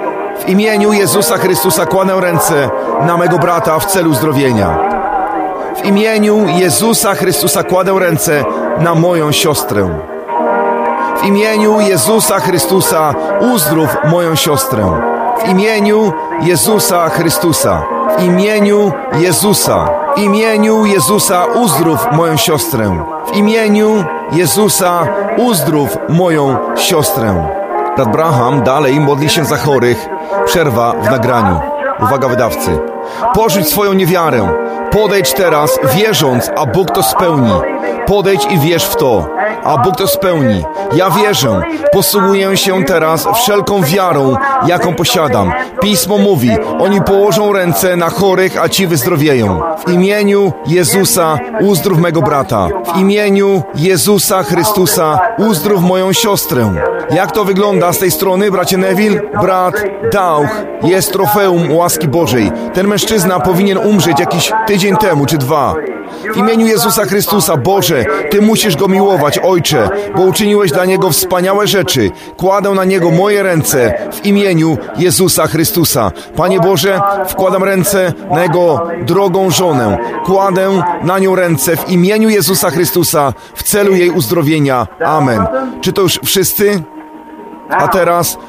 S1: W imieniu Jezusa Chrystusa kładę ręce na mego brata w celu uzdrowienia. W imieniu Jezusa Chrystusa kładę ręce na moją siostrę. W imieniu Jezusa Chrystusa uzdrów moją siostrę. W imieniu Jezusa Chrystusa. W imieniu Jezusa. W imieniu Jezusa uzdrów moją siostrę. W imieniu Jezusa uzdrów moją siostrę. Brat Branham dalej modli się za chorych. Przerwa w nagraniu. Uwaga wydawcy. Porzuć swoją niewiarę. Podejdź teraz, wierząc, a Bóg to spełni. Podejdź i wierz w to, a Bóg to spełni. Ja wierzę, posługuję się teraz wszelką wiarą, jaką posiadam. Pismo mówi, oni położą ręce na chorych, a ci wyzdrowieją. W imieniu Jezusa uzdrów mego brata. W imieniu Jezusa Chrystusa uzdrów moją siostrę. Jak to wygląda z tej strony, bracie Neville? Brat Dauch jest trofeum łaski Bożej. Ten mężczyzna powinien umrzeć jakiś tydzień temu czy 2. W imieniu Jezusa Chrystusa, Boże, Ty musisz go miłować, Ojcze, bo uczyniłeś dla niego wspaniałe rzeczy. Kładę na niego moje ręce w imieniu Jezusa Chrystusa. Panie Boże, wkładam ręce na jego drogą żonę. Kładę na nią ręce w imieniu Jezusa Chrystusa w celu jej uzdrowienia. Amen. Czy to już wszyscy? A teraz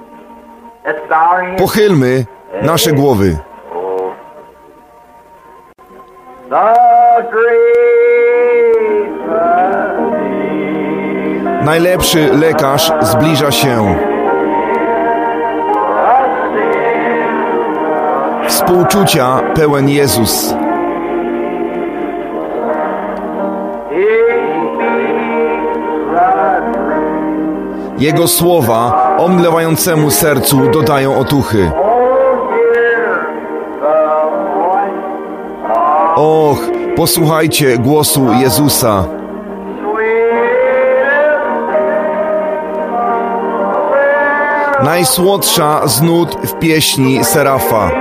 S1: pochylmy nasze głowy. Najlepszy lekarz zbliża się. Współczucia pełen Jezus. Jego słowa omdlewającemu sercu dodają otuchy. Och, posłuchajcie głosu Jezusa. Najsłodsza z nut w pieśni Serafa.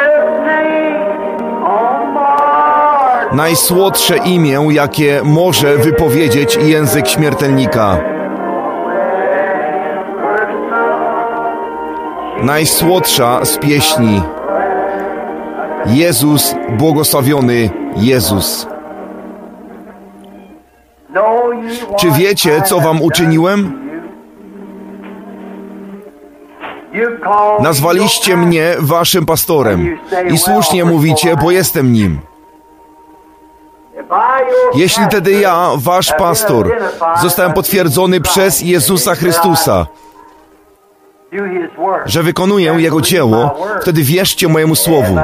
S1: Najsłodsze imię, jakie może wypowiedzieć język śmiertelnika. Najsłodsza z pieśni. Jezus, błogosławiony Jezus. Czy wiecie, co wam uczyniłem? Nazwaliście mnie waszym pastorem i słusznie mówicie, bo jestem nim. Jeśli tedy ja, wasz pastor, zostałem potwierdzony przez Jezusa Chrystusa, że wykonuję Jego dzieło, wtedy wierzcie mojemu słowu.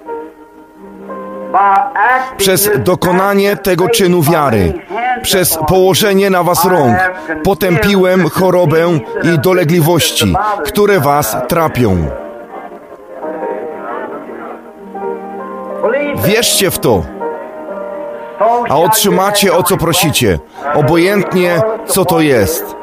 S1: Przez dokonanie tego czynu wiary, przez położenie na was rąk, potępiłem chorobę i dolegliwości, które was trapią. Wierzcie w to, a otrzymacie, o co prosicie, obojętnie, co to jest.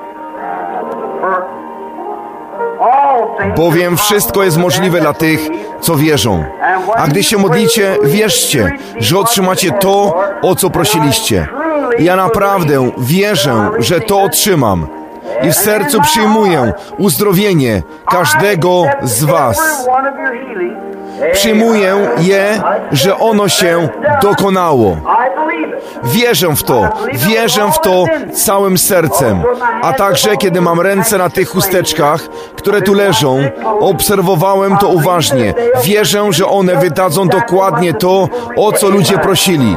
S1: Bowiem wszystko jest możliwe dla tych, co wierzą. A gdy się modlicie, wierzcie, że otrzymacie to, o co prosiliście. Ja naprawdę wierzę, że to otrzymam. I w sercu przyjmuję uzdrowienie każdego z was. Przyjmuję je, że ono się dokonało. Wierzę w to całym sercem. A także, kiedy mam ręce na tych chusteczkach, które tu leżą, obserwowałem to uważnie. Wierzę, że one wydadzą dokładnie to, o co ludzie prosili.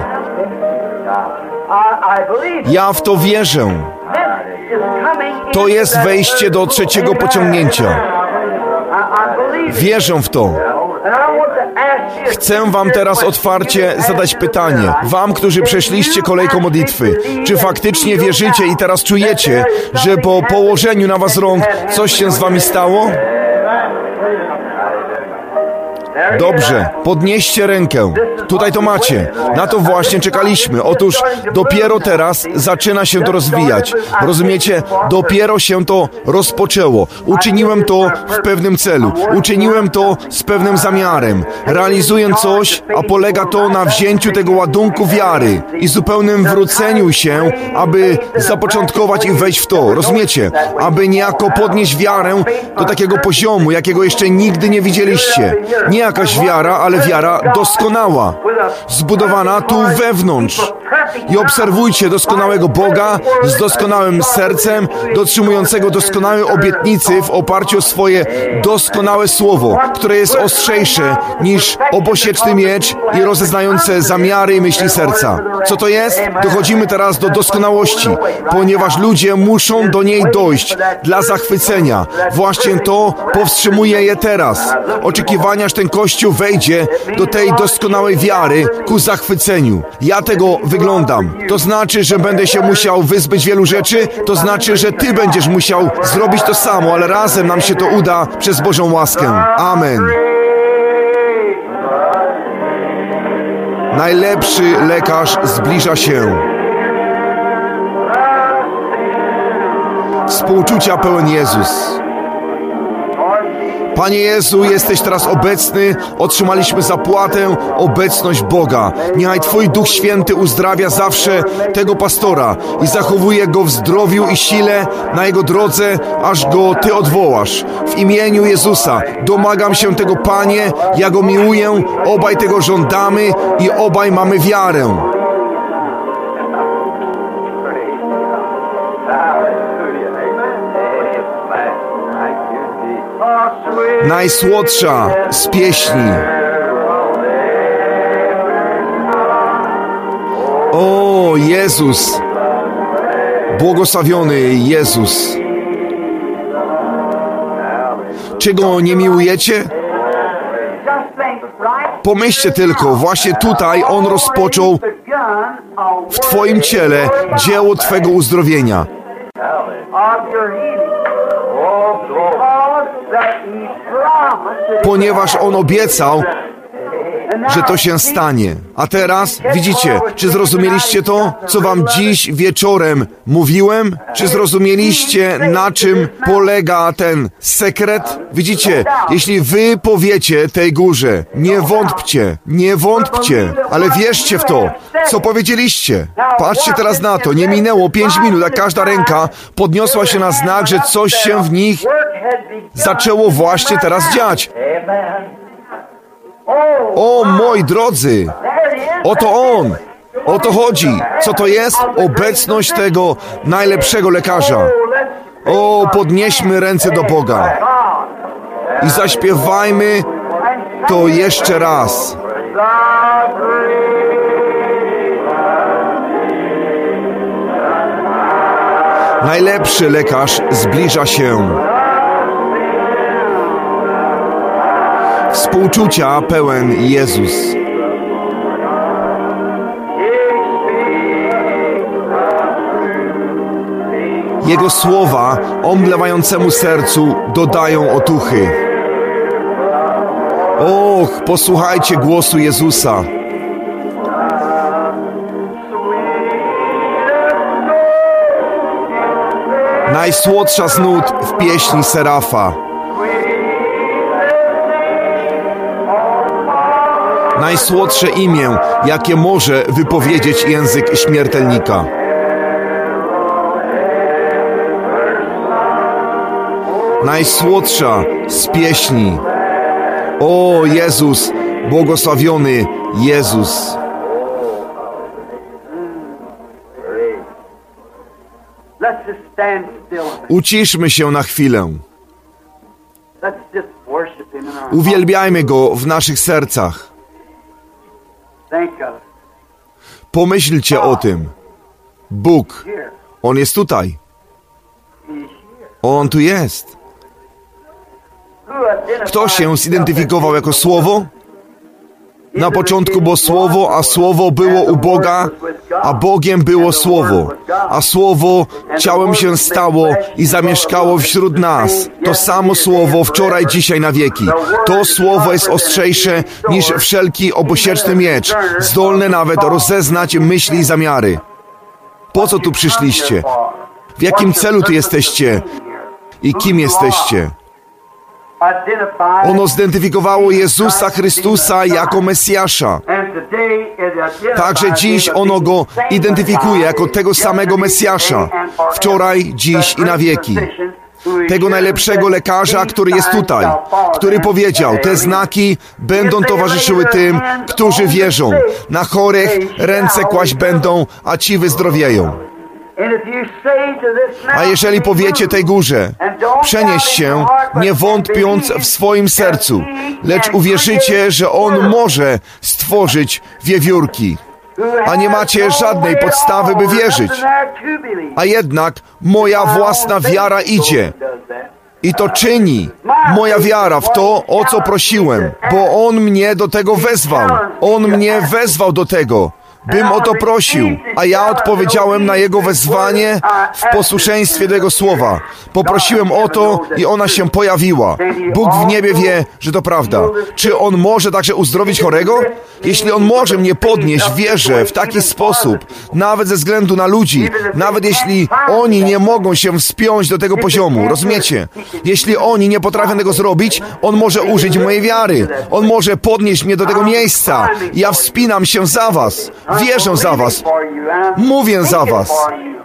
S1: Ja w to wierzę. To jest wejście do trzeciego pociągnięcia. Wierzę w to. Chcę wam teraz otwarcie zadać pytanie. Wam, którzy przeszliście kolejką modlitwy. Czy faktycznie wierzycie i teraz czujecie, że po położeniu na was rąk coś się z wami stało? Dobrze, podnieście rękę. Tutaj to macie. Na to właśnie czekaliśmy. Otóż dopiero teraz zaczyna się to rozwijać. Rozumiecie? Dopiero się to rozpoczęło. Uczyniłem to w pewnym celu. Uczyniłem to z pewnym zamiarem. Realizuję coś, a polega to na wzięciu tego ładunku wiary i zupełnym wróceniu się, aby zapoczątkować i wejść w to. Rozumiecie? Aby niejako podnieść wiarę do takiego poziomu, jakiego jeszcze nigdy nie widzieliście. Nie jakaś wiara, ale wiara doskonała. Zbudowana tu wewnątrz. I obserwujcie doskonałego Boga z doskonałym sercem, dotrzymującego doskonałej obietnicy w oparciu o swoje doskonałe słowo, które jest ostrzejsze niż obosieczny miecz i rozeznające zamiary i myśli serca. Co to jest? Dochodzimy teraz do doskonałości, ponieważ ludzie muszą do niej dojść dla zachwycenia. Właśnie to powstrzymuje je teraz. Oczekiwania, aż ten Kościół wejdzie do tej doskonałej wiary ku zachwyceniu. Ja tego wyglądam. To znaczy, że będę się musiał wyzbyć wielu rzeczy, to znaczy, że Ty będziesz musiał zrobić to samo, ale razem nam się to uda przez Bożą łaskę. Amen. Najlepszy lekarz zbliża się. Współczucia pełen Jezus. Panie Jezu, jesteś teraz obecny, otrzymaliśmy zapłatę, obecność Boga. Niechaj Twój Duch Święty uzdrawia zawsze tego pastora i zachowuje go w zdrowiu i sile na jego drodze, aż go Ty odwołasz. W imieniu Jezusa domagam się tego, Panie, ja go miłuję, obaj tego żądamy i obaj mamy wiarę. Najsłodsza z pieśni. O Jezus, błogosławiony Jezus. Czy Go nie miłujecie? Pomyślcie tylko, właśnie tutaj On rozpoczął w Twoim ciele dzieło Twego uzdrowienia. Ponieważ On obiecał, że to się stanie. A teraz, widzicie, czy zrozumieliście to, co wam dziś wieczorem mówiłem? Czy zrozumieliście, na czym polega ten sekret? Widzicie, jeśli wy powiecie tej górze, nie wątpcie, ale wierzcie w to, co powiedzieliście. Patrzcie teraz na to, nie minęło 5 minut, a każda ręka podniosła się na znak, że coś się w nich zaczęło właśnie teraz dziać. O moi drodzy, oto On, o to chodzi. Co to jest? Obecność tego najlepszego lekarza. O, podnieśmy ręce do Boga i zaśpiewajmy to jeszcze raz. Najlepszy lekarz zbliża się. Współczucia pełen Jezus. Jego słowa omdlewającemu sercu dodają otuchy. Och, posłuchajcie głosu Jezusa. Najsłodsza z nut w pieśni Serafa. Najsłodsze imię, jakie może wypowiedzieć język śmiertelnika. Najsłodsza z pieśni. O Jezus, błogosławiony Jezus. Uciszmy się na chwilę. Uwielbiajmy Go w naszych sercach. Pomyślcie o tym. Bóg, On jest tutaj. On tu jest. Kto się zidentyfikował jako Słowo? Na początku było Słowo, a Słowo było u Boga a Bogiem było Słowo, a Słowo ciałem się stało i zamieszkało wśród nas. To samo Słowo wczoraj, dzisiaj, na wieki. To Słowo jest ostrzejsze niż wszelki obosieczny miecz, zdolne nawet rozeznać myśli i zamiary. Po co tu przyszliście? W jakim celu tu jesteście? I kim jesteście? Ono zidentyfikowało Jezusa Chrystusa jako Mesjasza. Także dziś ono Go identyfikuje jako tego samego Mesjasza. Wczoraj, dziś i na wieki. Tego najlepszego lekarza, który jest tutaj, który powiedział, te znaki będą towarzyszyły tym, którzy wierzą. Na chorych ręce kłaść będą, a ci wyzdrowieją. A jeżeli powiecie tej górze, przenieś się, nie wątpiąc w swoim sercu, lecz uwierzycie, że On może stworzyć wiewiórki, a nie macie żadnej podstawy, by wierzyć. A jednak moja własna wiara idzie i to czyni. Moja wiara w to, o co prosiłem, bo On mnie do tego wezwał. On mnie wezwał do tego, bym o to prosił, a ja odpowiedziałem na Jego wezwanie w posłuszeństwie do Jego słowa. Poprosiłem o to i ona się pojawiła. Bóg w niebie wie, że to prawda. Czy On może także uzdrowić chorego? Jeśli On może mnie podnieść w wierze w taki sposób, nawet ze względu na ludzi, nawet jeśli oni nie mogą się wspiąć do tego poziomu, rozumiecie? Jeśli oni nie potrafią tego zrobić, On może użyć mojej wiary. On może podnieść mnie do tego miejsca. Ja wspinam się za was. Wierzę za was. Mówię za was.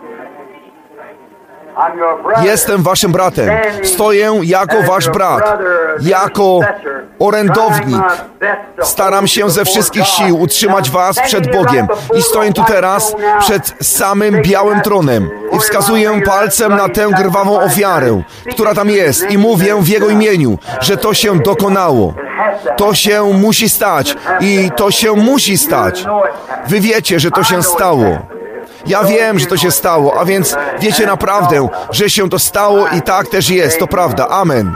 S1: Jestem waszym bratem. Stoję jako wasz brat. Jako orędownik. Staram się ze wszystkich sił utrzymać was przed Bogiem. I stoję tu teraz przed samym białym tronem. I wskazuję palcem na tę krwawą ofiarę, która tam jest. I mówię w Jego imieniu, że to się dokonało. To się musi stać. I to się musi stać. Wy wiecie, że to się stało. Ja wiem, że to się stało, a więc wiecie naprawdę, że się to stało i tak też jest. To prawda. Amen.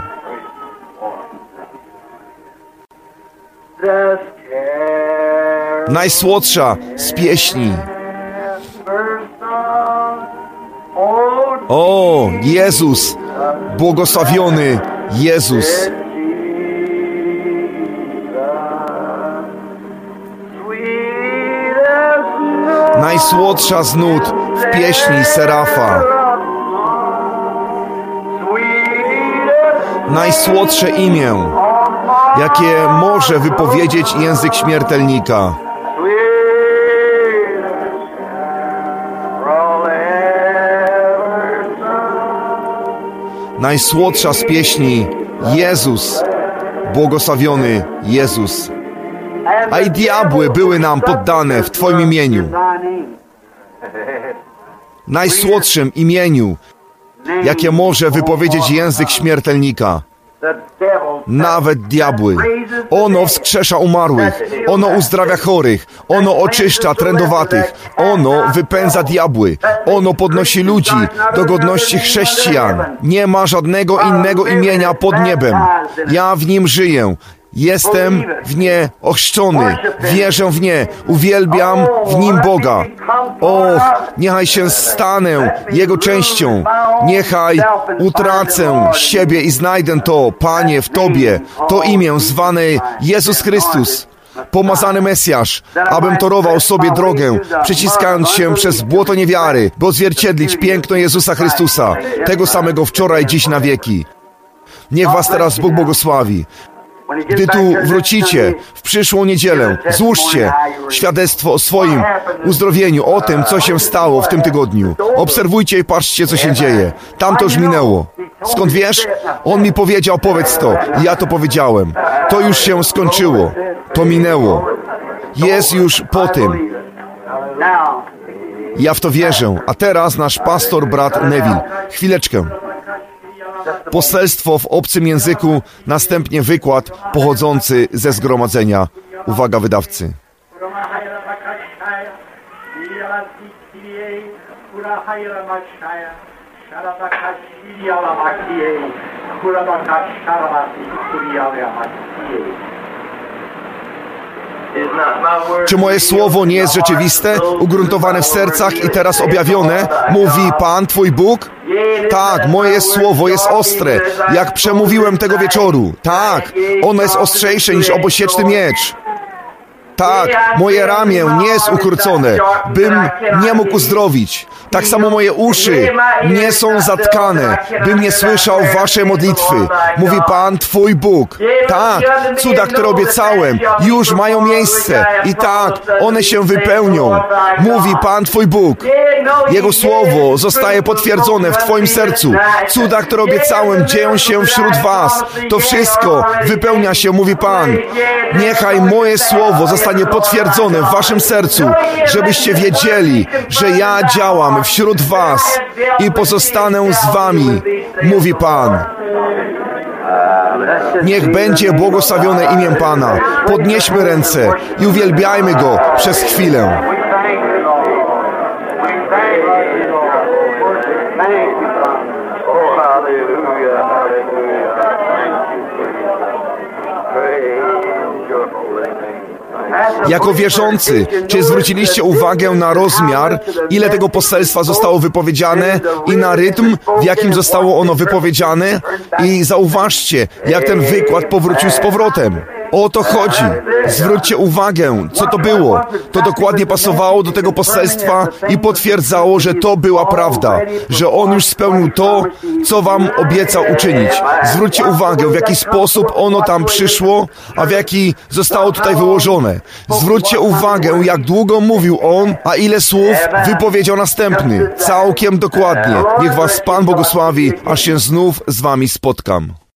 S1: Najsłodsza z pieśni. O, Jezus, błogosławiony Jezus. Najsłodsza z nut w pieśni Serafa. Najsłodsze imię, jakie może wypowiedzieć język śmiertelnika. Najsłodsza z pieśni Jezus, błogosławiony Jezus. A i diabły były nam poddane w Twoim imieniu. Najsłodszym imieniu, jakie może wypowiedzieć język śmiertelnika. Nawet diabły. Ono wskrzesza umarłych. Ono uzdrawia chorych. Ono oczyszcza trędowatych. Ono wypędza diabły. Ono podnosi ludzi do godności chrześcijan. Nie ma żadnego innego imienia pod niebem. Ja w nim żyję. Jestem w nie ochrzczony, wierzę w nie, uwielbiam w nim Boga. Och, niechaj się stanę Jego częścią, niechaj utracę siebie i znajdę to, Panie, w Tobie, to imię zwane Jezus Chrystus, pomazany Mesjasz, abym torował sobie drogę, przyciskając się przez błoto niewiary, by odzwierciedlić piękno Jezusa Chrystusa, tego samego wczoraj, dziś na wieki. Niech was teraz Bóg błogosławi. Gdy tu wrócicie w przyszłą niedzielę, złóżcie świadectwo o swoim uzdrowieniu, o tym, co się stało w tym tygodniu. Obserwujcie i patrzcie, co się dzieje. Tam to już minęło. Skąd wiesz? On mi powiedział, powiedz to. I ja to powiedziałem. To już się skończyło. To minęło. Jest już po tym. Ja w to wierzę. A teraz nasz pastor, brat Neville. Chwileczkę. Poselstwo w obcym języku, następnie wykład pochodzący ze zgromadzenia. Uwaga wydawcy. Czy moje słowo nie jest rzeczywiste, ugruntowane w sercach i teraz objawione? Mówi Pan, Twój Bóg? Tak, moje słowo jest ostre, jak przemówiłem tego wieczoru. Tak, ono jest ostrzejsze niż obosieczny miecz. Tak, moje ramię nie jest ukrócone, bym nie mógł uzdrowić. Tak samo moje uszy nie są zatkane, bym nie słyszał wasze modlitwy. Mówi Pan, Twój Bóg. Tak, cuda, które obiecałem, już mają miejsce. I tak, one się wypełnią. Mówi Pan, Twój Bóg. Jego słowo zostaje potwierdzone w Twoim sercu. Cuda, które obiecałem, dzieją się wśród was. To wszystko wypełnia się, mówi Pan. Niechaj moje słowo zostanie potwierdzone w waszym sercu, żebyście wiedzieli, że ja działam wśród was i pozostanę z wami, mówi Pan. Niech będzie błogosławione imię Pana. Podnieśmy ręce i uwielbiajmy Go przez chwilę. Jako wierzący, czy zwróciliście uwagę na rozmiar, ile tego poselstwa zostało wypowiedziane i na rytm, w jakim zostało ono wypowiedziane? I zauważcie, jak ten wykład powrócił z powrotem. O to chodzi. Zwróćcie uwagę, co to było. To dokładnie pasowało do tego poselstwa i potwierdzało, że to była prawda, że On już spełnił to, co wam obiecał uczynić. Zwróćcie uwagę, w jaki sposób ono tam przyszło, a w jaki zostało tutaj wyłożone. Zwróćcie uwagę, jak długo mówił On, a ile słów wypowiedział następny. Całkiem dokładnie. Niech was Pan błogosławi, aż się znów z wami spotkam.